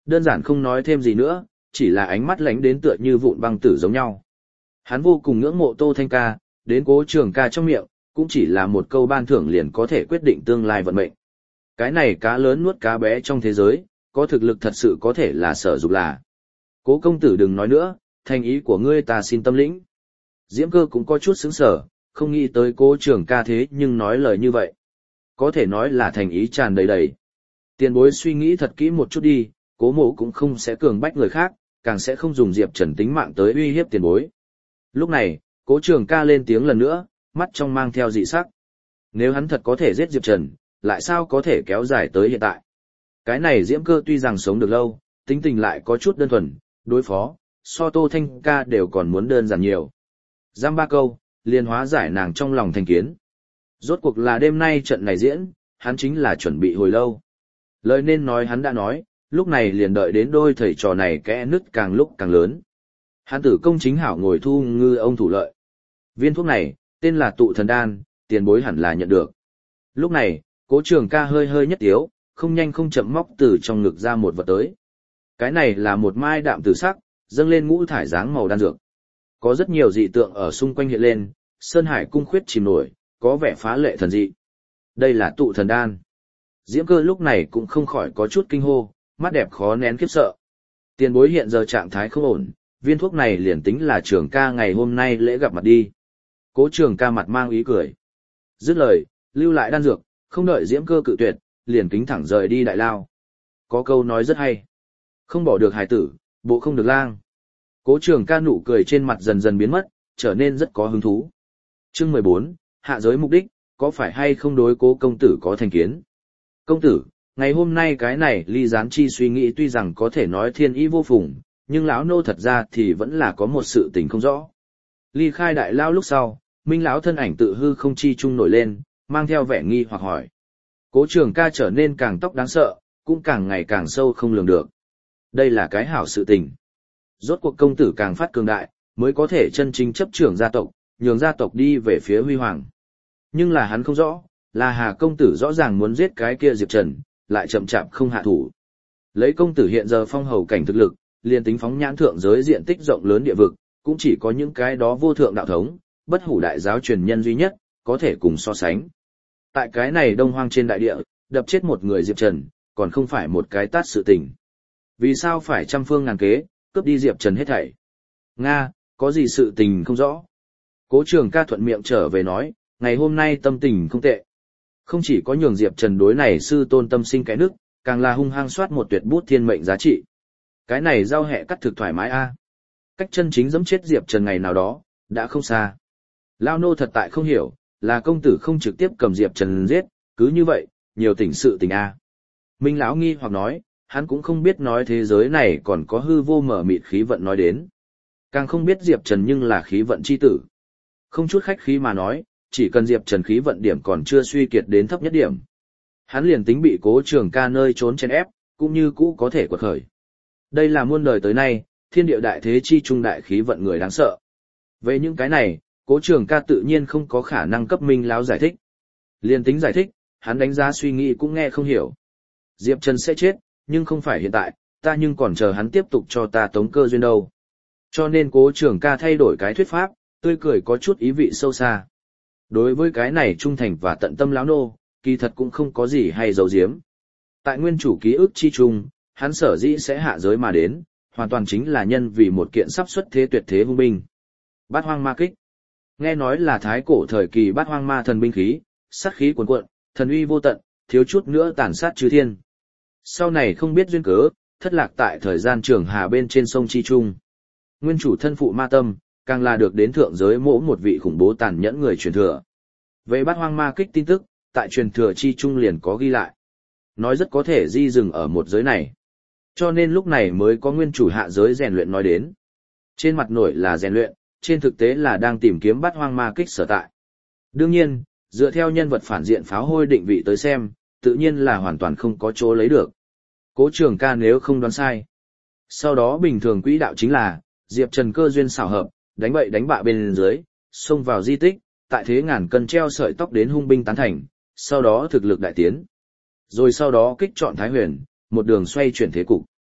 Đơn giản không nói thêm gì nữa, chỉ là ánh mắt lánh đến tựa như vụn băng tử giống nhau. Hắn vô cùng ngưỡng mộ Tô Thanh ca, đến Cố Trường ca trong miệng, cũng chỉ là một câu ban thưởng liền có thể quyết định tương lai vận mệnh. Cái này cá lớn nuốt cá bé trong thế giới, có thực lực thật sự có thể là sở dục là. Cố công tử đừng nói nữa, thành ý của ngươi ta xin tâm lĩnh. Diễm Cơ cũng có chút sững sờ, không nghĩ tới Cố Trường ca thế nhưng nói lời như vậy. Có thể nói là thành ý tràn đầy đầy. Tiền bối suy nghĩ thật kỹ một chút đi, Cố mộ cũng không sẽ cường bách người khác, càng sẽ không dùng Diệp Trần tính mạng tới uy hiếp tiền bối. Lúc này, Cố Trường ca lên tiếng lần nữa, mắt trong mang theo dị sắc. Nếu hắn thật có thể giết Diệp Trần, lại sao có thể kéo dài tới hiện tại? Cái này Diễm Cơ tuy rằng sống được lâu, tính tình lại có chút đơn thuần, đối phó, so Tô Thanh ca đều còn muốn đơn giản nhiều. Giam ba câu, liền hóa giải nàng trong lòng thành kiến. Rốt cuộc là đêm nay trận này diễn, hắn chính là chuẩn bị hồi lâu. Lời nên nói hắn đã nói, lúc này liền đợi đến đôi thầy trò này kẽ nứt càng lúc càng lớn. Hắn tử công chính hảo ngồi thu ngư ông thủ lợi. Viên thuốc này, tên là tụ thần đan, tiền bối hẳn là nhận được. Lúc này, Cố Trường ca hơi hơi nhất tiếu, không nhanh không chậm móc từ trong ngực ra một vật tới. Cái này là một mai đạm tử sắc, dâng lên ngũ thải dáng màu đan dược. Có rất nhiều dị tượng ở xung quanh hiện lên, Sơn Hải cung khuyết chìm nổi, có vẻ phá lệ thần dị. Đây là tụ thần đan. Diễm Cơ lúc này cũng không khỏi có chút kinh hô, mắt đẹp khó nén khiếp sợ. Tiền bối hiện giờ trạng thái không ổn, viên thuốc này liền tính là Trường ca ngày hôm nay lễ gặp mặt đi. Cố Trường ca mặt mang ý cười. Dứt lời, lưu lại đan dược, không đợi Diễm Cơ cự tuyệt, liền kính thẳng rời đi đại lao. Có câu nói rất hay. Không bỏ được hài tử, bộ không được lang. Cố Trường ca nụ cười trên mặt dần dần biến mất, trở nên rất có hứng thú. Chương 14, hạ giới mục đích, có phải hay không đối Cố công tử có thành kiến? Công tử, ngày hôm nay cái này ly gián chi suy nghĩ tuy rằng có thể nói thiên ý vô phùng, nhưng lão nô thật ra thì vẫn là có một sự tình không rõ. Ly khai đại lao lúc sau, Minh lão thân ảnh tự hư không chi trung nổi lên, mang theo vẻ nghi hoặc hỏi. Cố Trường ca trở nên càng tóc đáng sợ, cũng càng ngày càng sâu không lường được. Đây là cái hảo sự tình. Rốt cuộc công tử càng phát cường đại, mới có thể chân chính chấp trưởng gia tộc, nhường gia tộc đi về phía huy hoàng. Nhưng là hắn không rõ, là Hà công tử rõ ràng muốn giết cái kia Diệp Trần, lại chậm chạp không hạ thủ. Lấy công tử hiện giờ phong hầu cảnh thực lực, liền tính phóng nhãn thượng giới diện tích rộng lớn địa vực, cũng chỉ có những cái đó vô thượng đạo thống, bất hủ đại giáo truyền nhân duy nhất, có thể cùng so sánh. Tại cái này đông hoang trên đại địa, đập chết một người Diệp Trần, còn không phải một cái tát sự tình. Vì sao phải trăm phương ngàn kế, cướp đi Diệp Trần hết thảy? Nga, có gì sự tình không rõ? Cố Trường ca thuận miệng trở về nói, ngày hôm nay tâm tình không tệ. Không chỉ có nhường Diệp Trần đối này sư tôn tâm sinh cái nước, càng là hung hăng soát một tuyệt bút thiên mệnh giá trị. Cái này giao hẹ cắt thực thoải mái a. Cách chân chính giẫm chết Diệp Trần ngày nào đó, đã không xa. Lao nô thật tại không hiểu, là công tử không trực tiếp cầm Diệp Trần giết, cứ như vậy, nhiều tình sự tình a. Minh lão nghi hoặc nói, hắn cũng không biết nói thế giới này còn có hư vô mở mịt khí vận nói đến. Càng không biết Diệp Trần nhưng là khí vận chi tử. Không chút khách khí mà nói, chỉ cần Diệp Trần khí vận điểm còn chưa suy kiệt đến thấp nhất điểm. Hắn liền tính bị Cố Trường ca nơi trốn chen ép, cũng như cũ có thể quật khởi. Đây là muôn đời tới nay, thiên địa đại thế chi trung đại khí vận người đáng sợ. Về những cái này, Cố Trường ca tự nhiên không có khả năng cấp Minh lão giải thích. Liền tính giải thích, hắn đánh giá suy nghĩ cũng nghe không hiểu. Diệp Trần sẽ chết, nhưng không phải hiện tại, ta nhưng còn chờ hắn tiếp tục cho ta tống cơ duyên đâu. Cho nên Cố Trường ca thay đổi cái thuyết pháp, tươi cười có chút ý vị sâu xa. Đối với cái này trung thành và tận tâm lão nô, kỳ thật cũng không có gì hay giấu giếm. Tại nguyên chủ ký ức chi trung, hắn sở dĩ sẽ hạ giới mà đến, hoàn toàn chính là nhân vì một kiện sắp xuất thế tuyệt thế hung binh. Bát hoang ma kích. Nghe nói là thái cổ thời kỳ bát hoang ma thần binh khí, sát khí cuồn cuộn, thần uy vô tận, thiếu chút nữa tàn sát chư thiên. Sau này không biết duyên cớ, thất lạc tại thời gian trường hà bên trên sông Chi Trung. Nguyên chủ thân phụ ma tâm, càng là được đến thượng giới mỗ một vị khủng bố tàn nhẫn người truyền thừa. Về bát hoang ma kích tin tức, tại truyền thừa Chi Trung liền có ghi lại. Nói rất có thể di dừng ở một giới này. Cho nên lúc này mới có nguyên chủ hạ giới rèn luyện nói đến. Trên mặt nổi là rèn luyện, trên thực tế là đang tìm kiếm bát hoang ma kích sở tại. Đương nhiên, dựa theo nhân vật phản diện pháo hôi định vị tới xem, tự nhiên là hoàn toàn không có chỗ lấy được. Cố Trường ca nếu không đoán sai. Sau đó bình thường quỹ đạo chính là, Diệp Trần cơ duyên xảo hợp, đánh bậy đánh bạ bên dưới, xông vào di tích, tại thế ngàn cân treo sợi tóc đến hung binh tán thành, sau đó thực lực đại tiến. Rồi sau đó kích chọn Thái Huyền, một đường xoay chuyển thế cục.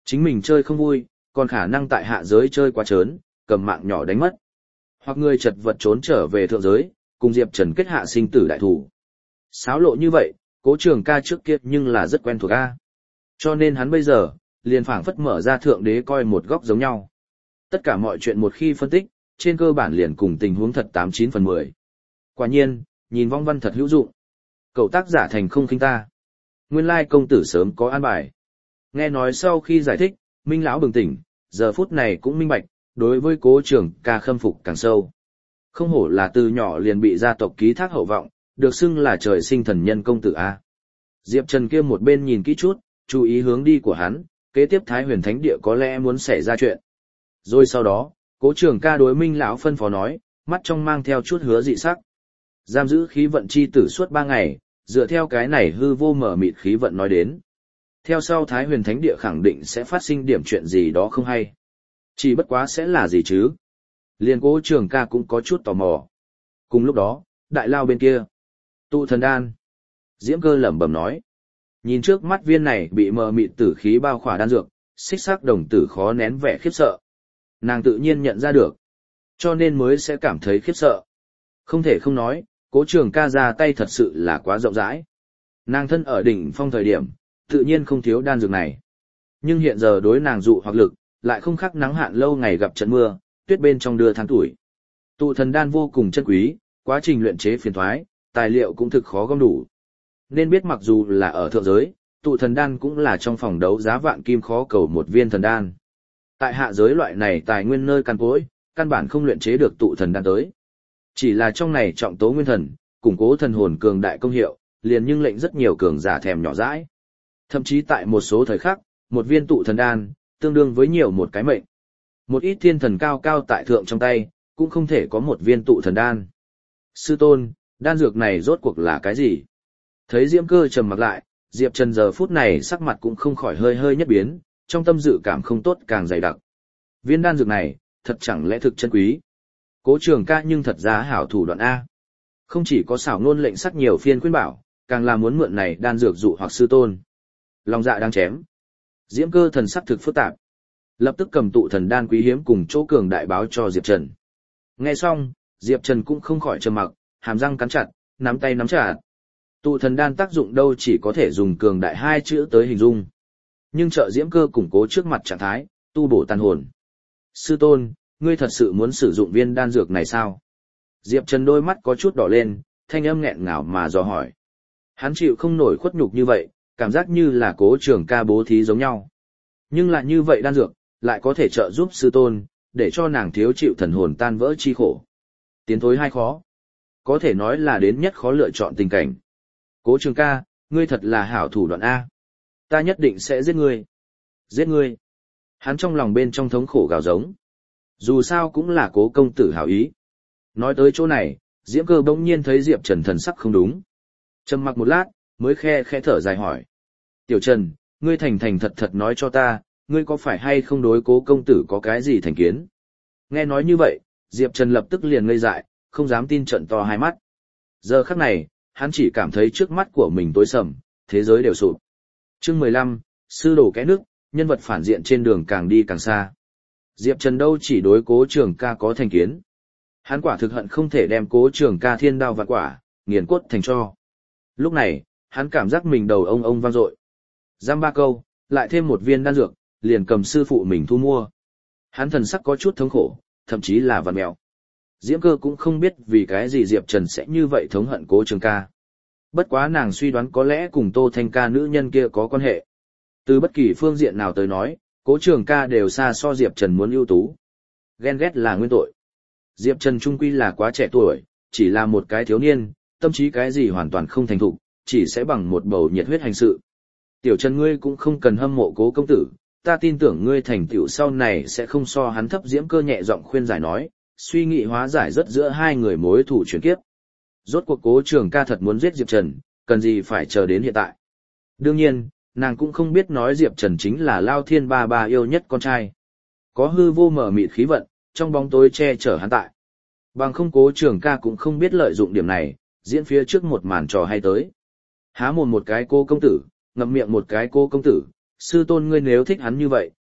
Chính mình chơi không vui, còn khả năng tại hạ giới chơi quá trớn, cầm mạng nhỏ đánh mất. Hoặc người chật vật trốn trở về thượng giới, cùng Diệp Trần kết hạ sinh tử đại thủ. Xáo lộ như vậy, Cố Trường Ca trước kia nhưng là rất quen thuộc a. Cho nên hắn bây giờ, liền phảng phất mở ra thượng đế coi một góc giống nhau. Tất cả mọi chuyện một khi phân tích, trên cơ bản liền cùng tình huống thật 89/10. Quả nhiên, nhìn vong văn thật hữu dụng. Cậu tác giả thành không khinh ta. Nguyên lai công tử sớm có an bài. Nghe nói sau khi giải thích, Minh lão bừng tỉnh, giờ phút này cũng minh bạch, đối với Cố Trường Ca khâm phục càng sâu. Không hổ là từ nhỏ liền bị gia tộc ký thác hậu vọng, được xưng là trời sinh thần nhân công tử a. Diệp Trần kia một bên nhìn kỹ chút, chú ý hướng đi của hắn, kế tiếp Thái Huyền Thánh Địa có lẽ muốn xảy ra chuyện. Rồi sau đó, Cố Trường Ca đối Minh lão phân phó nói, mắt trong mang theo chút hứa dị sắc. Giam giữ khí vận chi tử suốt 3 ngày, dựa theo cái này hư vô mở mịt khí vận nói đến. Theo sau Thái Huyền Thánh Địa khẳng định sẽ phát sinh điểm chuyện gì đó không hay. Chỉ bất quá sẽ là gì chứ? Liền Cố Trường Ca cũng có chút tò mò. Cùng lúc đó, đại lao bên kia. Tụ thần đan. Diễm Cơ lẩm bẩm nói. Nhìn trước mắt viên này bị mờ mịt tử khí bao khỏa đan dược, xích sắc đồng tử khó nén vẻ khiếp sợ. Nàng tự nhiên nhận ra được. Cho nên mới sẽ cảm thấy khiếp sợ. Không thể không nói, Cố Trường Ca ra tay thật sự là quá rộng rãi. Nàng thân ở đỉnh phong thời điểm, tự nhiên không thiếu đan dược này. Nhưng hiện giờ đối nàng dụ hoặc lực, lại không khác nắng hạn lâu ngày gặp trận mưa, tuyết bên trong đưa tháng tuổi. Tụ thần đan vô cùng chân quý, quá trình luyện chế phiền toái, tài liệu cũng thực khó gom đủ. Nên biết mặc dù là ở thượng giới, tụ thần đan cũng là trong phòng đấu giá vạn kim khó cầu một viên thần đan. Tại hạ giới loại này tài nguyên nơi căn cối, căn bản không luyện chế được tụ thần đan tới. Chỉ là trong này trọng tố nguyên thần, củng cố thần hồn cường đại công hiệu, liền nhưng lệnh rất nhiều cường giả thèm nhỏ dãi. Thậm chí tại một số thời khắc, một viên tụ thần đan, tương đương với nhiều một cái mệnh. Một ít thiên thần cao cao tại thượng trong tay, cũng không thể có một viên tụ thần đan. Sư tôn, đan dược này rốt cuộc là cái gì? Thấy Diễm Cơ trầm mặc lại, Diệp Trần giờ phút này sắc mặt cũng không khỏi hơi hơi nhất biến, trong tâm dự cảm không tốt càng dày đặc. Viên đan dược này, thật chẳng lẽ thực chân quý? Cố Trường Ca nhưng thật ra hảo thủ đoạn A. Không chỉ có xảo ngôn lệnh sắc nhiều phiên khuyên bảo, càng là muốn mượn này đan dược dụ hoặc sư tôn. Lòng dạ đang chém. Diễm Cơ thần sắc thực phức tạp. Lập tức cầm tụ thần đan quý hiếm cùng chỗ cường đại báo cho Diệp Trần. Nghe xong, Diệp Trần cũng không khỏi trầm mặc, hàm răng cắn chặt, nắm tay nắm chặt. Tụ thần đan tác dụng đâu chỉ có thể dùng cường đại 2 chữ tới hình dung. Nhưng trợ Diễm Cơ củng cố trước mặt trạng thái, tu bổ tàn hồn. Sư tôn, ngươi thật sự muốn sử dụng viên đan dược này sao? Diệp Trần đôi mắt có chút đỏ lên, thanh âm nghẹn ngào mà dò hỏi. Hắn chịu không nổi khuất nhục như vậy, cảm giác như là Cố Trường Ca bố thí giống nhau. Nhưng lại như vậy đan dược, lại có thể trợ giúp sư tôn, để cho nàng thiếu chịu thần hồn tan vỡ chi khổ. Tiến thối hai khó. Có thể nói là đến nhất khó lựa chọn tình cảnh. Cố Trường Ca, ngươi thật là hảo thủ đoạn A. Ta nhất định sẽ giết ngươi. Giết ngươi. Hắn trong lòng bên trong thống khổ gào giống. Dù sao cũng là Cố công tử hảo ý. Nói tới chỗ này, Diễm Cơ bỗng nhiên thấy Diệp Trần thần sắc không đúng. Trầm mặc một lát, mới khẽ thở dài hỏi. Tiểu Trần, ngươi thành thành thật thật nói cho ta, ngươi có phải hay không đối Cố công tử có cái gì thành kiến? Nghe nói như vậy, Diệp Trần lập tức liền ngây dại, không dám tin trợn to hai mắt. Giờ khắc này, hắn chỉ cảm thấy trước mắt của mình tối sầm, thế giới đều sụp. Chương 15, sư đổ cái nước, nhân vật phản diện trên đường càng đi càng xa. Diệp Trần đâu chỉ đối Cố Trường Ca có thành kiến. Hắn quả thực hận không thể đem Cố Trường Ca thiên đao vạn quả, nghiền cốt thành tro. Lúc này, hắn cảm giác mình đầu ông vang dội. Giam 3 câu, lại thêm một viên đan dược, liền cầm sư phụ mình thu mua. Hắn thần sắc có chút thống khổ, thậm chí là vằn mèo. Diễm Cơ cũng không biết vì cái gì Diệp Trần sẽ như vậy thống hận Cố Trường Ca. Bất quá nàng suy đoán có lẽ cùng Tô Thanh Ca nữ nhân kia có quan hệ. Từ bất kỳ phương diện nào tới nói, Cố Trường Ca đều xa so Diệp Trần muốn ưu tú. Ghen ghét là nguyên tội. Diệp Trần trung quy là quá trẻ tuổi, chỉ là một cái thiếu niên, tâm trí cái gì hoàn toàn không thành thục, chỉ sẽ bằng một bầu nhiệt huyết hành sự. Tiểu Trần ngươi cũng không cần hâm mộ Cố công tử, ta tin tưởng ngươi thành tựu sau này sẽ không so hắn thấp. Diễm Cơ nhẹ giọng khuyên giải nói, suy nghĩ hóa giải rất giữa hai người mối thù chuyển kiếp. Rốt cuộc Cố Trường Ca thật muốn giết Diệp Trần, cần gì phải chờ đến hiện tại. Đương nhiên, nàng cũng không biết nói Diệp Trần chính là Lao Thiên Ba Ba yêu nhất con trai. Có hư vô mở mịt khí vận, trong bóng tối che chở hắn tại. Bằng không Cố Trường Ca cũng không biết lợi dụng điểm này, diễn phía trước một màn trò hay tới. Há mồm một cái Cô công tử, ngậm miệng một cái Cô công tử, sư tôn ngươi nếu thích hắn như vậy,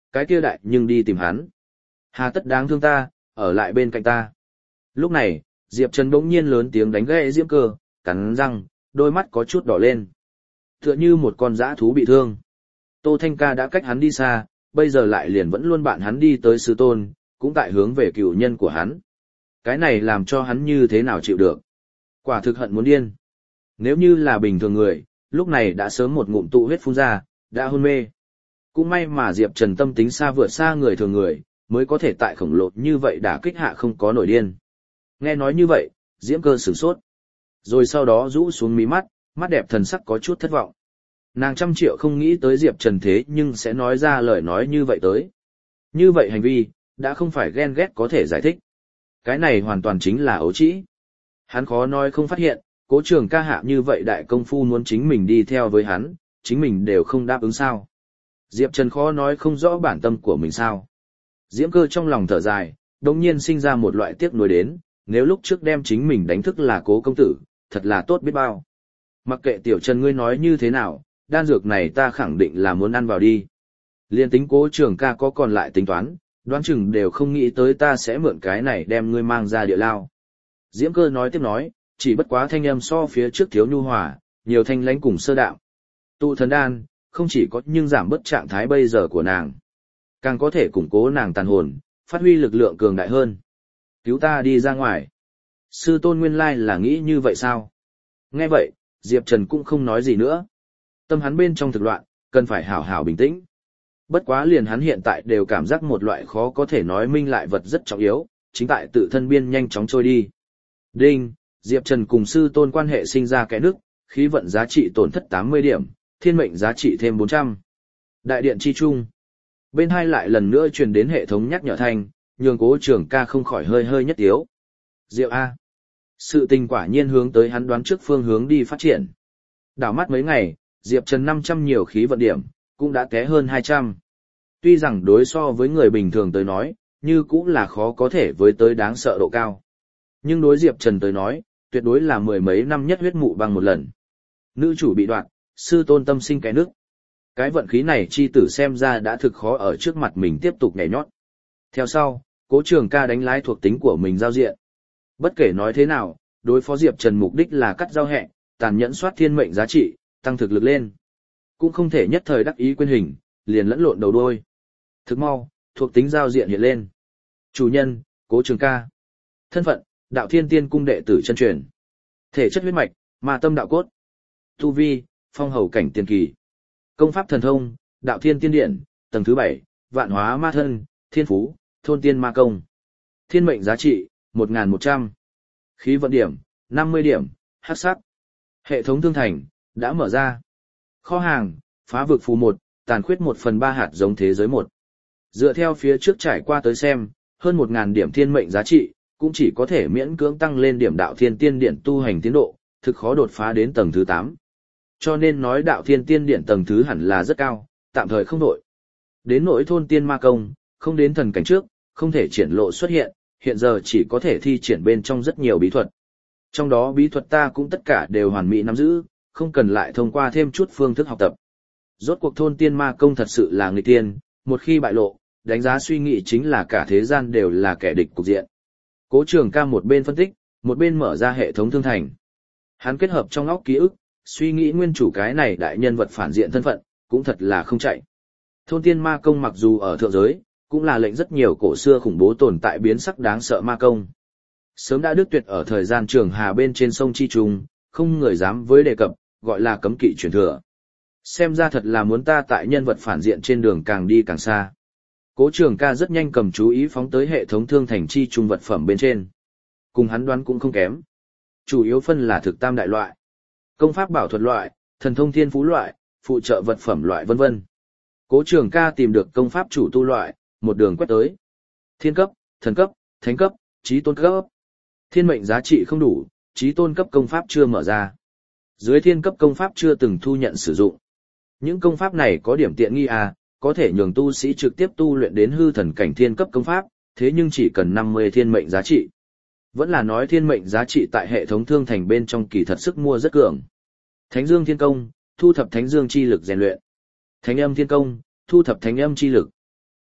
cái kia đại nhưng đi tìm hắn. Hà tất đáng thương ta, ở lại bên cạnh ta. Lúc này, Diệp Trần bỗng nhiên lớn tiếng đánh gãy Diễm Cơ, cắn răng, đôi mắt có chút đỏ lên. Tựa như một con dã thú bị thương. Tô Thanh Ca đã cách hắn đi xa, bây giờ lại liền vẫn luôn bạn hắn đi tới sư tôn, cũng tại hướng về cựu nhân của hắn. Cái này làm cho hắn như thế nào chịu được. Quả thực hận muốn điên. Nếu như là bình thường người, lúc này đã sớm một ngụm tụ huyết phun ra, đã hôn mê. Cũng may mà Diệp Trần tâm tính xa vượt xa người thường người, mới có thể tại khổng lồ như vậy đả kích hạ không có nổi điên. Nghe nói như vậy, Diễm Cơ sửng sốt. Rồi sau đó rũ xuống mí mắt, mắt đẹp thần sắc có chút thất vọng. Nàng trăm triệu không nghĩ tới Diệp Trần thế nhưng sẽ nói ra lời nói như vậy tới. Như vậy hành vi, đã không phải ghen ghét có thể giải thích. Cái này hoàn toàn chính là ấu trĩ. Hắn khó nói không phát hiện, Cố Trường Ca hạ như vậy đại công phu muốn chính mình đi theo với hắn, chính mình đều không đáp ứng sao. Diệp Trần khó nói không rõ bản tâm của mình sao. Diễm Cơ trong lòng thở dài, đồng nhiên sinh ra một loại tiếc nuối đến, nếu lúc trước đem chính mình đánh thức là Cố công tử, thật là tốt biết bao. Mặc kệ Tiểu Trần ngươi nói như thế nào, đan dược này ta khẳng định là muốn ăn vào đi. Liên tính Cố Trường Ca có còn lại tính toán, đoán chừng đều không nghĩ tới ta sẽ mượn cái này đem ngươi mang ra địa lao. Diễm Cơ nói tiếp nói, chỉ bất quá thanh âm so phía trước thiếu nhu hòa, nhiều thanh lãnh cùng sơ đạo. Tụ thần đan, không chỉ có nhưng giảm bớt trạng thái bây giờ của nàng, càng có thể củng cố nàng tàn hồn, phát huy lực lượng cường đại hơn. Cứu ta đi ra ngoài. Sư tôn nguyên lai là nghĩ như vậy sao? Nghe vậy, Diệp Trần cũng không nói gì nữa. Tâm hắn bên trong thực loạn, cần phải hảo hảo bình tĩnh. Bất quá liền hắn hiện tại đều cảm giác một loại khó có thể nói minh lại vật rất trọng yếu, chính tại tự thân biên nhanh chóng trôi đi. Đinh, Diệp Trần cùng sư tôn quan hệ sinh ra kẽ nước, khí vận giá trị tổn thất 80 điểm, thiên mệnh giá trị thêm 400. Đại điện chi trung. Bên hai lại lần nữa truyền đến hệ thống nhắc nhở thanh, nhường Cố Trường Ca không khỏi hơi hơi nhất yếu. Diệu A. Sự tình quả nhiên hướng tới hắn đoán trước phương hướng đi phát triển. Đảo mắt mấy ngày, Diệp Trần 500 nhiều khí vận điểm, cũng đã té hơn 200. Tuy rằng đối so với người bình thường tới nói, như cũng là khó có thể với tới đáng sợ độ cao. Nhưng đối Diệp Trần tới nói, tuyệt đối là mười mấy năm nhất huyết mụ bằng một lần. Nữ chủ bị đoạn, sư tôn tâm sinh cái nước. Cái vận khí này chi tử xem ra đã thực khó ở trước mặt mình tiếp tục nhảy nhót. Theo sau, Cố Trường Ca đánh lái thuộc tính của mình giao diện. Bất kể nói thế nào, đối phó Diệp Trần mục đích là cắt giao hẹ, tàn nhẫn soát thiên mệnh giá trị, tăng thực lực lên. Cũng không thể nhất thời đắc ý quên hình, liền lẫn lộn đầu đuôi. Thực mau, thuộc tính giao diện hiện lên. Chủ nhân, Cố Trường Ca. Thân phận, Đạo Thiên Tiên cung đệ tử chân truyền. Thể chất huyết mạch, ma tâm đạo cốt. Tu vi, phong hầu cảnh tiền kỳ. Công pháp thần thông, Đạo Thiên Tiên Điện, tầng thứ 7, vạn hóa ma thân, thiên phú, thôn tiên ma công. Thiên mệnh giá trị, 1.100. Khí vận điểm, 50 điểm, hắc sắc. Hệ thống thương thành, đã mở ra. Kho hàng, phá vực phù 1, tàn khuyết 1/3 hạt giống thế giới 1. Dựa theo phía trước trải qua tới xem, hơn 1.000 điểm thiên mệnh giá trị, cũng chỉ có thể miễn cưỡng tăng lên điểm Đạo Thiên Tiên Điện tu hành tiến độ, thực khó đột phá đến tầng thứ 8. Cho nên nói Đạo Thiên Tiên Điện tầng thứ hẳn là rất cao, tạm thời không đổi. Đến nỗi thôn tiên ma công, không đến thần cảnh trước, không thể triển lộ xuất hiện, hiện giờ chỉ có thể thi triển bên trong rất nhiều bí thuật. Trong đó bí thuật ta cũng tất cả đều hoàn mỹ nắm giữ, không cần lại thông qua thêm chút phương thức học tập. Rốt cuộc thôn tiên ma công thật sự là nghịch tiên, một khi bại lộ, đánh giá suy nghĩ chính là cả thế gian đều là kẻ địch cục diện. Cố Trường Ca một bên phân tích, một bên mở ra hệ thống thương thành. Hắn kết hợp trong óc ký ức, suy nghĩ nguyên chủ cái này đại nhân vật phản diện thân phận, cũng thật là không chạy. Thôn tiên ma công mặc dù ở thượng giới, cũng là lệnh rất nhiều cổ xưa khủng bố tồn tại biến sắc đáng sợ ma công. Sớm đã đứt tuyệt ở thời gian Trường Hà bên trên sông Chi Trung, không người dám với đề cập, gọi là cấm kỵ truyền thừa. Xem ra thật là muốn ta tại nhân vật phản diện trên đường càng đi càng xa. Cố Trường Ca rất nhanh cầm chú ý phóng tới hệ thống thương thành chi trung vật phẩm bên trên. Cùng hắn đoán cũng không kém. Chủ yếu phân là thực tam đại loại, công pháp bảo thuật loại, thần thông thiên phú loại, phụ trợ vật phẩm loại vân vân. Cố Trường Ca tìm được công pháp chủ tu loại, một đường quét tới. Thiên cấp, thần cấp, thánh cấp, chí tôn cấp. Thiên mệnh giá trị không đủ, chí tôn cấp công pháp chưa mở ra. Dưới thiên cấp công pháp chưa từng thu nhận sử dụng. Những công pháp này có điểm tiện nghi có thể nhường tu sĩ trực tiếp tu luyện đến hư thần cảnh thiên cấp công pháp, thế nhưng chỉ cần 50 thiên mệnh giá trị. Vẫn là nói thiên mệnh giá trị tại hệ thống thương thành bên trong kỳ thật sức mua rất cường. Thánh Dương Thiên Công, thu thập thánh dương chi lực rèn luyện. Thánh Âm Thiên Công, thu thập thánh âm chi lực.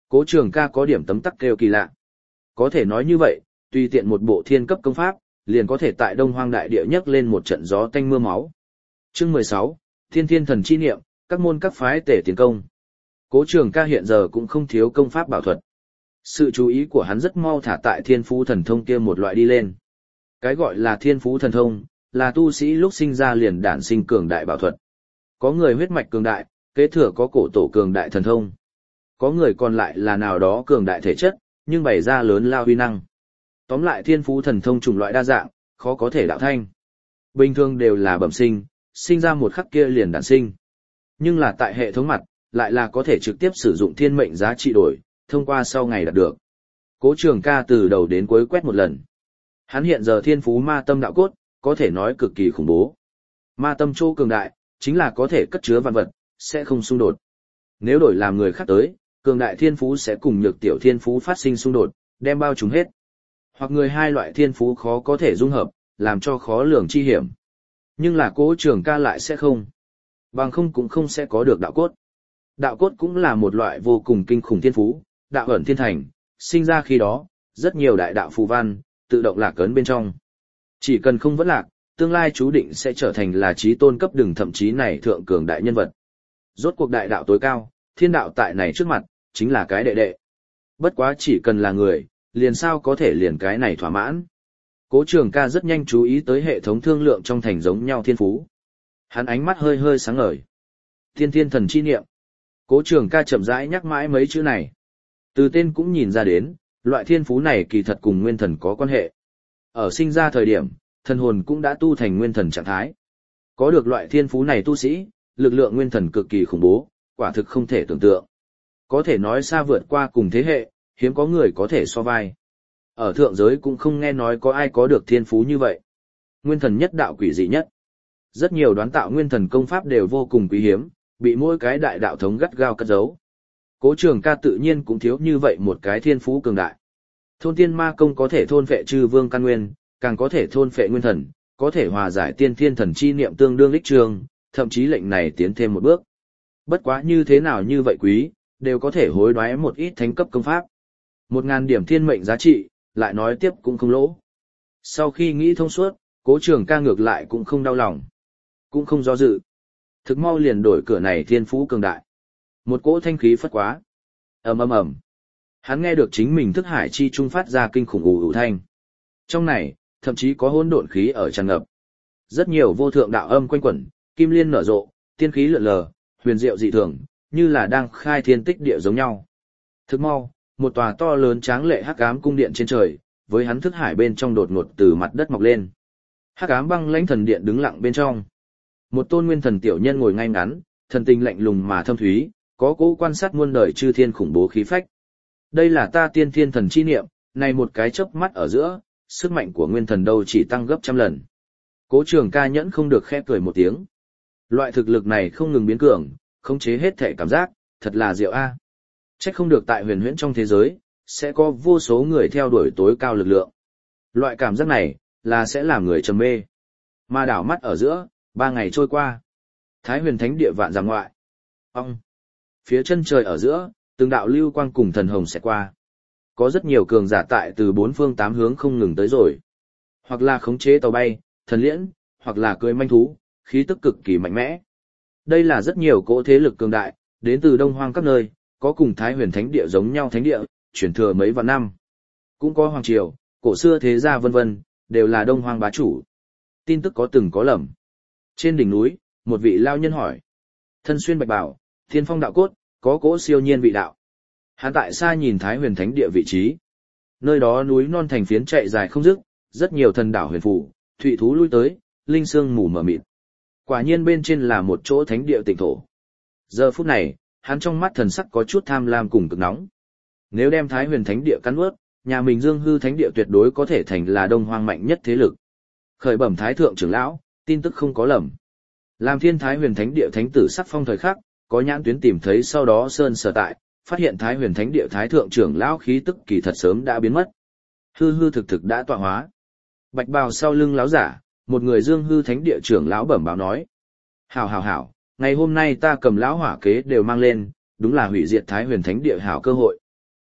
Cố Trường Ca có điểm tấm tắc kêu kỳ lạ. Có thể nói như vậy, tùy tiện một bộ thiên cấp công pháp, liền có thể tại Đông Hoang đại địa nhấc lên một trận gió tanh mưa máu. Chương 16, Thiên Thiên Thần Chi Niệm, các môn các phái tể tiến công. Cố Trường Ca hiện giờ cũng không thiếu công pháp bảo thuật. Sự chú ý của hắn rất mau thả tại Thiên Phú Thần Thông kia một loại đi lên. Cái gọi là Thiên Phú Thần Thông, là tu sĩ lúc sinh ra liền đản sinh cường đại bảo thuật. Có người huyết mạch cường đại, kế thừa có cổ tổ cường đại thần thông. Có người còn lại là nào đó cường đại thể chất, nhưng bày ra lớn lao huy năng. Tóm lại Thiên Phú Thần Thông chủng loại đa dạng, khó có thể đạo thanh. Bình thường đều là bẩm sinh, sinh ra một khắc kia liền đản sinh. Nhưng là tại hệ thống mặt, lại là có thể trực tiếp sử dụng thiên mệnh giá trị đổi, thông qua sau ngày đạt được. Cố Trường Ca từ đầu đến cuối quét một lần. Hắn hiện giờ thiên phú ma tâm đạo cốt, có thể nói cực kỳ khủng bố. Ma tâm chỗ cường đại, chính là có thể cất chứa vạn vật, sẽ không xung đột. Nếu đổi làm người khác tới, cường đại thiên phú sẽ cùng nhược tiểu thiên phú phát sinh xung đột, đem bao trùm hết. Hoặc người hai loại thiên phú khó có thể dung hợp, làm cho khó lường chi hiểm. Nhưng là Cố Trường Ca lại sẽ không. Bằng không cũng không sẽ có được đạo cốt. Đạo cốt cũng là một loại vô cùng kinh khủng thiên phú, đạo ẩn thiên thành, sinh ra khi đó, rất nhiều đại đạo phù văn, tự động lạc ấn bên trong. Chỉ cần không vẫn lạc, tương lai chú định sẽ trở thành là chí tôn cấp đường thậm chí này thượng cường đại nhân vật. Rốt cuộc đại đạo tối cao, thiên đạo tại này trước mặt, chính là cái đệ đệ. Bất quá chỉ cần là người, liền sao có thể liền cái này thỏa mãn. Cố Trường Ca rất nhanh chú ý tới hệ thống thương lượng trong thành giống nhau thiên phú. Hắn ánh mắt hơi hơi sáng ngời. Thiên Thiên Thần Chi Niệm. Cố Trường Ca chậm rãi nhắc mãi mấy chữ này. Từ tên cũng nhìn ra đến, loại thiên phú này kỳ thật cùng nguyên thần có quan hệ. Ở sinh ra thời điểm, thần hồn cũng đã tu thành nguyên thần trạng thái. Có được loại thiên phú này tu sĩ, lực lượng nguyên thần cực kỳ khủng bố, quả thực không thể tưởng tượng. Có thể nói xa vượt qua cùng thế hệ, hiếm có người có thể so vai. Ở thượng giới cũng không nghe nói có ai có được thiên phú như vậy. Nguyên thần nhất đạo quỷ dị nhất. Rất nhiều đoán tạo nguyên thần công pháp đều vô cùng quý hiếm, bị mỗi cái đại đạo thống gắt gao cất giấu. Cố Trường Ca tự nhiên cũng thiếu như vậy một cái thiên phú cường đại. Thôn tiên ma công có thể thôn phệ chư vương căn nguyên, càng có thể thôn phệ nguyên thần, có thể hòa giải tiên thiên thần chi niệm tương đương lích trường, thậm chí lệnh này tiến thêm một bước. Bất quá như thế nào như vậy quý, đều có thể hối đoái một ít thánh cấp công pháp. 1000 điểm thiên mệnh giá trị, lại nói tiếp cũng không lỗ. Sau khi nghĩ thông suốt, Cố Trường Ca ngược lại cũng không đau lòng, cũng không do dự. Thực mau liền đổi cửa này thiên phú cường đại. Một cỗ thanh khí phất quá. Ầm ầm ầm. Hắn nghe được chính mình thức hải chi trung phát ra kinh khủng ù ù thanh. Trong này, thậm chí có hỗn độn khí ở tràn ngập. Rất nhiều vô thượng đạo âm quanh quẩn, kim liên nở rộ, tiên khí lượn lờ, huyền diệu dị thường, như là đang khai thiên tích địa giống nhau. Thực mau, một tòa to lớn tráng lệ hắc ám cung điện trên trời, với hắn thức hải bên trong đột ngột từ mặt đất mọc lên. Hắc ám băng lãnh thần điện đứng lặng bên trong. Một tôn nguyên thần tiểu nhân ngồi ngay ngắn, thần tình lạnh lùng mà thâm thúy, có cố quan sát muôn đời chư thiên khủng bố khí phách. Đây là ta tiên thiên thần chi niệm, này một cái chớp mắt ở giữa, sức mạnh của nguyên thần đâu chỉ tăng gấp trăm lần. Cố Trường Ca nhẫn không được khẽ cười một tiếng. Loại thực lực này không ngừng biến cường, khống chế hết thể cảm giác, thật là diệu a. Trách không được tại huyền huyễn trong thế giới, sẽ có vô số người theo đuổi tối cao lực lượng. Loại cảm giác này, là sẽ làm người trầm mê. Mà đảo mắt ở giữa, 3 ngày trôi qua. Thái Huyền Thánh địa vạn dặm ngoại. Ông. Phía chân trời ở giữa, từng đạo lưu quang cùng thần hồng sẽ qua. Có rất nhiều cường giả tại từ 4 phương 8 hướng không ngừng tới rồi. Hoặc là khống chế tàu bay, thần liễn, hoặc là cưỡi manh thú, khí tức cực kỳ mạnh mẽ. Đây là rất nhiều cỗ thế lực cường đại, đến từ Đông Hoang các nơi, có cùng Thái Huyền Thánh địa giống nhau thánh địa, truyền thừa mấy vạn năm. Cũng có hoàng triều, cổ xưa thế gia vân vân, đều là Đông Hoang bá chủ. Tin tức có từng có lầm. Trên đỉnh núi, một vị lao nhân hỏi. Thân xuyên bạch bào, thiên phong đạo cốt, có cỗ siêu nhiên vị đạo. Hắn tại xa nhìn Thái Huyền Thánh địa vị trí. Nơi đó núi non thành phiến chạy dài không dứt, rất nhiều thần đảo huyền phù, thụy thú lui tới, linh sương mù mờ mịt. Quả nhiên bên trên là một chỗ thánh địa tịnh thổ. Giờ phút này, hắn trong mắt thần sắc có chút tham lam cùng cực nóng. Nếu đem Thái Huyền Thánh địa cắn nuốt, nhà mình Dương Hư Thánh địa tuyệt đối có thể thành là Đông Hoang mạnh nhất thế lực. Khởi bẩm Thái thượng trưởng lão, tin tức không có lầm. Làm Thiên Thái Huyền Thánh địa thánh tử sắc phong thời khắc, có nhãn tuyến tìm thấy sau đó sơn sở tại, phát hiện Thái Huyền Thánh địa thái thượng trưởng lão khí tức kỳ thật sớm đã biến mất. Hư hư thực thực đã tọa hóa. Bạch bào sau lưng lão giả, một người Dương Hư Thánh địa trưởng lão bẩm báo nói: "Hảo hảo hảo, ngày hôm nay ta cầm lão hỏa kế đều mang lên, đúng là hủy diệt Thái Huyền Thánh địa hảo cơ hội.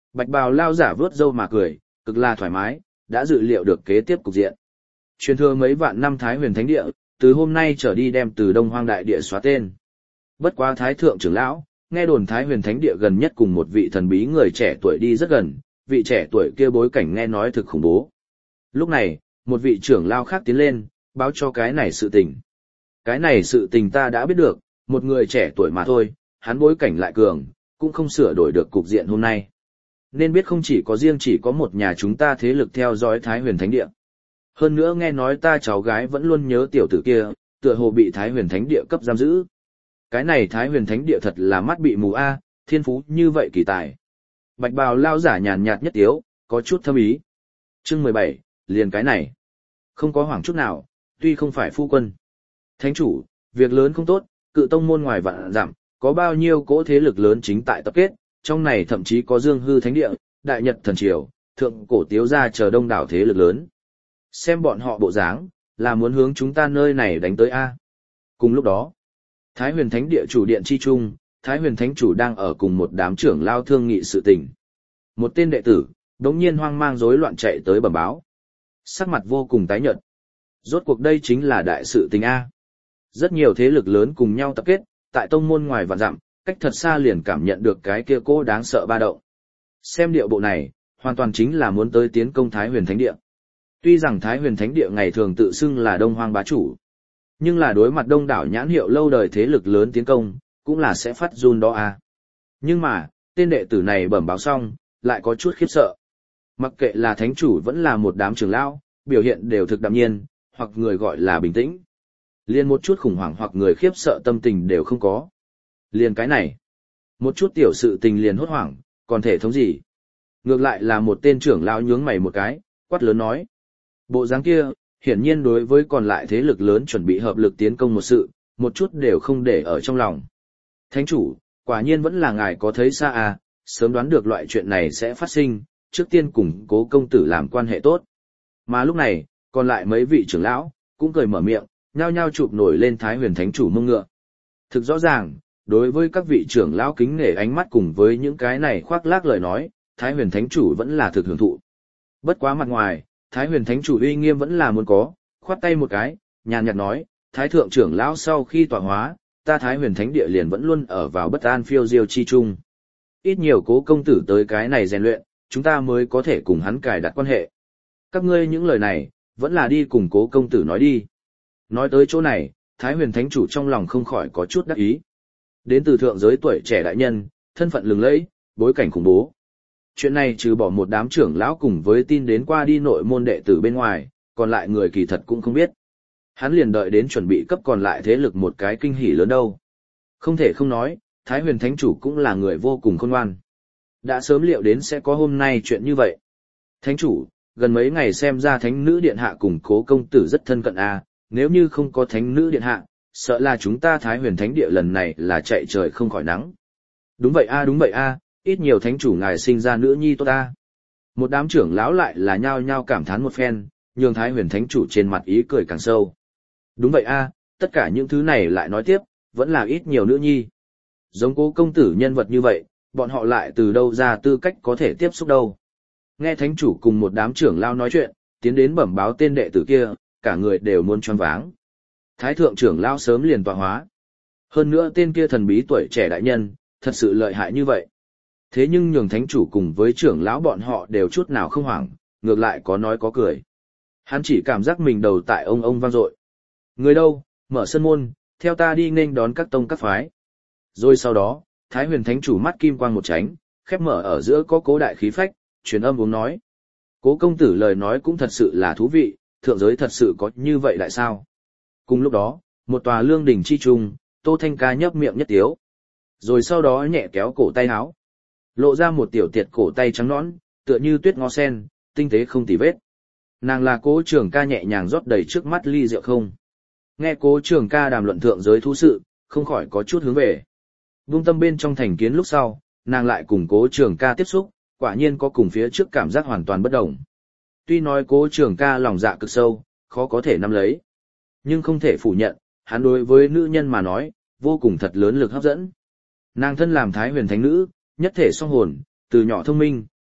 Bạch bào lao giả vướt râu mà cười, cực là thoải mái, đã dự liệu được kế tiếp cục diện. Truyền thừa mấy vạn năm Thái Huyền Thánh Địa, từ hôm nay trở đi đem từ Đông Hoang Đại Địa xóa tên. Bất quá Thái Thượng trưởng lão, nghe đồn Thái Huyền Thánh Địa gần nhất cùng một vị thần bí người trẻ tuổi đi rất gần, vị trẻ tuổi kia bối cảnh nghe nói thực khủng bố. Lúc này, một vị trưởng lão khác tiến lên, báo cho cái này sự tình. Cái này sự tình ta đã biết được, một người trẻ tuổi mà thôi, hắn bối cảnh lại cường, cũng không sửa đổi được cục diện hôm nay. Nên biết không chỉ có một nhà chúng ta thế lực theo dõi Thái Huyền Thánh Địa. Hơn nữa nghe nói ta cháu gái vẫn luôn nhớ tiểu tử kia, tựa hồ bị Thái Huyền Thánh Địa cấp giam giữ. Cái này Thái Huyền Thánh Địa thật là mắt bị mù a, thiên phú như vậy kỳ tài. Bạch bào lao giả nhàn nhạt nhất tiếu, có chút thâm ý. Chương 17, liền cái này. Không có hoảng chút nào, tuy không phải phu quân. Thánh chủ, việc lớn không tốt, cự tông môn ngoài vạn dặm, có bao nhiêu cỗ thế lực lớn chính tại tập kết, trong này thậm chí có Dương Hư Thánh Địa, Đại Nhật Thần Triều, Thượng Cổ Tiếu Gia chờ đông đảo thế lực lớn. Xem bọn họ bộ dáng, là muốn hướng chúng ta nơi này đánh tới A. Cùng lúc đó, Thái Huyền Thánh Địa chủ điện chi trung, Thái Huyền Thánh chủ đang ở cùng một đám trưởng lao thương nghị sự tình. Một tên đệ tử, đống nhiên hoang mang rối loạn chạy tới bẩm báo. Sắc mặt vô cùng tái nhợt. Rốt cuộc đây chính là đại sự tình A. Rất nhiều thế lực lớn cùng nhau tập kết, tại tông môn ngoài vạn dặm, cách thật xa liền cảm nhận được cái kia cô đáng sợ ba động. Xem điệu bộ này, hoàn toàn chính là muốn tới tiến công Thái Huyền Thánh Địa. Tuy rằng Thái Huyền Thánh Địa ngày thường tự xưng là Đông Hoang bá chủ, nhưng là đối mặt đông đảo nhãn hiệu lâu đời thế lực lớn tiến công, cũng là sẽ phát run đó a. Nhưng mà, tên đệ tử này bẩm báo xong, lại có chút khiếp sợ. Mặc kệ là thánh chủ vẫn là một đám trưởng lão, biểu hiện đều thực đạm nhiên, hoặc người gọi là bình tĩnh. Liên một chút khủng hoảng hoặc người khiếp sợ tâm tình đều không có. Liên cái này, một chút tiểu sự tình liền hốt hoảng, còn thể thống gì? Ngược lại là một tên trưởng lão nhướng mày một cái, quát lớn nói. Bộ dáng kia, hiển nhiên đối với còn lại thế lực lớn chuẩn bị hợp lực tiến công một sự, một chút đều không để ở trong lòng. Thánh chủ, quả nhiên vẫn là ngài có thấy xa à, sớm đoán được loại chuyện này sẽ phát sinh, trước tiên cùng Cố công tử làm quan hệ tốt. Mà lúc này, còn lại mấy vị trưởng lão, cũng cười mở miệng, nhao nhao chụp nổi lên Thái Huyền Thánh chủ mông ngựa. Thực rõ ràng, đối với các vị trưởng lão kính nể ánh mắt cùng với những cái này khoác lác lời nói, Thái Huyền Thánh chủ vẫn là thực hưởng thụ. Bất quá mặt ngoài, Thái Huyền Thánh chủ uy nghiêm vẫn là muốn có, khoát tay một cái, nhàn nhạt nói, Thái thượng trưởng lão sau khi tọa hóa, ta Thái Huyền Thánh Địa liền vẫn luôn ở vào bất an phiêu diêu chi chung. Ít nhiều Cố công tử tới cái này rèn luyện, chúng ta mới có thể cùng hắn cài đặt quan hệ. Các ngươi những lời này, vẫn là đi cùng Cố công tử nói đi. Nói tới chỗ này, Thái Huyền Thánh chủ trong lòng không khỏi có chút đắc ý. Đến từ thượng giới tuổi trẻ đại nhân, thân phận lừng lẫy, bối cảnh khủng bố. Chuyện này trừ bỏ một đám trưởng lão cùng với tin đến qua đi nội môn đệ tử bên ngoài, còn lại người kỳ thật cũng không biết. Hắn liền đợi đến chuẩn bị cấp còn lại thế lực một cái kinh hỉ lớn đâu. Không thể không nói, Thái Huyền Thánh chủ cũng là người vô cùng khôn ngoan. Đã sớm liệu đến sẽ có hôm nay chuyện như vậy. Thánh chủ, gần mấy ngày xem ra thánh nữ điện hạ cùng Cố công tử rất thân cận a, nếu như không có thánh nữ điện hạ, sợ là chúng ta Thái Huyền Thánh Địa lần này là chạy trời không khỏi nắng. Đúng vậy a, ít nhiều thánh chủ ngài sinh ra nữ nhi tốt ta. Một đám trưởng lão lại là nhao nhao cảm thán một phen, nhường Thái Huyền Thánh chủ trên mặt ý cười càng sâu. Đúng vậy a, tất cả những thứ này lại nói tiếp, vẫn là ít nhiều nữ nhi. Giống Cố công tử nhân vật như vậy, bọn họ lại từ đâu ra tư cách có thể tiếp xúc đâu. Nghe thánh chủ cùng một đám trưởng lão nói chuyện, tiến đến bẩm báo tên đệ tử kia, cả người đều muốn choáng váng. Thái thượng trưởng lão sớm liền tọa hóa. Hơn nữa tên kia thần bí tuổi trẻ đại nhân, thật sự lợi hại như vậy. Thế nhưng nhường thánh chủ cùng với trưởng lão bọn họ đều chút nào không hoảng, ngược lại có nói có cười. Hắn chỉ cảm giác mình đầu tại ông vang dội. Người đâu, mở sân môn, theo ta đi nghênh đón các tông các phái. Rồi sau đó, Thái Huyền Thánh chủ mắt kim quang một tránh, khép mở ở giữa có Cố đại khí phách, truyền âm uống nói. Cố công tử lời nói cũng thật sự là thú vị, thượng giới thật sự có như vậy lại sao? Cùng lúc đó, một tòa lương đình chi trung, Tô Thanh Ca nhấp miệng nhất tiếu. Rồi sau đó nhẹ kéo cổ tay áo, lộ ra một tiểu tiệt cổ tay trắng nõn, tựa như tuyết ngó sen, tinh tế không tì vết. Nàng là Cố Trường Ca nhẹ nhàng rót đầy trước mắt ly rượu không. Nghe Cố Trường Ca đàm luận thượng giới thú sự, không khỏi có chút hướng về. Vung tâm bên trong thành kiến lúc sau, nàng lại cùng Cố Trường Ca tiếp xúc, quả nhiên có cùng phía trước cảm giác hoàn toàn bất đồng. Tuy nói Cố Trường Ca lòng dạ cực sâu, khó có thể nắm lấy, nhưng không thể phủ nhận, hắn đối với nữ nhân mà nói, vô cùng thật lớn lực hấp dẫn. Nàng thân làm Thái Huyền Thánh nữ, nhất thể song hồn, từ nhỏ thông minh,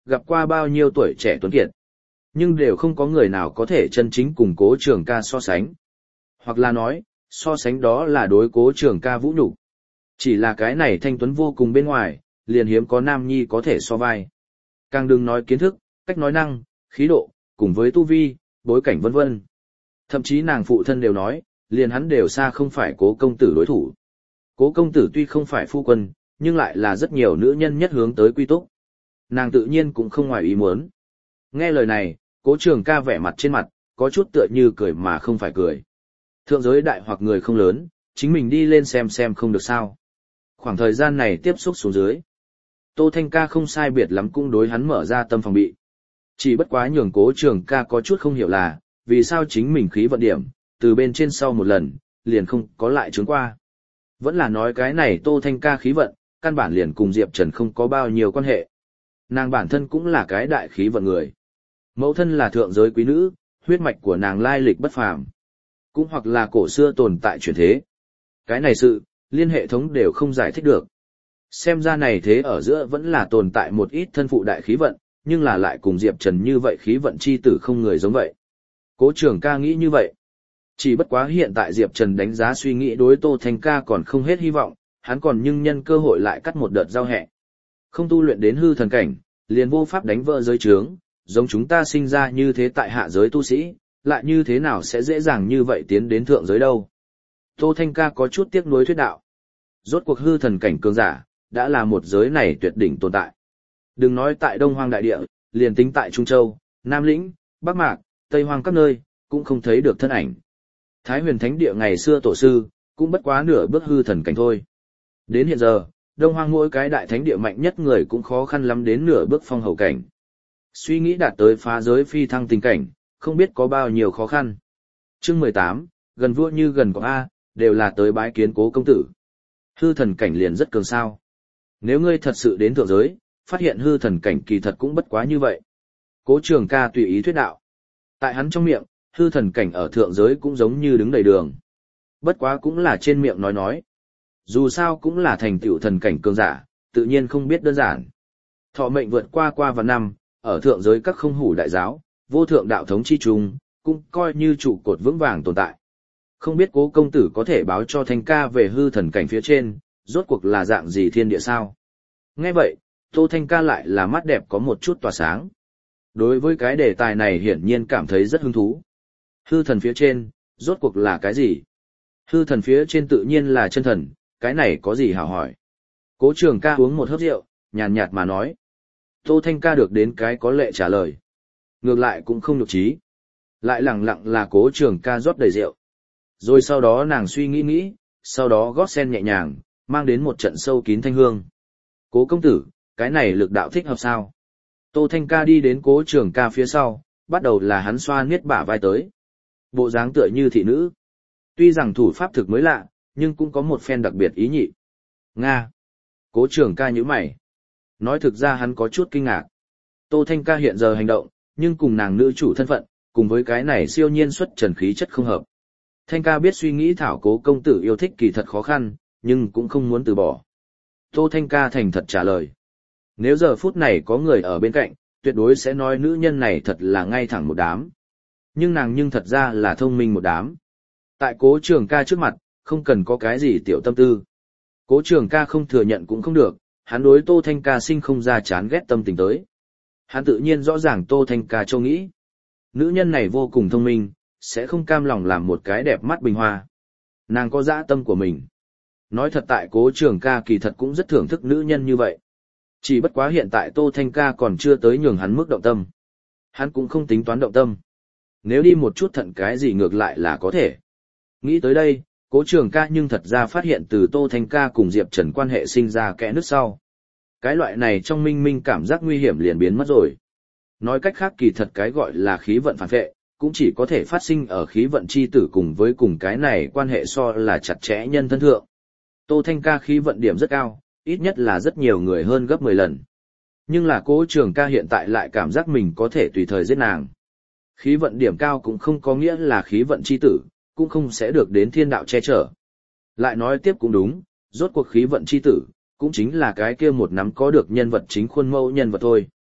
gặp qua bao nhiêu tuổi trẻ tuấn kiệt. Nhưng đều không có người nào có thể chân chính cùng Cố Trường Ca so sánh. Hoặc là nói, so sánh đó là đối Cố Trường Ca vũ nhục. Chỉ là cái này thanh tuấn vô cùng bên ngoài, liền hiếm có nam nhi có thể so vai. Càng đừng nói kiến thức, cách nói năng, khí độ, cùng với tu vi, bối cảnh vân vân. Thậm chí nàng phụ thân đều nói, liền hắn đều xa không phải Cố công tử đối thủ. Cố công tử tuy không phải phu quân, nhưng lại là rất nhiều nữ nhân nhất hướng tới quy túc. Nàng tự nhiên cũng không ngoài ý muốn. Nghe lời này, Cố Trường Ca vẻ mặt trên mặt, có chút tựa như cười mà không phải cười. Thượng giới đại hoặc người không lớn, chính mình đi lên xem không được sao. Khoảng thời gian này tiếp xúc xuống dưới. Tô Thanh Ca không sai biệt lắm cũng đối hắn mở ra tâm phòng bị. Chỉ bất quá nhường Cố Trường Ca có chút không hiểu là, vì sao chính mình khí vận điểm, từ bên trên sau một lần, liền không có lại trướng qua. Vẫn là nói cái này Tô Thanh Ca khí vận, căn bản liền cùng Diệp Trần không có bao nhiêu quan hệ. Nàng bản thân cũng là cái đại khí vận người. Mẫu thân là thượng giới quý nữ, huyết mạch của nàng lai lịch bất phàm. Cũng hoặc là cổ xưa tồn tại chuyển thế. Cái này sự, liên hệ thống đều không giải thích được. Xem ra này thế ở giữa vẫn là tồn tại một ít thân phụ đại khí vận, nhưng là lại cùng Diệp Trần như vậy khí vận chi tử không người giống vậy. Cố Trường Ca nghĩ như vậy. Chỉ bất quá hiện tại Diệp Trần đánh giá suy nghĩ đối Tô Thanh Ca còn không hết hy vọng, hắn còn nhưng nhân cơ hội lại cắt một đợt giao hẹ. Không tu luyện đến hư thần cảnh, liền vô pháp đánh vỡ giới trướng, giống chúng ta sinh ra như thế tại hạ giới tu sĩ, lại như thế nào sẽ dễ dàng như vậy tiến đến thượng giới đâu. Tô Thanh Ca có chút tiếc nuối thuyết đạo. Rốt cuộc hư thần cảnh cường giả, đã là một giới này tuyệt đỉnh tồn tại. Đừng nói tại Đông Hoang đại địa, liền tính tại Trung Châu, Nam Lĩnh, Bắc Mạc, Tây Hoang các nơi, cũng không thấy được thân ảnh. Thái Huyền Thánh địa ngày xưa tổ sư, cũng bất quá nửa bước hư thần cảnh thôi. Đến hiện giờ, Đông Hoang mỗi cái đại thánh địa mạnh nhất người cũng khó khăn lắm đến nửa bước phong hầu cảnh. Suy nghĩ đạt tới phá giới phi thăng tình cảnh, không biết có bao nhiêu khó khăn. Chương 18, gần vua như gần có A, đều là tới bái kiến Cố công tử. Hư thần cảnh liền rất cường sao. Nếu ngươi thật sự đến thượng giới, phát hiện hư thần cảnh kỳ thật cũng bất quá như vậy. Cố Trường Ca tùy ý thuyết đạo. Tại hắn trong miệng, hư thần cảnh ở thượng giới cũng giống như đứng đầy đường. Bất quá cũng là trên miệng nói. Dù sao cũng là thành tựu thần cảnh cường giả, tự nhiên không biết đơn giản. Thọ mệnh vượt qua vạn năm, ở thượng giới các không hủ đại giáo, vô thượng đạo thống chi trung, cũng coi như trụ cột vững vàng tồn tại. Không biết Cố công tử có thể báo cho Thanh Ca về hư thần cảnh phía trên, rốt cuộc là dạng gì thiên địa sao? Nghe vậy, Tô Thanh Ca lại là mắt đẹp có một chút tỏa sáng. Đối với cái đề tài này hiển nhiên cảm thấy rất hứng thú. Hư thần phía trên, rốt cuộc là cái gì? Hư thần phía trên tự nhiên là chân thần, cái này có gì hảo hỏi? Cố Trường Ca uống một hớp rượu, nhàn nhạt mà nói. Tô Thanh Ca được đến cái có lệ trả lời. Ngược lại cũng không nhục trí. Lại lẳng lặng là Cố Trường Ca rót đầy rượu. Rồi sau đó nàng suy nghĩ, sau đó gót sen nhẹ nhàng, mang đến một trận sâu kín thanh hương. Cố công tử, cái này lực đạo thích hợp sao? Tô Thanh Ca đi đến Cố Trường Ca phía sau, bắt đầu là hắn xoa niết bả vai tới. Bộ dáng tựa như thị nữ. Tuy rằng thủ pháp thực mới lạ, nhưng cũng có một phen đặc biệt ý nhị. Nga. Cố Trường Ca nhíu mày. Nói thực ra hắn có chút kinh ngạc. Tô Thanh Ca hiện giờ hành động, nhưng cùng nàng nữ chủ thân phận, cùng với cái này siêu nhiên xuất trần khí chất không hợp. Thanh Ca biết suy nghĩ thảo Cố công tử yêu thích kỳ thật khó khăn, nhưng cũng không muốn từ bỏ. Tô Thanh Ca thành thật trả lời. Nếu giờ phút này có người ở bên cạnh, tuyệt đối sẽ nói nữ nhân này thật là ngay thẳng một đám. Nhưng nàng nhưng thật ra là thông minh một đám. Tại Cố Trường Ca trước mặt, không cần có cái gì tiểu tâm tư. Cố Trường Ca không thừa nhận cũng không được, hắn đối Tô Thanh Ca sinh không ra chán ghét tâm tình tới. Hắn tự nhiên rõ ràng Tô Thanh Ca châu nghĩ. Nữ nhân này vô cùng thông minh, sẽ không cam lòng làm một cái đẹp mắt bình hoa. Nàng có dã tâm của mình. Nói thật tại Cố Trường Ca kỳ thật cũng rất thưởng thức nữ nhân như vậy. Chỉ bất quá hiện tại Tô Thanh Ca còn chưa tới nhường hắn mức động tâm. Hắn cũng không tính toán động tâm. Nếu đi một chút thận cái gì ngược lại là có thể. Nghĩ tới đây, Cố Trường Ca nhưng thật ra phát hiện từ Tô Thanh Ca cùng Diệp Trần quan hệ sinh ra kẽ nứt sau. Cái loại này trong minh minh cảm giác nguy hiểm liền biến mất rồi. Nói cách khác kỳ thật cái gọi là khí vận phản vệ, cũng chỉ có thể phát sinh ở khí vận chi tử cùng với cùng cái này quan hệ so là chặt chẽ nhân thân thượng. Tô Thanh Ca khí vận điểm rất cao, ít nhất là rất nhiều người hơn gấp 10 lần. Nhưng là Cố Trường Ca hiện tại lại cảm giác mình có thể tùy thời giết nàng. Khí vận điểm cao cũng không có nghĩa là khí vận chi tử, cũng không sẽ được đến thiên đạo che chở. Lại nói tiếp cũng đúng, rốt cuộc khí vận chi tử, cũng chính là cái kia một nắm có được nhân vật chính khuôn mẫu nhân vật thôi.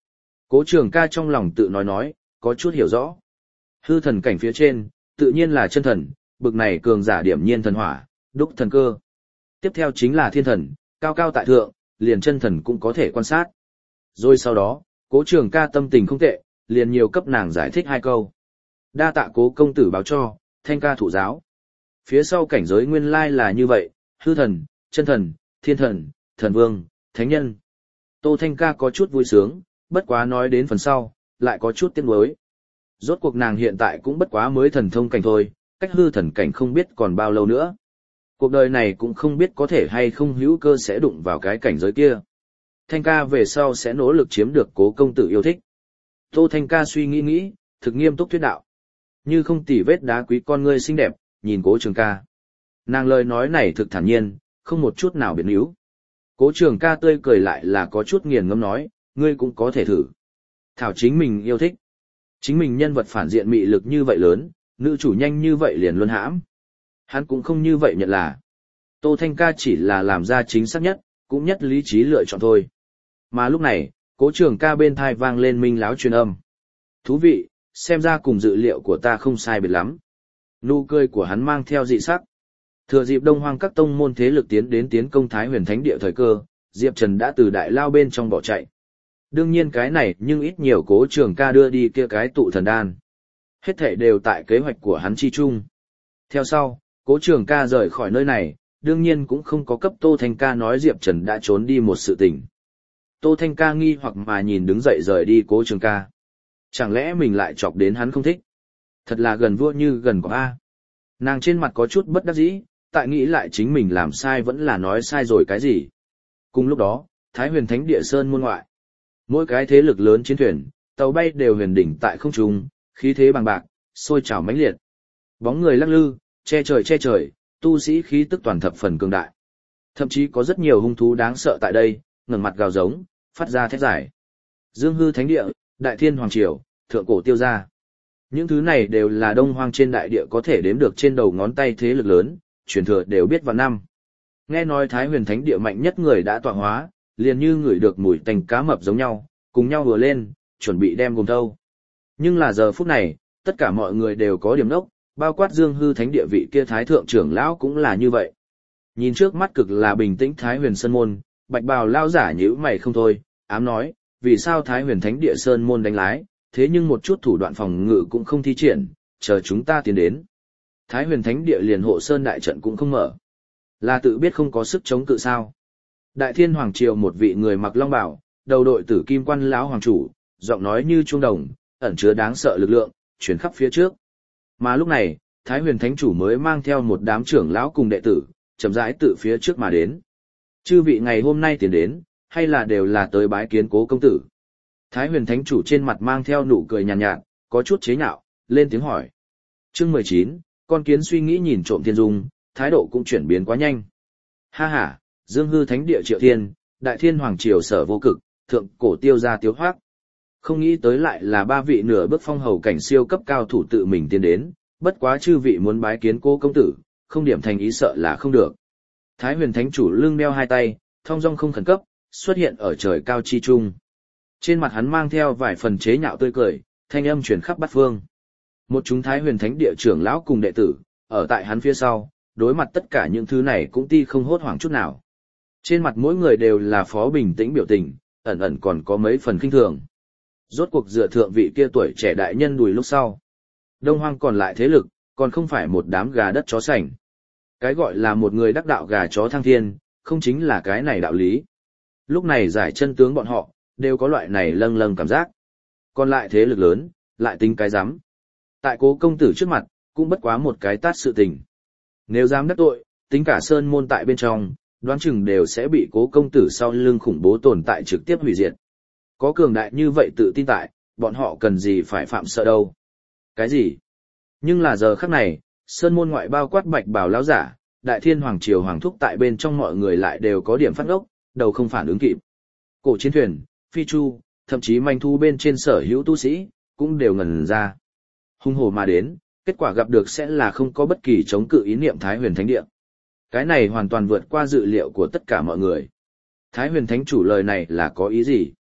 Cố Trường Ca trong lòng tự nói, có chút hiểu rõ. Hư thần cảnh phía trên, tự nhiên là chân thần, bực này cường giả điểm nhiên thần hỏa, đúc thần cơ. Tiếp theo chính là thiên thần, cao cao tại thượng, liền chân thần cũng có thể quan sát. Rồi sau đó, Cố Trường Ca tâm tình không tệ, liền nhiều cấp nàng giải thích 2 câu. Đa tạ Cố công tử báo cho, Thanh ca thụ giáo. Phía sau cảnh giới nguyên lai là như vậy, hư thần, chân thần, thiên thần, thần vương, thánh nhân. Tô Thanh ca có chút vui sướng, bất quá nói đến phần sau, lại có chút tiếc nuối. Rốt cuộc nàng hiện tại cũng bất quá mới thần thông cảnh thôi, cách hư thần cảnh không biết còn bao lâu nữa. Cuộc đời này cũng không biết có thể hay không hữu cơ sẽ đụng vào cái cảnh giới kia. Thanh ca về sau sẽ nỗ lực chiếm được Cố công tử yêu thích. Tô Thanh ca suy nghĩ, thực nghiêm túc thuyết đạo. Như không tỉ vết đá quý con ngươi xinh đẹp, nhìn Cố Trường Ca. Nàng lời nói này thực thản nhiên, không một chút nào biến yếu. Cố Trường Ca tươi cười lại là có chút nghiền ngẫm nói, ngươi cũng có thể thử. Thảo chính mình yêu thích. Chính mình nhân vật phản diện mị lực như vậy lớn, nữ chủ nhanh như vậy liền luân hãm. Hắn cũng không như vậy nhận là. Tô Thanh ca chỉ là làm ra chính xác nhất, cũng nhất lý trí lựa chọn thôi. Mà lúc này, Cố Trường Ca bên thai vang lên minh láo truyền âm. Thú vị, xem ra cùng dự liệu của ta không sai biệt lắm. Nụ cười của hắn mang theo dị sắc. Thừa dịp Đông Hoang các tông môn thế lực tiến công Thái Huyền Thánh Địa thời cơ, Diệp Trần đã từ đại lao bên trong bỏ chạy. Đương nhiên cái này nhưng ít nhiều Cố Trường Ca đưa đi kia cái tụ thần đan. Hết thảy đều tại kế hoạch của hắn chi chung. Theo sau, Cố Trường Ca rời khỏi nơi này, đương nhiên cũng không có cấp Tô Thanh Ca nói Diệp Trần đã trốn đi một sự tình. Tô Thanh Ca nghi hoặc mà nhìn đứng dậy rời đi Cố Trường Ca. Chẳng lẽ mình lại chọc đến hắn không thích? Thật là gần vua như gần cọp A. Nàng trên mặt có chút bất đắc dĩ, tại nghĩ lại chính mình làm sai vẫn là nói sai rồi cái gì. Cùng lúc đó, Thái Huyền Thánh Địa Sơn môn ngoại. Mỗi cái thế lực lớn chiến thuyền, tàu bay đều huyền đỉnh tại không trung, khí thế bằng bạc, sôi trào mãnh liệt. Bóng người lắc lư, che trời, tu sĩ khí tức toàn thập phần cường đại. Thậm chí có rất nhiều hung thú đáng sợ tại đây, ngẩng mặt gào giống, phát ra thét giải. Dương Hư Thánh Địa, Đại Thiên Hoàng Triều, Thượng Cổ Tiêu Gia. Những thứ này đều là Đông Hoang trên đại địa có thể đếm được trên đầu ngón tay thế lực lớn, truyền thừa đều biết vào năm. Nghe nói Thái Huyền Thánh Địa mạnh nhất người đã tọa hóa, liền như ngửi được mùi tanh cá mập giống nhau, cùng nhau vừa lên, chuẩn bị đem gồm thâu. Nhưng là giờ phút này, tất cả mọi người đều có điểm đốc, bao quát Dương Hư Thánh Địa vị kia Thái Thượng trưởng lão cũng là như vậy. Nhìn trước mắt cực là bình tĩnh Thái Huyền Sơn Môn, Bạch Bào lao giả nhíu mày không thôi, ám nói, vì sao Thái Huyền Thánh Địa Sơn Môn đánh lái, thế nhưng một chút thủ đoạn phòng ngự cũng không thi triển, chờ chúng ta tiến đến. Thái Huyền Thánh Địa liền hộ sơn đại trận cũng không mở. Là tự biết không có sức chống cự sao. Đại Thiên Hoàng Triều một vị người mặc long bào, đầu đội tử kim quan lão hoàng chủ, giọng nói như chuông đồng, ẩn chứa đáng sợ lực lượng, chuyển khắp phía trước. Mà lúc này, Thái Huyền Thánh Chủ mới mang theo một đám trưởng lão cùng đệ tử, chậm rãi tự phía trước mà đến. Chư vị ngày hôm nay tiến đến, hay là đều là tới bái kiến Cố công tử? Thái Huyền Thánh Chủ trên mặt mang theo nụ cười nhàn nhạt, có chút chế nhạo, lên tiếng hỏi. Chương 19, con kiến suy nghĩ nhìn trộm thiên dung, thái độ cũng chuyển biến quá nhanh. Ha ha, Dương Hư Thánh Địa Triệu Thiên, Đại Thiên Hoàng Triều Sở Vô Cực, Thượng Cổ Tiêu Gia Tiếu Hoác. Không nghĩ tới lại là 3 vị nửa bước phong hầu cảnh siêu cấp cao thủ tự mình tiến đến, bất quá chư vị muốn bái kiến Cố công tử, không điểm thành ý sợ là không được. Thái Huyền Thánh Chủ lưng đeo hai tay, thong dong không khẩn cấp, xuất hiện ở trời cao chi trung. Trên mặt hắn mang theo vài phần chế nhạo tươi cười, thanh âm truyền khắp bát phương. Một chúng Thái Huyền Thánh Địa trưởng lão cùng đệ tử, ở tại hắn phía sau, đối mặt tất cả những thứ này cũng ti không hốt hoảng chút nào. Trên mặt mỗi người đều là phó bình tĩnh biểu tình, ẩn ẩn còn có mấy phần khinh thường. Rốt cuộc dựa thượng vị kia tuổi trẻ đại nhân đùi lúc sau. Đông Hoang còn lại thế lực, còn không phải một đám gà đất chó sành. Cái gọi là một người đắc đạo gà chó thăng thiên, không chính là cái này đạo lý. Lúc này giải chân tướng bọn họ, đều có loại này lâng lâng cảm giác. Còn lại thế lực lớn, lại tính cái dám. Tại Cố công tử trước mặt, cũng bất quá một cái tát sự tình. Nếu dám đắc tội, tính cả sơn môn tại bên trong, đoán chừng đều sẽ bị Cố công tử sau lưng khủng bố tồn tại trực tiếp hủy diệt. Có cường đại như vậy tự tin tại, bọn họ cần gì phải phạm sợ đâu. Cái gì? Nhưng là giờ khắc này, sơn môn ngoại bao quát Bạch Bào lão giả, Đại Thiên Hoàng Triều Hoàng thúc tại bên trong mọi người lại đều có điểm phát ốc, đầu không phản ứng kịp. Cổ chiến thuyền, phi chu, thậm chí manh thu bên trên sở hữu tu sĩ, cũng đều ngẩn ra. Hung hồ mà đến, kết quả gặp được sẽ là không có bất kỳ chống cự ý niệm Thái Huyền Thánh Địa. Cái này hoàn toàn vượt qua dự liệu của tất cả mọi người. Thái Huyền Thánh Chủ lời này là có ý gì?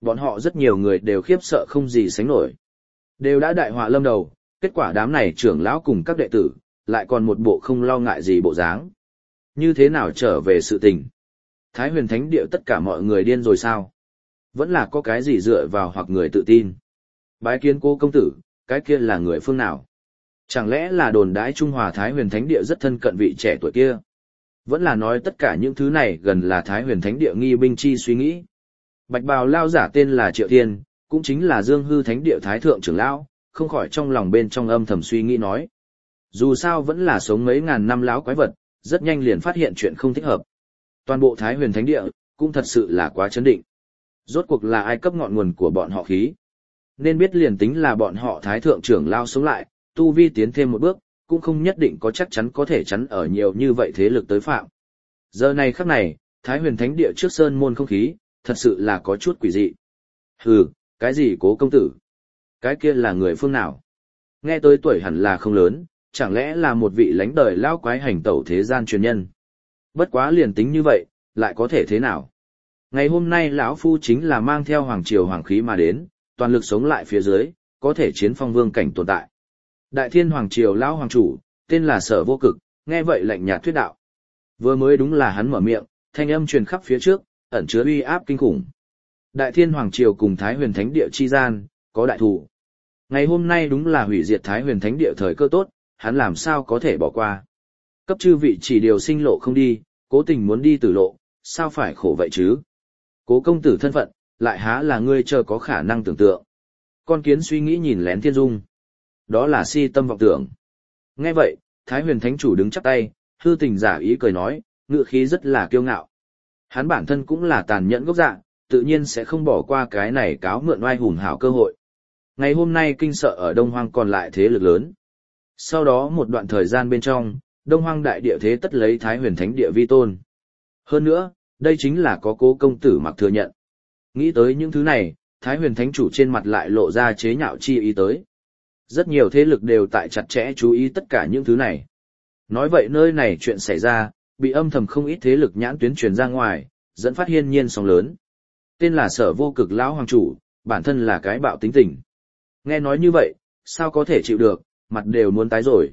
Bọn họ rất nhiều người đều khiếp sợ không gì sánh nổi. Đều đã đại họa lâm đầu, kết quả đám này trưởng lão cùng các đệ tử, lại còn một bộ không lo ngại gì bộ dáng. Như thế nào trở về sự tình? Thái huyền thánh địa tất cả mọi người điên rồi sao? Vẫn là có cái gì dựa vào hoặc người tự tin? Bái kiến Cố công tử, cái kia là người phương nào? Chẳng lẽ là đồn đãi Trung Hòa Thái huyền thánh địa rất thân cận vị trẻ tuổi kia? Vẫn là nói tất cả những thứ này gần là Thái huyền thánh địa nghi binh chi suy nghĩ. Bạch bào lao giả tên là Triệu Thiên, cũng chính là Dương Hư thánh địa thái thượng trưởng lão, không khỏi trong lòng bên trong âm thầm suy nghĩ nói. Dù sao vẫn là sống mấy ngàn năm lão quái vật, rất nhanh liền phát hiện chuyện không thích hợp. Toàn bộ Thái huyền thánh địa, cũng thật sự là quá chấn định. Rốt cuộc là ai cấp ngọn nguồn của bọn họ khí? Nên biết liền tính là bọn họ thái thượng trưởng lao sống lại, tu vi tiến thêm một bước, cũng không nhất định có chắc chắn có thể chắn ở nhiều như vậy thế lực tới phạm. Giờ này khắc này, Thái huyền thánh địa trước sơn môn không khí, thật sự là có chút quỷ dị. Hừ, cái gì Cố công tử? Cái kia là người phương nào? Nghe tới tuổi hẳn là không lớn, chẳng lẽ là một vị lãnh đời lao quái hành tẩu thế gian truyền nhân? Bất quá liền tính như vậy, lại có thể thế nào? Ngày hôm nay lão phu chính là mang theo hoàng triều hoàng khí mà đến, toàn lực sống lại phía dưới, có thể chiến phong vương cảnh tồn tại. Đại thiên hoàng triều lão hoàng chủ, tên là Sở Vô Cực, nghe vậy lạnh nhạt thuyết đạo. Vừa mới đúng là hắn mở miệng, thanh âm truyền khắp phía trước, ẩn chứa uy áp kinh khủng. Đại thiên hoàng triều cùng Thái huyền thánh địa chi gian, có đại thù. Ngày hôm nay đúng là hủy diệt Thái huyền thánh địa thời cơ tốt, hắn làm sao có thể bỏ qua. Cấp chư vị chỉ điều sinh lộ không đi, cố tình muốn đi tử lộ, sao phải khổ vậy chứ? Cố công tử thân phận, lại há là ngươi chờ có khả năng tưởng tượng. Con kiến suy nghĩ nhìn lén thiên dung. Đó là si tâm vọng tưởng. Nghe vậy, Thái huyền thánh chủ đứng chắp tay, hư tình giả ý cười nói, ngữ khí rất là kiêu ngạo. Hắn bản thân cũng là tàn nhẫn gốc dạng, tự nhiên sẽ không bỏ qua cái này cáo mượn oai hùng hảo cơ hội. Ngày hôm nay kinh sợ ở Đông Hoang còn lại thế lực lớn. Sau đó một đoạn thời gian bên trong, Đông Hoang đại địa thế tất lấy Thái huyền thánh địa vi tôn. Hơn nữa, đây chính là có Cố công tử mặc thừa nhận. Nghĩ tới những thứ này, Thái huyền thánh chủ trên mặt lại lộ ra chế nhạo chi ý tới. Rất nhiều thế lực đều tại chặt chẽ chú ý tất cả những thứ này. Nói vậy nơi này chuyện xảy ra, bị âm thầm không ít thế lực nhãn tuyến truyền ra ngoài, dẫn phát hiên nhiên sóng lớn. Tên là Sở Vô Cực lão hoàng chủ, bản thân là cái bạo tính tình. Nghe nói như vậy, sao có thể chịu được, mặt đều muốn tái rồi.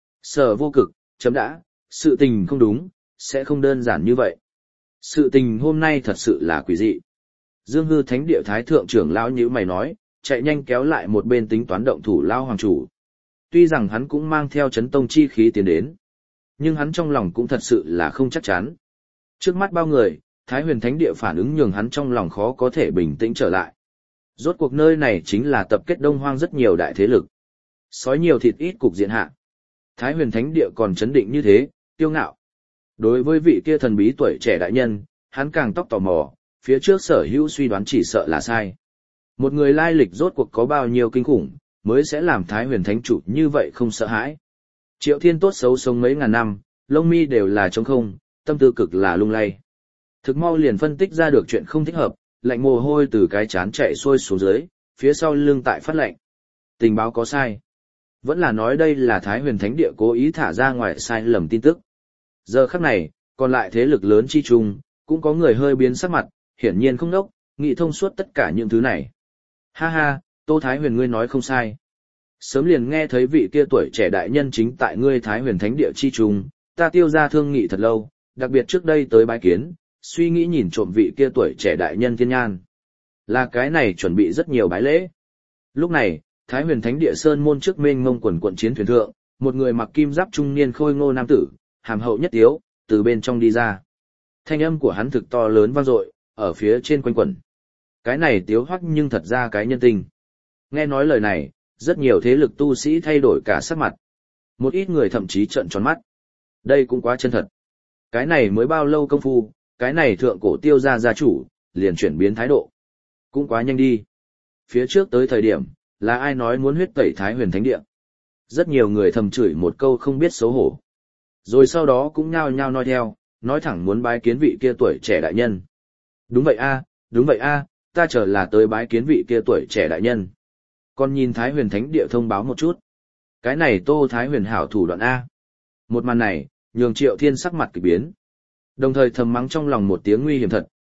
Sở Vô Cực, chấm đã, sự tình không đúng, sẽ không đơn giản như vậy. Sự tình hôm nay thật sự là quỷ dị. Dương Hư thánh địa thái thượng trưởng lão nhíu mày nói, chạy nhanh kéo lại một bên tính toán động thủ lão hoàng chủ. Tuy rằng hắn cũng mang theo chấn tông chi khí tiến đến, nhưng hắn trong lòng cũng thật sự là không chắc chắn. Trước mắt bao người, Thái huyền thánh địa phản ứng nhường hắn trong lòng khó có thể bình tĩnh trở lại. Rốt cuộc nơi này chính là tập kết Đông Hoang rất nhiều đại thế lực. Sói nhiều thịt ít cục diện hạ. Thái huyền thánh địa còn chấn định như thế, kiêu ngạo. Đối với vị kia thần bí tuổi trẻ đại nhân, hắn càng tóc tò mò, phía trước sở hữu suy đoán chỉ sợ là sai. Một người lai lịch rốt cuộc có bao nhiêu kinh khủng, mới sẽ làm Thái huyền thánh chủ như vậy không sợ hãi. Triệu Thiên tốt xấu sống mấy ngàn năm, lông mi đều là trống không, tâm tư cực là lung lay. Thực mau liền phân tích ra được chuyện không thích hợp, lạnh mồ hôi từ cái chán chạy xuôi xuống dưới, phía sau lưng tại phát lạnh. Tình báo có sai. Vẫn là nói đây là Thái huyền thánh địa cố ý thả ra ngoài sai lầm tin tức. Giờ khắc này, còn lại thế lực lớn chi chung, cũng có người hơi biến sắc mặt, hiển nhiên không đốc, nghĩ thông suốt tất cả những thứ này. Ha ha, Tô Thái huyền ngươi nói không sai. Sớm liền nghe thấy vị kia tuổi trẻ đại nhân chính tại ngươi Thái huyền thánh địa chi chung, ta tiêu ra thương nghị thật lâu, đặc biệt trước đây tới bái kiến, suy nghĩ nhìn trộm vị kia tuổi trẻ đại nhân thiên nhan. Là cái này chuẩn bị rất nhiều bái lễ. Lúc này, Thái huyền thánh địa sơn môn trước mênh mông quần quận chiến thuyền thượng, một người mặc kim giáp trung niên khôi ngô nam tử, hàm hậu nhất tiếu, từ bên trong đi ra. Thanh âm của hắn thực to lớn vang dội, ở phía trên quanh quẩn. Cái này tiếu hoắc nhưng thật ra cái nhân tình. Nghe nói lời này, rất nhiều thế lực tu sĩ thay đổi cả sắc mặt. Một ít người thậm chí trợn tròn mắt. Đây cũng quá chân thật. Cái này mới bao lâu công phu, cái này thượng cổ tiêu gia gia chủ, liền chuyển biến thái độ. Cũng quá nhanh đi. Phía trước tới thời điểm, là ai nói muốn huyết tẩy Thái huyền thánh địa. Rất nhiều người thầm chửi một câu không biết xấu hổ. Rồi sau đó cũng nhao nhao nói theo, nói thẳng muốn bái kiến vị kia tuổi trẻ đại nhân. Đúng vậy a, đúng vậy a, ta chờ là tới bái kiến vị kia tuổi trẻ đại nhân. Còn nhìn Thái huyền thánh địa thông báo một chút. Cái này Tô Thái huyền hảo thủ đoạn A. Một màn này, nhường Triệu Thiên sắc mặt kỳ biến. Đồng thời thầm mắng trong lòng một tiếng nguy hiểm thật,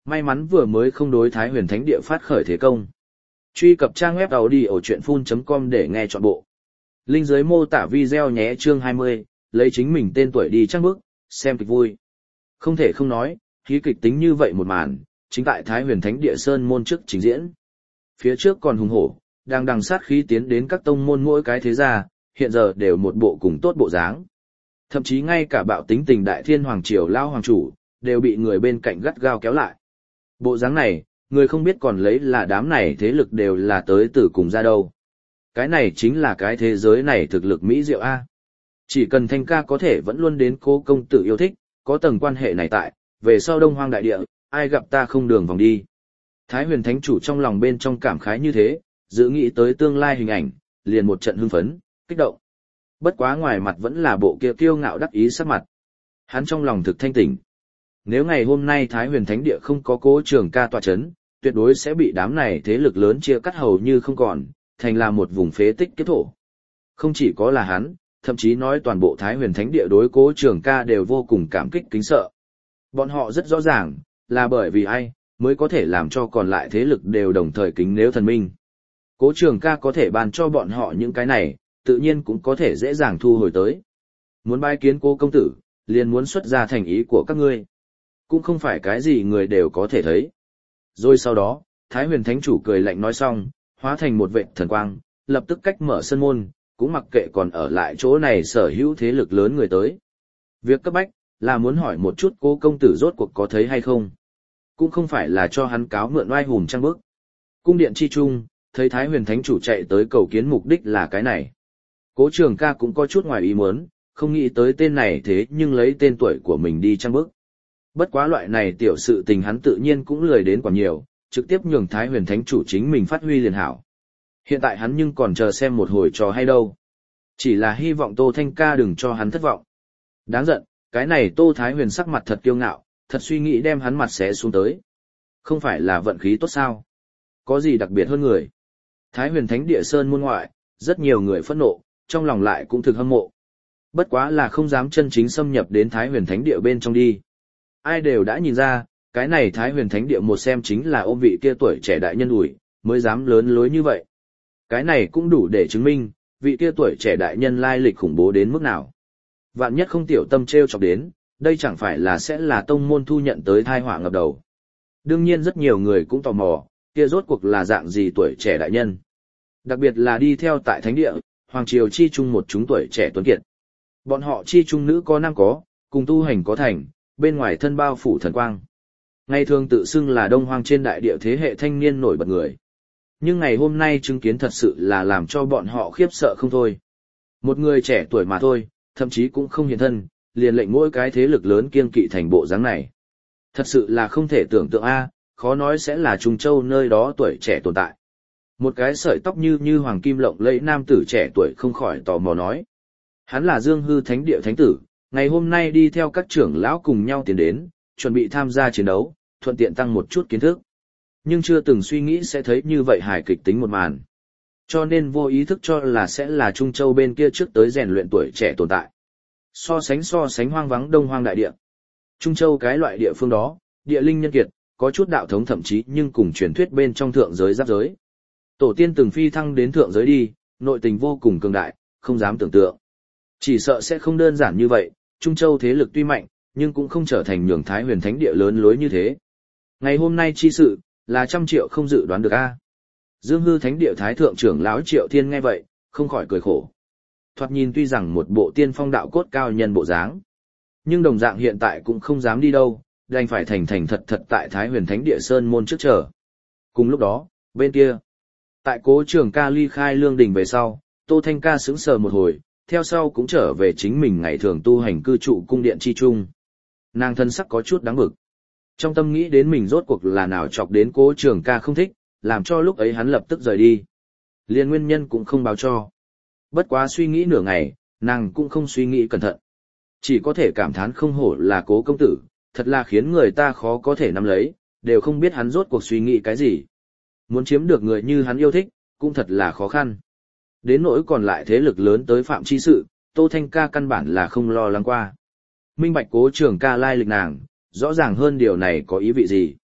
May mắn vừa mới không đối Thái Huyền Thánh Địa phát khởi thế công. Truy cập trang web audio.full.com để nghe trọn bộ. Link dưới mô tả video nhé. Chương 20, lấy chính mình tên tuổi đi trăng bước, xem kịch vui. Không thể không nói, khí kịch tính như vậy một màn, chính tại Thái Huyền Thánh Địa Sơn môn trước trình diễn. Phía trước còn hùng hổ, đang đằng sát khí tiến đến các tông môn mỗi cái thế gia, hiện giờ đều một bộ cùng tốt bộ dáng. Thậm chí ngay cả bạo tính tình Đại Thiên Hoàng Triều Lao Hoàng Chủ, đều bị người bên cạnh gắt gao kéo lại. Bộ dáng này, người không biết còn lấy là đám này thế lực đều là tới từ cùng ra đâu. Cái này chính là cái thế giới này thực lực mỹ diệu A. Chỉ cần Thanh ca có thể vẫn luôn đến Cố công tử yêu thích, có tầng quan hệ này tại, về sau Đông Hoang đại địa, ai gặp ta không đường vòng đi. Thái Huyền Thánh Chủ trong lòng bên trong cảm khái như thế, dự nghĩ tới tương lai hình ảnh, liền một trận hưng phấn, kích động. Bất quá ngoài mặt vẫn là bộ kia kiêu ngạo đắc ý sắc mặt. Hắn trong lòng thực thanh tỉnh. Nếu ngày hôm nay Thái Huyền Thánh Địa không có Cố Trường Ca tọa chấn, tuyệt đối sẽ bị đám này thế lực lớn chia cắt hầu như không còn, thành là một vùng phế tích kiếp thổ. Không chỉ có là hắn, thậm chí nói toàn bộ Thái Huyền Thánh Địa đối Cố Trường Ca đều vô cùng cảm kích kính sợ. Bọn họ rất rõ ràng, là bởi vì ai, mới có thể làm cho còn lại thế lực đều đồng thời kính nếu thần minh. Cố Trường Ca có thể ban cho bọn họ những cái này, tự nhiên cũng có thể dễ dàng thu hồi tới. Muốn bái kiến Cố công tử, liền muốn xuất ra thành ý của các ngươi. Cũng không phải cái gì người đều có thể thấy. Rồi sau đó, Thái Huyền Thánh Chủ cười lạnh nói xong, hóa thành một vệt thần quang, lập tức cách mở sân môn, cũng mặc kệ còn ở lại chỗ này sở hữu thế lực lớn người tới. Việc cấp bách, là muốn hỏi một chút Cố công tử rốt cuộc có thấy hay không. Cũng không phải là cho hắn cáo mượn oai hùng trăng bức. Cung điện chi trung, thấy Thái Huyền Thánh Chủ chạy tới cầu kiến mục đích là cái này. Cố Trường Ca cũng có chút ngoài ý muốn, không nghĩ tới tên này thế nhưng lấy tên tuổi của mình đi trăng bức. Bất quá loại này tiểu sự tình hắn tự nhiên cũng lười đến quản nhiều, trực tiếp nhường Thái Huyền Thánh Chủ chính mình phát huy liền hảo. Hiện tại hắn nhưng còn chờ xem một hồi trò hay đâu. Chỉ là hy vọng Tô Thanh ca đừng cho hắn thất vọng. Đáng giận, cái này Tô Thái Huyền sắc mặt thật kiêu ngạo, thật suy nghĩ đem hắn mặt xé xuống tới. Không phải là vận khí tốt sao? Có gì đặc biệt hơn người? Thái Huyền Thánh Địa Sơn môn ngoại, rất nhiều người phẫn nộ, trong lòng lại cũng thực hâm mộ. Bất quá là không dám chân chính xâm nhập đến Thái Huyền Thánh Địa bên trong đi. Ai đều đã nhìn ra, cái này Thái Huyền Thánh Địa một xem chính là ôm vị kia tuổi trẻ đại nhân ủi, mới dám lớn lối như vậy. Cái này cũng đủ để chứng minh, vị kia tuổi trẻ đại nhân lai lịch khủng bố đến mức nào. Vạn nhất không tiểu tâm treo chọc đến, đây chẳng phải là sẽ là tông môn thu nhận tới thai họa ngập đầu. Đương nhiên rất nhiều người cũng tò mò, kia rốt cuộc là dạng gì tuổi trẻ đại nhân. Đặc biệt là đi theo tại Thánh Địa, Hoàng Triều chi chung một chúng tuổi trẻ tuấn kiệt. Bọn họ chi chung nữ có nam có, cùng tu hành có thành, bên ngoài thân bao phủ thần quang. Ngày thường tự xưng là Đông Hoang trên đại địa thế hệ thanh niên nổi bật người. Nhưng ngày hôm nay chứng kiến thật sự là làm cho bọn họ khiếp sợ không thôi. Một người trẻ tuổi mà thôi, thậm chí cũng không hiện thân, liền lệnh mỗi cái thế lực lớn kiêng kỵ thành bộ dáng này. Thật sự là không thể tưởng tượng a, khó nói sẽ là Trung Châu nơi đó tuổi trẻ tồn tại. Một cái sợi tóc như hoàng kim lộng lẫy nam tử trẻ tuổi không khỏi tò mò nói. Hắn là Dương Hư Thánh Địa Thánh Tử, ngày hôm nay đi theo các trưởng lão cùng nhau tiến đến, chuẩn bị tham gia chiến đấu, thuận tiện tăng một chút kiến thức. Nhưng chưa từng suy nghĩ sẽ thấy như vậy hài kịch tính một màn. Cho nên vô ý thức cho là sẽ là Trung Châu bên kia trước tới rèn luyện tuổi trẻ tồn tại. So sánh hoang vắng Đông Hoang đại địa. Trung Châu cái loại địa phương đó, địa linh nhân kiệt, có chút đạo thống thậm chí nhưng cùng truyền thuyết bên trong thượng giới giáp giới. Tổ tiên từng phi thăng đến thượng giới đi, nội tình vô cùng cường đại, không dám tưởng tượng. Chỉ sợ sẽ không đơn giản như vậy, Trung Châu thế lực tuy mạnh, nhưng cũng không trở thành nhường Thái Huyền Thánh Địa lớn lối như thế. Ngày hôm nay chi sự, là 100 triệu không dự đoán được a. Dương Hư Thánh Địa Thái Thượng trưởng lão Triệu Thiên nghe vậy, không khỏi cười khổ. Thoạt nhìn tuy rằng một bộ tiên phong đạo cốt cao nhân bộ dáng, nhưng đồng dạng hiện tại cũng không dám đi đâu, đành phải thành thật tại Thái Huyền Thánh Địa Sơn môn trước chờ. Cùng lúc đó, bên kia, tại Cố Trường Ca ly khai Lương Đình về sau, Tô Thanh Ca sững sờ một hồi, theo sau cũng trở về chính mình ngày thường tu hành cư trụ cung điện chi trung. Nàng thân sắc có chút đáng bực. Trong tâm nghĩ đến mình rốt cuộc là nào chọc đến Cố Trường Ca không thích, làm cho lúc ấy hắn lập tức rời đi. Liên nguyên nhân cũng không báo cho. Bất quá suy nghĩ nửa ngày, nàng cũng không suy nghĩ cẩn thận. Chỉ có thể cảm thán không hổ là Cố công tử, thật là khiến người ta khó có thể nắm lấy, đều không biết hắn rốt cuộc suy nghĩ cái gì. Muốn chiếm được người như hắn yêu thích, cũng thật là khó khăn. Đến nỗi còn lại thế lực lớn tới phạm chi sự, Tô Thanh Ca căn bản là không lo lắng qua. Minh bạch Cố Trường Ca lai lịch nàng, rõ ràng hơn điều này có ý vị gì.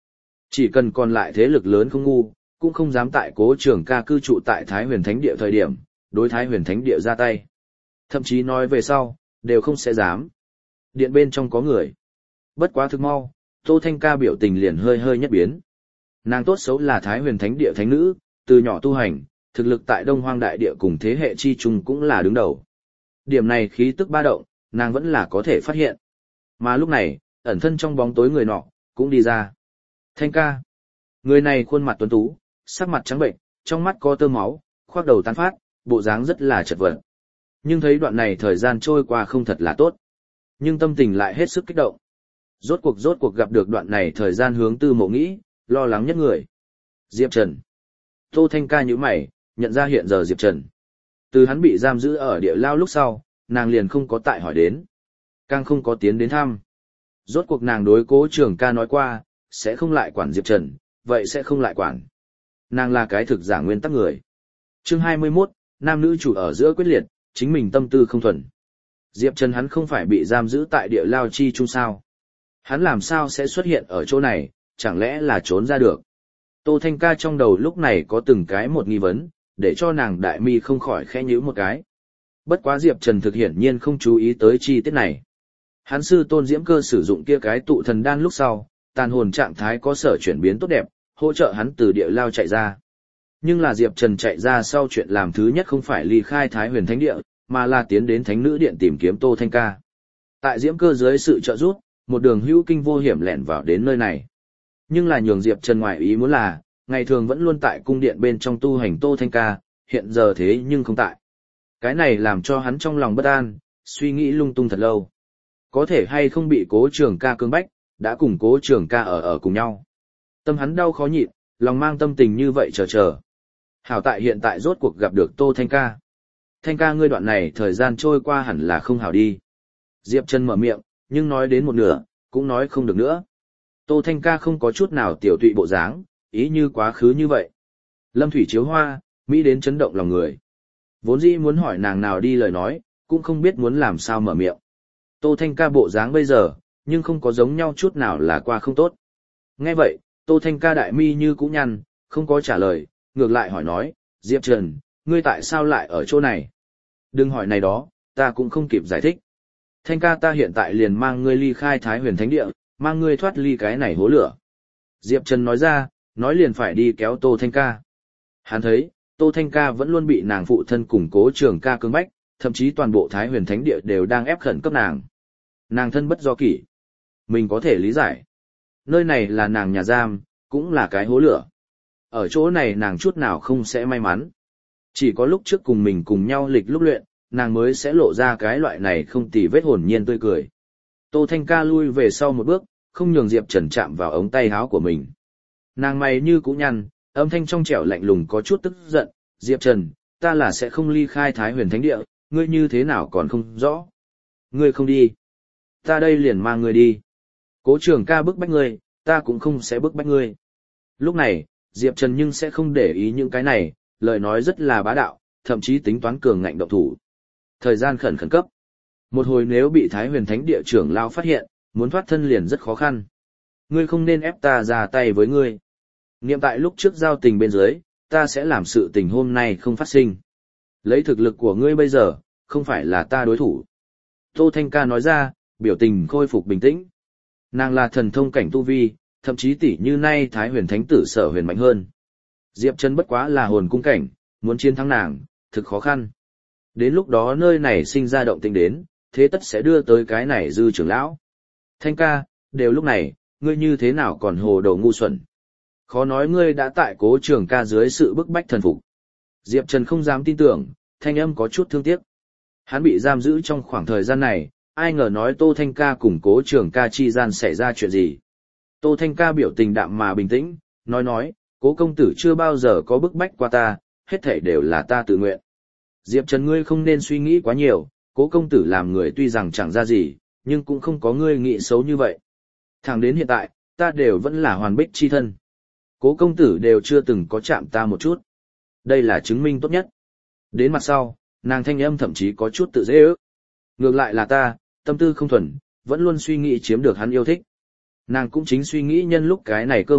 Chỉ cần còn lại thế lực lớn không ngu, cũng không dám tại Cố Trường Ca cư trụ tại Thái Huyền Thánh Địa thời điểm, đối Thái Huyền Thánh Địa ra tay. Thậm chí nói về sau, đều không sẽ dám. Điện bên trong có người. Bất quá thực mau, Tô Thanh Ca biểu tình liền hơi hơi nhất biến. Nàng tốt xấu là Thái Huyền Thánh Địa thánh nữ, từ nhỏ tu hành, thực lực tại Đông Hoang Đại Địa cùng thế hệ chi chung cũng là đứng đầu. Điểm này khí tức ba động, nàng vẫn là có thể phát hiện. Mà lúc này, ẩn thân trong bóng tối người nọ, cũng đi ra. Thanh Ca. Người này khuôn mặt tuấn tú, sắc mặt trắng bệnh, trong mắt có tơ máu, khoác đầu tán phát, bộ dáng rất là chật vật. Nhưng thấy đoạn này thời gian trôi qua không thật là tốt. Nhưng tâm tình lại hết sức kích động. Rốt cuộc gặp được đoạn này thời gian hướng Tư Mộ nghĩ, lo lắng nhất người. Diệp Trần. Tô Thanh Ca nhíu mày, nhận ra hiện giờ Diệp Trần. Từ hắn bị giam giữ ở địa lao lúc sau, nàng liền không có tại hỏi đến. Càng không có tiến đến thăm. Rốt cuộc nàng đối Cố Trường Ca nói qua, sẽ không lại quản Diệp Trần, vậy sẽ không lại quản. Nàng là cái thực giả nguyên tắc người. Chương 21, nam nữ chủ ở giữa quyết liệt, chính mình tâm tư không thuần. Diệp Trần hắn không phải bị giam giữ tại địa lao chi chung sao. Hắn làm sao sẽ xuất hiện ở chỗ này, chẳng lẽ là trốn ra được. Tô Thanh Ca trong đầu lúc này có từng cái một nghi vấn, để cho nàng đại mi không khỏi khẽ nhíu một cái. Bất quá Diệp Trần thực hiển nhiên không chú ý tới chi tiết này. Hắn sư Tôn Diễm Cơ sử dụng kia cái tụ thần đan lúc sau, tàn hồn trạng thái có sở chuyển biến tốt đẹp, hỗ trợ hắn từ địa lao chạy ra. Nhưng là Diệp Trần chạy ra sau chuyện làm thứ nhất không phải ly khai Thái Huyền Thánh Địa, mà là tiến đến Thánh Nữ Điện tìm kiếm Tô Thanh Ca. Tại Diễm Cơ dưới sự trợ giúp, một đường hữu kinh vô hiểm lẻn vào đến nơi này. Nhưng là nhường Diệp Trần ngoại ý muốn là, ngày thường vẫn luôn tại cung điện bên trong tu hành Tô Thanh Ca, hiện giờ thế nhưng không tại. Cái này làm cho hắn trong lòng bất an, suy nghĩ lung tung thật lâu. Có thể hay không bị Cố Trường Ca cưỡng bách, đã cùng Cố Trường Ca ở cùng nhau. Tâm hắn đau khó nhịn, lòng mang tâm tình như vậy chờ. Hảo tại hiện tại rốt cuộc gặp được Tô Thanh Ca. Thanh Ca ngươi đoạn này thời gian trôi qua hẳn là không hảo đi. Diệp Trần mở miệng, nhưng nói đến một nửa, cũng nói không được nữa. Tô Thanh Ca không có chút nào tiểu tụy bộ dáng, ý như quá khứ như vậy. Lâm thủy chiếu hoa, mỹ đến chấn động lòng người. Vốn dĩ muốn hỏi nàng nào đi lời nói, cũng không biết muốn làm sao mở miệng. Tô Thanh Ca bộ dáng bây giờ, nhưng không có giống nhau chút nào là qua không tốt. Nghe vậy, Tô Thanh Ca đại mi như cũ nhăn, không có trả lời, ngược lại hỏi nói, Diệp Trần, ngươi tại sao lại ở chỗ này? Đừng hỏi này đó, ta cũng không kịp giải thích. Thanh Ca ta hiện tại liền mang ngươi ly khai Thái Huyền Thánh Địa, mang ngươi thoát ly cái này hố lửa. Diệp Trần nói ra, nói liền phải đi kéo Tô Thanh Ca. Hắn thấy, Tô Thanh Ca vẫn luôn bị nàng phụ thân củng Cố Trường Ca cưỡng bách, thậm chí toàn bộ Thái Huyền Thánh Địa đều đang ép khẩn cấp nàng. Nàng thân bất do kỷ. Mình có thể lý giải. Nơi này là nàng nhà giam, cũng là cái hố lửa. Ở chỗ này nàng chút nào không sẽ may mắn. Chỉ có lúc trước cùng mình cùng nhau lịch lúc luyện, nàng mới sẽ lộ ra cái loại này không tì vết hồn nhiên tươi cười. Tô Thanh Ca lui về sau một bước, không nhường Diệp Trần chạm vào ống tay áo của mình. Nàng mày như cũ nhăn, âm thanh trong trẻo lạnh lùng có chút tức giận, Diệp Trần, ta là sẽ không ly khai Thái Huyền Thánh Địa, ngươi như thế nào còn không rõ. Ngươi không đi. Ta đây liền mang ngươi đi. Cố Trường Ca bức bách ngươi, ta cũng không sẽ bức bách ngươi. Lúc này, Diệp Trần nhưng sẽ không để ý những cái này, lời nói rất là bá đạo, thậm chí tính toán cường ngạnh động thủ. Thời gian khẩn cấp. Một hồi nếu bị Thái Huyền Thánh Địa trưởng lão phát hiện, muốn thoát thân liền rất khó khăn. Ngươi không nên ép ta ra tay với ngươi. Niệm tại lúc trước giao tình bên dưới, ta sẽ làm sự tình hôm nay không phát sinh. Lấy thực lực của ngươi bây giờ, không phải là ta đối thủ. Tô Thanh Ca nói ra, biểu tình khôi phục bình tĩnh. Nàng là thần thông cảnh tu vi, thậm chí tỷ như nay Thái Huyền Thánh Tử Sở Huyền mạnh hơn. Diệp Trần bất quá là hồn cung cảnh, muốn chiến thắng nàng, thực khó khăn. Đến lúc đó nơi này sinh ra động tĩnh đến, thế tất sẽ đưa tới cái này dư trưởng lão. Thanh Ca, đều lúc này, ngươi như thế nào còn hồ đồ ngu xuẩn. Khó nói ngươi đã tại Cố Trường Ca dưới sự bức bách thần phục. Diệp Trần không dám tin tưởng, thanh âm có chút thương tiếc. Hắn bị giam giữ trong khoảng thời gian này, ai ngờ nói Tô Thanh Ca cùng Cố Trường Ca chi gian xảy ra chuyện gì. Tô Thanh Ca biểu tình đạm mà bình tĩnh, nói, Cố công tử chưa bao giờ có bức bách qua ta, hết thảy đều là ta tự nguyện. Diệp Trần ngươi không nên suy nghĩ quá nhiều, Cố công tử làm người tuy rằng chẳng ra gì, nhưng cũng không có ngươi nghĩ xấu như vậy. Thẳng đến hiện tại, ta đều vẫn là hoàn bích chi thân. Cố công tử đều chưa từng có chạm ta một chút. Đây là chứng minh tốt nhất. Đến mặt sau, nàng thanh âm thậm chí có chút tự dễ ước. Ngược lại là ta, tâm tư không thuần, vẫn luôn suy nghĩ chiếm được hắn yêu thích. Nàng cũng chính suy nghĩ nhân lúc cái này cơ hội,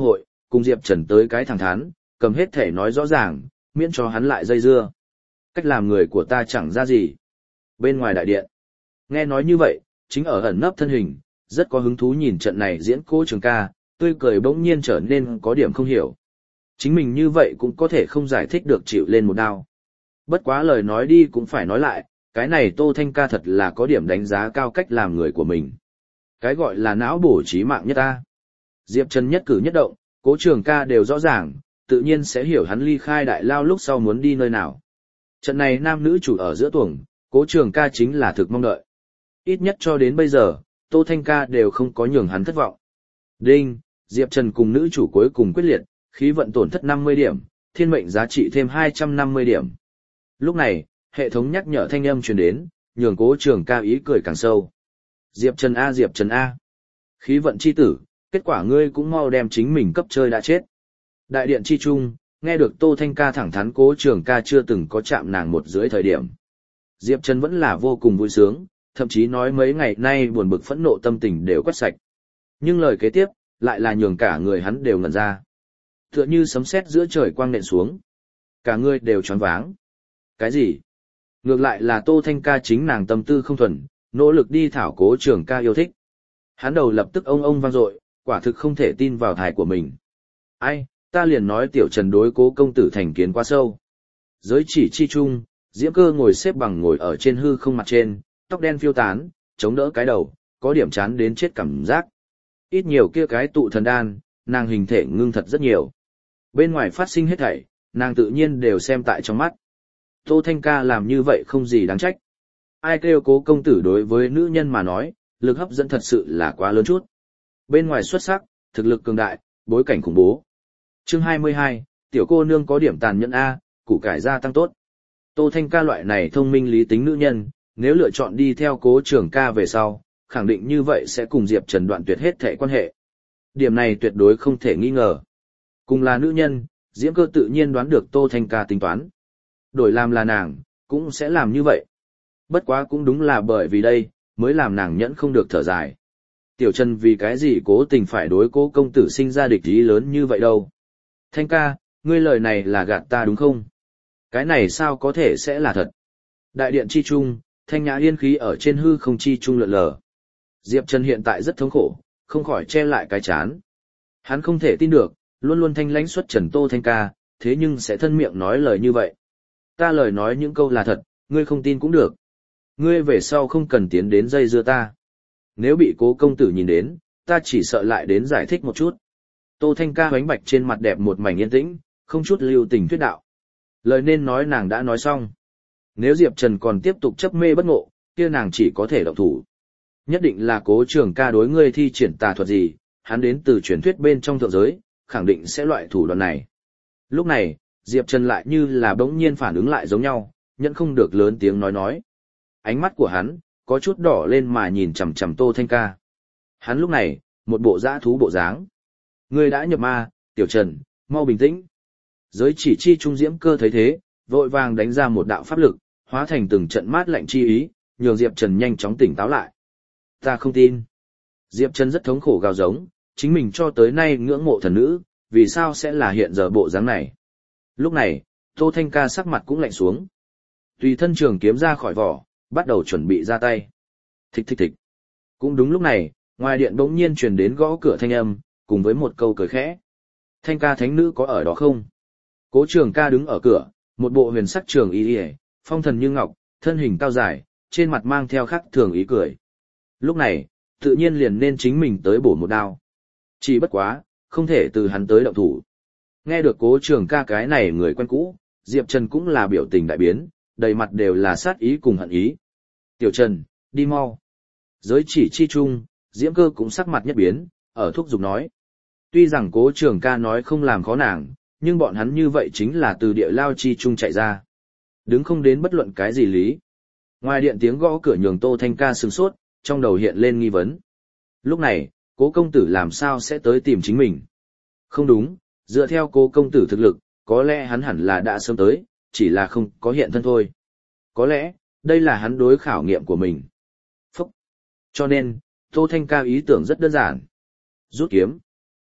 cùng Diệp Trần tới cái thẳng thắn, cầm hết thể nói rõ ràng, miễn cho hắn lại dây dưa. Cách làm người của ta chẳng ra gì. Bên ngoài đại điện, nghe nói như vậy, chính ở ẩn nấp thân hình, rất có hứng thú nhìn trận này diễn Cố Trường Ca, tươi cười bỗng nhiên trở nên có điểm không hiểu. Chính mình như vậy cũng có thể không giải thích được chịu lên một đao. Bất quá lời nói đi cũng phải nói lại, cái này Tô Thanh Ca thật là có điểm đánh giá cao cách làm người của mình. Cái gọi là não bổ trí mạng nhất ta. Diệp Trần nhất cử nhất động, Cố Trường Ca đều rõ ràng, tự nhiên sẽ hiểu hắn ly khai đại lao lúc sau muốn đi nơi nào. Trận này nam nữ chủ ở giữa tuồng, Cố Trường Ca chính là thực mong đợi. Ít nhất cho đến bây giờ, Tô Thanh Ca đều không có nhường hắn thất vọng. Đinh, Diệp Trần cùng nữ chủ cuối cùng quyết liệt, khí vận tổn thất 50 điểm, thiên mệnh giá trị thêm 250 điểm. Lúc này, hệ thống nhắc nhở thanh âm truyền đến, nhường Cố Trường Ca ý cười càng sâu. Diệp Trần A, Diệp Trần A. Khí vận chi tử, kết quả ngươi cũng mau đem chính mình cấp chơi đã chết. Đại điện chi trung, nghe được Tô Thanh Ca thẳng thắn Cố Trường Ca chưa từng có chạm nàng một dưới thời điểm. Diệp Trần vẫn là vô cùng vui sướng, thậm chí nói mấy ngày nay buồn bực phẫn nộ tâm tình đều quét sạch. Nhưng lời kế tiếp, lại là nhường cả người hắn đều ngẩn ra. Tựa như sấm sét giữa trời quang nện xuống. Cả người đều choáng váng. Cái gì? Ngược lại là Tô Thanh Ca chính nàng tâm tư không thuần, nỗ lực đi thảo Cố Trường Ca yêu thích. Hắn đầu lập tức ông vang dội, quả thực không thể tin vào thải của mình. Ai, ta liền nói tiểu Trần đối Cố công tử thành kiến quá sâu. Giới chỉ chi chung, Diễm Cơ ngồi xếp bằng ngồi ở trên hư không mặt trên, tóc đen phiêu tán, chống đỡ cái đầu, có điểm chán đến chết cảm giác. Ít nhiều kia cái tụ thần đan, nàng hình thể ngưng thật rất nhiều. Bên ngoài phát sinh hết thảy, nàng tự nhiên đều xem tại trong mắt. Tô Thanh Ca làm như vậy không gì đáng trách. Ai kêu Cố công tử đối với nữ nhân mà nói, lực hấp dẫn thật sự là quá lớn chút. Bên ngoài xuất sắc, thực lực cường đại, bối cảnh khủng bố. Chương 22, tiểu cô nương có điểm tàn nhẫn A, củ cải gia tăng tốt. Tô Thanh Ca loại này thông minh lý tính nữ nhân, nếu lựa chọn đi theo Cố Trường Ca về sau, khẳng định như vậy sẽ cùng Diệp Trần đoạn tuyệt hết thể quan hệ. Điểm này tuyệt đối không thể nghi ngờ. Cùng là nữ nhân, Diễm Cơ tự nhiên đoán được Tô Thanh Ca tính toán. Đổi làm là nàng, cũng sẽ làm như vậy. Bất quá cũng đúng là bởi vì đây, mới làm nàng nhẫn không được thở dài. Tiểu Trần vì cái gì cố tình phải đối Cố công tử sinh ra địch ý lớn như vậy đâu. Thanh ca, ngươi lời này là gạt ta đúng không? Cái này sao có thể sẽ là thật? Đại điện chi trung, thanh nhã yên khí ở trên hư không chi trung lượn lờ. Diệp Trần hiện tại rất thống khổ, không khỏi che lại cái chán. Hắn không thể tin được, luôn luôn thanh lãnh xuất trần Tô Thanh Ca, thế nhưng sẽ thân miệng nói lời như vậy. Ta lời nói những câu là thật, ngươi không tin cũng được. Ngươi về sau không cần tiến đến dây dưa ta. Nếu bị Cố công tử nhìn đến, ta chỉ sợ lại đến giải thích một chút. Tô Thanh Ca hoánh bạch trên mặt đẹp một mảnh yên tĩnh, không chút lưu tình thuyết đạo. Lời nên nói nàng đã nói xong. Nếu Diệp Trần còn tiếp tục chấp mê bất ngộ, kia nàng chỉ có thể động thủ. Nhất định là Cố Trường Ca đối ngươi thi triển tà thuật gì, hắn đến từ truyền thuyết bên trong thượng giới, khẳng định sẽ loại thủ đoạn này. Lúc này, Diệp Trần lại như là bỗng nhiên phản ứng lại giống nhau, nhận không được lớn tiếng nói. Ánh mắt của hắn, có chút đỏ lên mà nhìn chằm chằm Tô Thanh Ca. Hắn lúc này, một bộ dã thú bộ dáng. Ngươi đã nhập ma, Tiểu Trần, mau bình tĩnh. Giới chỉ chi trung Diễm Cơ thấy thế, vội vàng đánh ra một đạo pháp lực, hóa thành từng trận mát lạnh chi ý, nhường Diệp Trần nhanh chóng tỉnh táo lại. Ta không tin. Diệp Trần rất thống khổ gào giống, chính mình cho tới nay ngưỡng mộ thần nữ, vì sao sẽ là hiện giờ bộ dáng này. Lúc này, Tô Thanh Ca sắc mặt cũng lạnh xuống. Tùy thân trường kiếm ra khỏi vỏ, bắt đầu chuẩn bị ra tay. Thịch thịch thịch. Cũng đúng lúc này, ngoài điện bỗng nhiên truyền đến gõ cửa thanh âm, cùng với một câu cười khẽ. Thanh Ca thánh nữ có ở đó không? Cố Trường Ca đứng ở cửa, một bộ huyền sắc trường y y, phong thần như ngọc, thân hình cao dài, trên mặt mang theo khắc thường ý cười. Lúc này, tự nhiên liền nên chính mình tới bổ một đao. Chỉ bất quá, không thể từ hắn tới động thủ. Nghe được Cố Trường Ca cái này người quen cũ, Diệp Trần cũng là biểu tình đại biến, đầy mặt đều là sát ý cùng hận ý. Tiểu Trần, đi mau. Giới chỉ chi chung, Diễm Cơ cũng sắc mặt nhất biến, ở thúc giục nói. Tuy rằng Cố Trường Ca nói không làm khó nàng, nhưng bọn hắn như vậy chính là từ địa lao chi chung chạy ra. Đứng không đến bất luận cái gì lý. Ngoài điện tiếng gõ cửa nhường Tô Thanh Ca sửng sốt, trong đầu hiện lên nghi vấn. Lúc này, Cố công tử làm sao sẽ tới tìm chính mình? Không đúng, dựa theo Cố công tử thực lực, có lẽ hắn hẳn là đã sớm tới, chỉ là không có hiện thân thôi. Có lẽ, đây là hắn đối khảo nghiệm của mình. Phúc! Cho nên, Tô Thanh Ca ý tưởng rất đơn giản. Rút kiếm.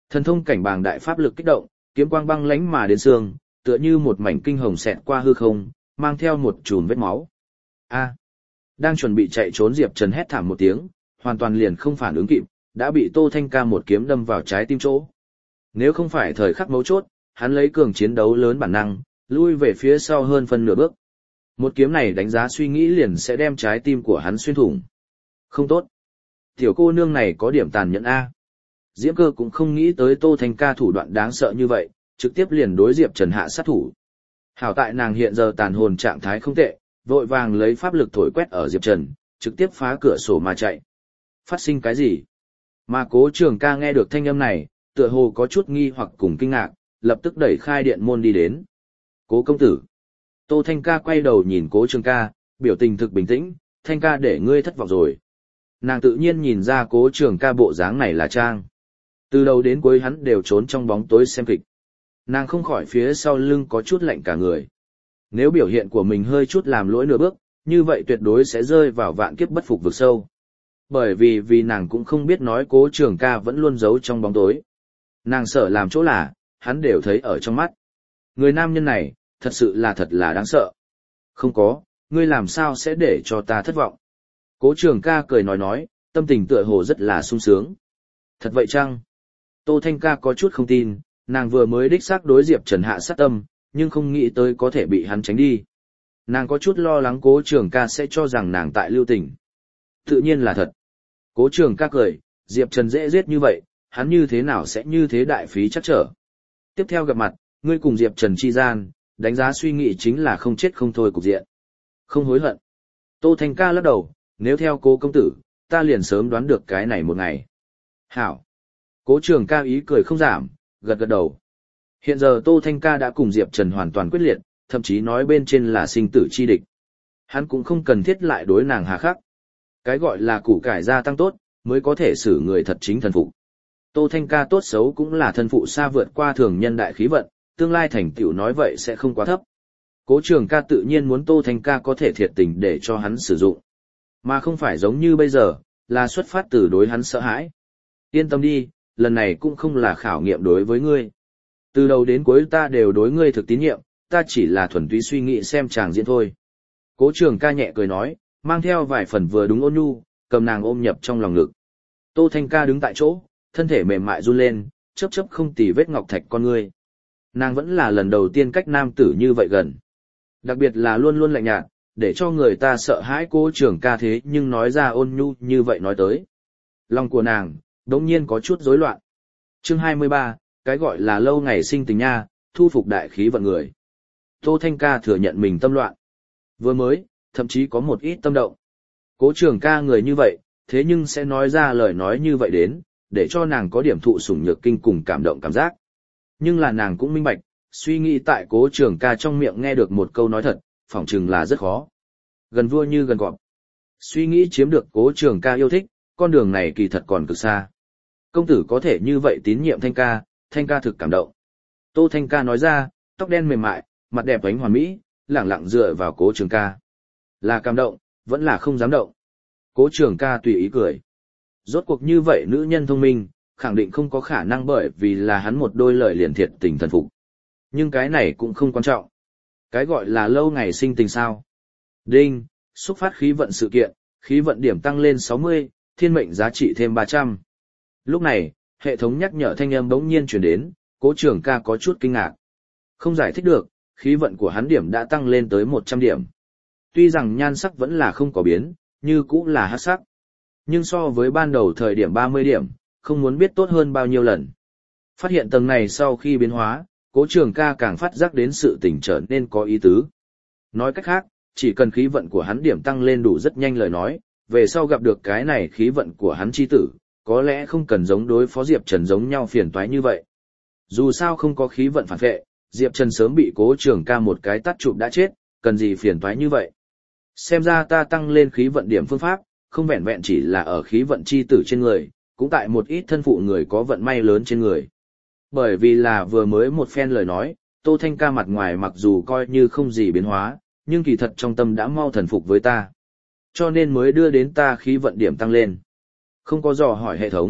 Thần thông cảnh bàng đại pháp lực kích động, kiếm quang băng lánh mà đến xương, tựa như một mảnh kinh hồng xẹt qua hư không, mang theo một chùm vết máu. A! Đang chuẩn bị chạy trốn Diệp Trần hét thảm một tiếng, hoàn toàn liền không phản ứng kịp, đã bị Tô Thanh Ca một kiếm đâm vào trái tim chỗ. Nếu không phải thời khắc mấu chốt, hắn lấy cường chiến đấu lớn bản năng, lui về phía sau hơn phân nửa bước. Một kiếm này đánh giá suy nghĩ liền sẽ đem trái tim của hắn xuyên thủng. Không tốt. Tiểu cô nương này có điểm tàn nhẫn A. Diễm Cơ cũng không nghĩ tới Tô Thanh Ca thủ đoạn đáng sợ như vậy, trực tiếp liền đối Diệp Trần hạ sát thủ. Hảo tại nàng hiện giờ tàn hồn trạng thái không tệ, vội vàng lấy pháp lực thổi quét ở Diệp Trần, trực tiếp phá cửa sổ mà chạy. Phát sinh cái gì? Mà Cố Trường Ca nghe được thanh âm này, tựa hồ có chút nghi hoặc cùng kinh ngạc, lập tức đẩy khai điện môn đi đến. Cố công tử. Tô Thanh Ca quay đầu nhìn Cố Trường Ca, biểu tình thực bình tĩnh, Thanh Ca để ngươi thất vọng rồi. Nàng tự nhiên nhìn ra Cố Trường Ca bộ dáng này là trang. Từ đầu đến cuối hắn đều trốn trong bóng tối xem kịch. Nàng không khỏi phía sau lưng có chút lạnh cả người. Nếu biểu hiện của mình hơi chút làm lỗi nửa bước, như vậy tuyệt đối sẽ rơi vào vạn kiếp bất phục vực sâu. Bởi vì nàng cũng không biết nói Cố Trường Ca vẫn luôn giấu trong bóng tối. Nàng sợ làm chỗ là, hắn đều thấy ở trong mắt. Người nam nhân này, thật sự là đáng sợ. Không có, ngươi làm sao sẽ để cho ta thất vọng. Cố Trường Ca cười nói, tâm tình tựa hồ rất là sung sướng. Thật vậy chăng? Tô Thanh Ca có chút không tin, nàng vừa mới đích xác đối Diệp Trần hạ sát tâm, nhưng không nghĩ tới có thể bị hắn tránh đi. Nàng có chút lo lắng Cố Trường Ca sẽ cho rằng nàng tại lưu tình. Tự nhiên là thật. Cố Trường Ca cười, Diệp Trần dễ giết như vậy, hắn như thế nào sẽ như thế đại phí chắc trở. Tiếp theo gặp mặt, ngươi cùng Diệp Trần chi gian, đánh giá suy nghĩ chính là không chết không thôi cục diện. Không hối hận. Tô Thanh Ca lắc đầu, nếu theo Cố công tử, ta liền sớm đoán được cái này một ngày. Hảo. Cố Trường Ca ý cười không giảm, gật gật đầu. Hiện giờ Tô Thanh Ca đã cùng Diệp Trần hoàn toàn quyết liệt, thậm chí nói bên trên là sinh tử chi địch. Hắn cũng không cần thiết lại đối nàng hà khắc. Cái gọi là củ cải gia tăng tốt, mới có thể xử người thật chính thần phụ. Tô Thanh Ca tốt xấu cũng là thân phụ xa vượt qua thường nhân đại khí vận, tương lai thành tựu nói vậy sẽ không quá thấp. Cố Trường Ca tự nhiên muốn Tô Thanh Ca có thể thiệt tình để cho hắn sử dụng. Mà không phải giống như bây giờ, là xuất phát từ đối hắn sợ hãi. Yên tâm đi, lần này cũng không là khảo nghiệm đối với ngươi. Từ đầu đến cuối ta đều đối ngươi thực tín nhiệm, ta chỉ là thuần túy suy nghĩ xem chàng diễn thôi. Cố Trường Ca nhẹ cười nói, mang theo vài phần vừa đúng ôn nhu, cầm nàng ôm nhập trong lòng ngực. Tô Thanh Ca đứng tại chỗ, thân thể mềm mại run lên, chớp chớp không tì vết ngọc thạch con ngươi. Nàng vẫn là lần đầu tiên cách nam tử như vậy gần. Đặc biệt là luôn luôn lạnh nhạt, để cho người ta sợ hãi Cố Trường Ca thế nhưng nói ra ôn nhu như vậy nói tới. Lòng của nàng, đống nhiên có chút rối loạn. Chương 23, cái gọi là lâu ngày sinh tình nha, thu phục đại khí vận người. Tô Thanh Ca thừa nhận mình tâm loạn. Vừa mới, thậm chí có một ít tâm động. Cố Trường Ca người như vậy, thế nhưng sẽ nói ra lời nói như vậy đến, để cho nàng có điểm thụ sủng nhược kinh cùng cảm động cảm giác. Nhưng là nàng cũng minh bạch, suy nghĩ tại Cố Trường Ca trong miệng nghe được một câu nói thật, phỏng chừng là rất khó. Gần vua như gần cọp. Suy nghĩ chiếm được Cố Trường Ca yêu thích, con đường này kỳ thật còn cực xa. Công tử có thể như vậy tín nhiệm Thanh Ca thực cảm động. Tô Thanh Ca nói ra, tóc đen mềm mại, mặt đẹp ánh hoàn mỹ, lẳng lặng dựa vào Cố Trường Ca. Là cảm động, vẫn là không dám động. Cố Trường Ca tùy ý cười. Rốt cuộc như vậy nữ nhân thông minh, khẳng định không có khả năng bởi vì là hắn một đôi lời liền thiệt tình thần phục. Nhưng cái này cũng không quan trọng. Cái gọi là lâu ngày sinh tình sao. Đinh, xúc phát khí vận sự kiện, khí vận điểm tăng lên 60, thiên mệnh giá trị thêm 300. Lúc này, hệ thống nhắc nhở thanh âm bỗng nhiên truyền đến, Cố Trường Ca có chút kinh ngạc. Không giải thích được, khí vận của hắn điểm đã tăng lên tới 100 điểm. Tuy rằng nhan sắc vẫn là không có biến, như cũ là hắc sắc. Nhưng so với ban đầu thời điểm 30 điểm, không muốn biết tốt hơn bao nhiêu lần. Phát hiện tầng này sau khi biến hóa, Cố Trường Ca càng phát giác đến sự tỉnh trở nên có ý tứ. Nói cách khác, chỉ cần khí vận của hắn điểm tăng lên đủ rất nhanh lời nói, về sau gặp được cái này khí vận của hắn chi tử, có lẽ không cần giống đối phó Diệp Trần giống nhau phiền toái như vậy. Dù sao không có khí vận phản vệ, Diệp Trần sớm bị Cố Trường Ca một cái tát chụp đã chết, cần gì phiền toái như vậy. Xem ra ta tăng lên khí vận điểm phương pháp, không vẹn vẹn chỉ là ở khí vận chi tử trên người, cũng tại một ít thân phụ người có vận may lớn trên người. Bởi vì là vừa mới một phen lời nói, Tô Thanh Ca mặt ngoài mặc dù coi như không gì biến hóa, nhưng kỳ thật trong tâm đã mau thần phục với ta. Cho nên mới đưa đến ta khí vận điểm tăng lên. Không có dò hỏi hệ thống,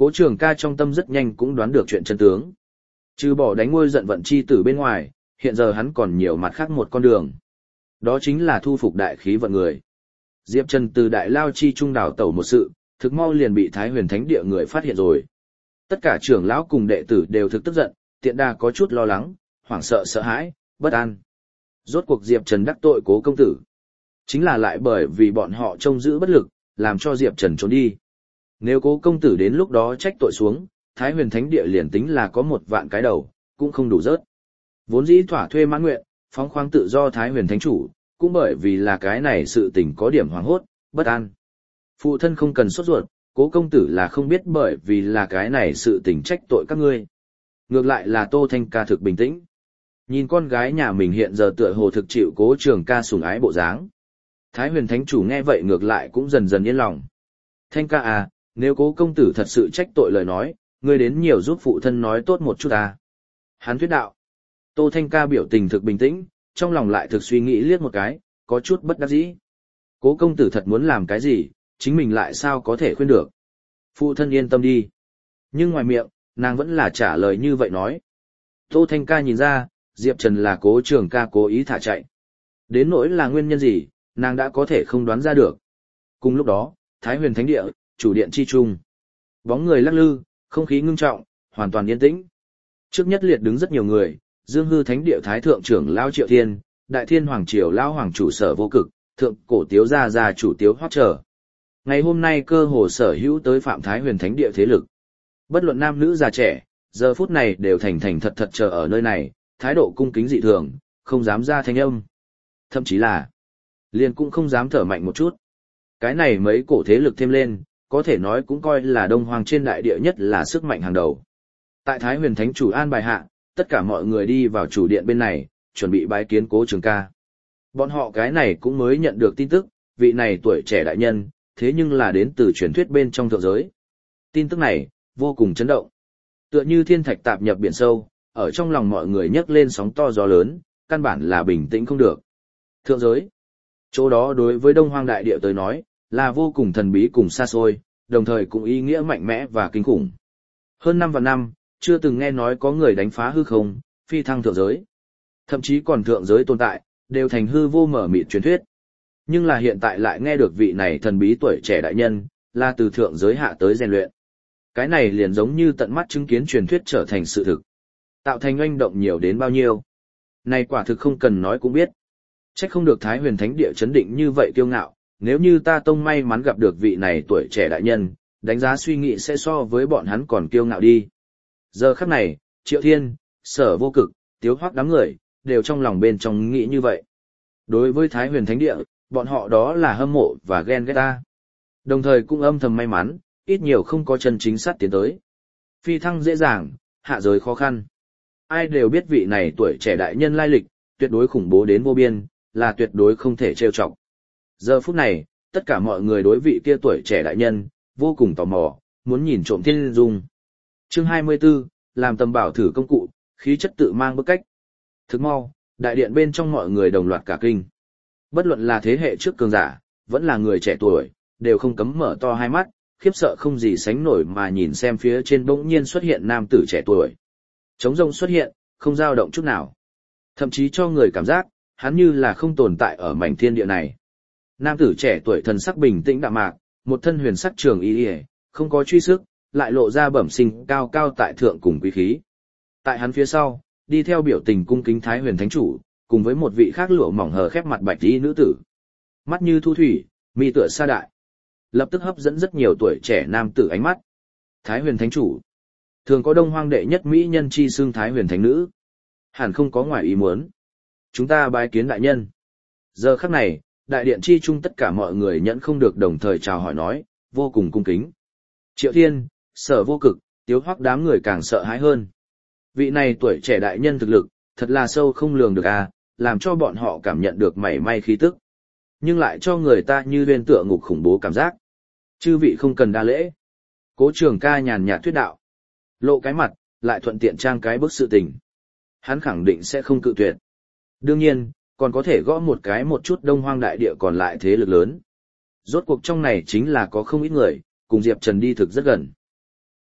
Cố Trường Ca trong tâm rất nhanh cũng đoán được chuyện chân tướng. Trừ bỏ đánh ngôi giận vận chi tử bên ngoài, hiện giờ hắn còn nhiều mặt khác một con đường. Đó chính là thu phục đại khí vận người. Diệp Trần từ đại lao chi trung đảo tẩu một sự, thực mau liền bị Thái Huyền Thánh Địa người phát hiện rồi. Tất cả trưởng lão cùng đệ tử đều thực tức giận, tiện đà có chút lo lắng, hoảng sợ sợ hãi, bất an. Rốt cuộc Diệp Trần đắc tội Cố công tử. Chính là lại bởi vì bọn họ trông giữ bất lực, làm cho Diệp Trần trốn đi. Nếu Cố công tử đến lúc đó trách tội xuống, Thái Huyền Thánh Địa liền tính là có 1 vạn cái đầu, cũng không đủ rớt. Vốn dĩ thỏa thuê mãn nguyện, phóng khoáng tự do Thái Huyền Thánh Chủ, cũng bởi vì là cái này sự tình có điểm hoảng hốt, bất an. Phụ thân không cần sốt ruột, Cố công tử là không biết bởi vì là cái này sự tình trách tội các ngươi. Ngược lại là Tô Thanh Ca thực bình tĩnh. Nhìn con gái nhà mình hiện giờ tựa hồ thực chịu Cố Trường Ca sủng ái bộ dáng. Thái Huyền Thánh Chủ nghe vậy ngược lại cũng dần dần yên lòng. Thanh Ca à, nếu Cố công tử thật sự trách tội lời nói, ngươi đến nhiều giúp phụ thân nói tốt một chút à. Hắn thuyết đạo. Tô Thanh Ca biểu tình thực bình tĩnh, trong lòng lại thực suy nghĩ liếc một cái, có chút bất đắc dĩ. Cố công tử thật muốn làm cái gì, chính mình lại sao có thể khuyên được. Phụ thân yên tâm đi. Nhưng ngoài miệng, nàng vẫn là trả lời như vậy nói. Tô Thanh Ca nhìn ra, Diệp Trần là Cố Trường Ca cố ý thả chạy. Đến nỗi là nguyên nhân gì, nàng đã có thể không đoán ra được. Cùng lúc đó, Thái Huyền Thánh Địa, chủ điện chi trung. Bóng người lắc lư, không khí ngưng trọng, hoàn toàn yên tĩnh. Trước nhất liệt đứng rất nhiều người, Dương Hư Thánh Địa Thái Thượng trưởng Lao Triệu Thiên, Đại Thiên Hoàng Triều Lao Hoàng chủ Sở Vô Cực, Thượng Cổ Tiếu Gia chủ Tiếu Hoắc trở. Ngày hôm nay cơ hồ sở hữu tới Phạm Thái Huyền Thánh Địa thế lực. Bất luận nam nữ già trẻ, giờ phút này đều thành thành thật thật chờ ở nơi này, thái độ cung kính dị thường, không dám ra thanh âm. Thậm chí là, liền cũng không dám thở mạnh một chút. Cái này mấy cổ thế lực thêm lên, có thể nói cũng coi là Đông Hoang trên đại địa nhất là sức mạnh hàng đầu. Tại Thái Huyền Thánh Chủ an bài hạ, tất cả mọi người đi vào chủ điện bên này, chuẩn bị bái kiến Cố Trường Ca. Bọn họ cái này cũng mới nhận được tin tức, vị này tuổi trẻ đại nhân, thế nhưng là đến từ truyền thuyết bên trong thượng giới. Tin tức này, vô cùng chấn động. Tựa như thiên thạch tạp nhập biển sâu, ở trong lòng mọi người nhấc lên sóng to gió lớn, căn bản là bình tĩnh không được. Thượng giới. Chỗ đó đối với Đông Hoang đại địa tới nói, là vô cùng thần bí cùng xa xôi, đồng thời cũng ý nghĩa mạnh mẽ và kinh khủng. Hơn 5 vạn năm, chưa từng nghe nói có người đánh phá hư không, phi thăng thượng giới. Thậm chí còn thượng giới tồn tại, đều thành hư vô mở mịt truyền thuyết. Nhưng là hiện tại lại nghe được vị này thần bí tuổi trẻ đại nhân, là từ thượng giới hạ tới rèn luyện. Cái này liền giống như tận mắt chứng kiến truyền thuyết trở thành sự thực. Tạo thành oanh động nhiều đến bao nhiêu. Này quả thực không cần nói cũng biết. Trách không được Thái Huyền Thánh Địa chấn định như vậy kiêu ngạo, nếu như ta tông may mắn gặp được vị này tuổi trẻ đại nhân, đánh giá suy nghĩ sẽ so với bọn hắn còn kiêu ngạo đi. Giờ khắc này, Triệu Thiên, Sở Vô Cực, Tiếu Hoắc đám người, đều trong lòng bên trong nghĩ như vậy. Đối với Thái Huyền Thánh Địa, bọn họ đó là hâm mộ và ghen ghét ta. Đồng thời cũng âm thầm may mắn, ít nhiều không có chân chính sát tiến tới. Phi thăng dễ dàng, hạ giới khó khăn. Ai đều biết vị này tuổi trẻ đại nhân lai lịch, tuyệt đối khủng bố đến vô biên, là tuyệt đối không thể trêu chọc. Giờ phút này, tất cả mọi người đối vị kia tuổi trẻ đại nhân, vô cùng tò mò, muốn nhìn trộm thiên dung. Chương 24, làm tầm bảo thử công cụ, khí chất tự mang bức cách. Thức mau, đại điện bên trong mọi người đồng loạt cả kinh. Bất luận là thế hệ trước cường giả, vẫn là người trẻ tuổi, đều không cấm mở to hai mắt, khiếp sợ không gì sánh nổi mà nhìn xem phía trên bỗng nhiên xuất hiện nam tử trẻ tuổi. Trống rông xuất hiện, không dao động chút nào. Thậm chí cho người cảm giác, hắn như là không tồn tại ở mảnh thiên địa này. Nam tử trẻ tuổi thần sắc bình tĩnh đạm mạc, một thân huyền sắc trường y, không có truy sức, lại lộ ra bẩm sinh cao cao tại thượng cùng quý khí. Tại hắn phía sau, đi theo biểu tình cung kính Thái Huyền Thánh Chủ, cùng với một vị khác lụa mỏng hờ khép mặt bạch y nữ tử. Mắt như thu thủy, mi tựa sa đại. Lập tức hấp dẫn rất nhiều tuổi trẻ nam tử ánh mắt. Thái Huyền Thánh Chủ. Thường có Đông Hoang đệ nhất mỹ nhân chi xưng Thái Huyền Thánh Nữ. Hẳn không có ngoài ý muốn. Chúng ta bái kiến đại nhân. Giờ khắc này, đại điện chi chung tất cả mọi người nhẫn không được đồng thời chào hỏi nói, vô cùng cung kính. Triệu Thiên, Sở Vô Cực, Tiếu Hoắc đám người càng sợ hãi hơn. Vị này tuổi trẻ đại nhân thực lực, thật là sâu không lường được à, làm cho bọn họ cảm nhận được mảy may khí tức. Nhưng lại cho người ta như liên tựa ngục khủng bố cảm giác. Chư vị không cần đa lễ. Cố Trường Ca nhàn nhạt thuyết đạo. Lộ cái mặt, lại thuận tiện trang cái bức sự tình. Hắn khẳng định sẽ không cự tuyệt. Đương nhiên, còn có thể gõ một cái một chút Đông Hoang đại địa còn lại thế lực lớn. Rốt cuộc trong này chính là có không ít người, cùng Diệp Trần đi thực rất gần.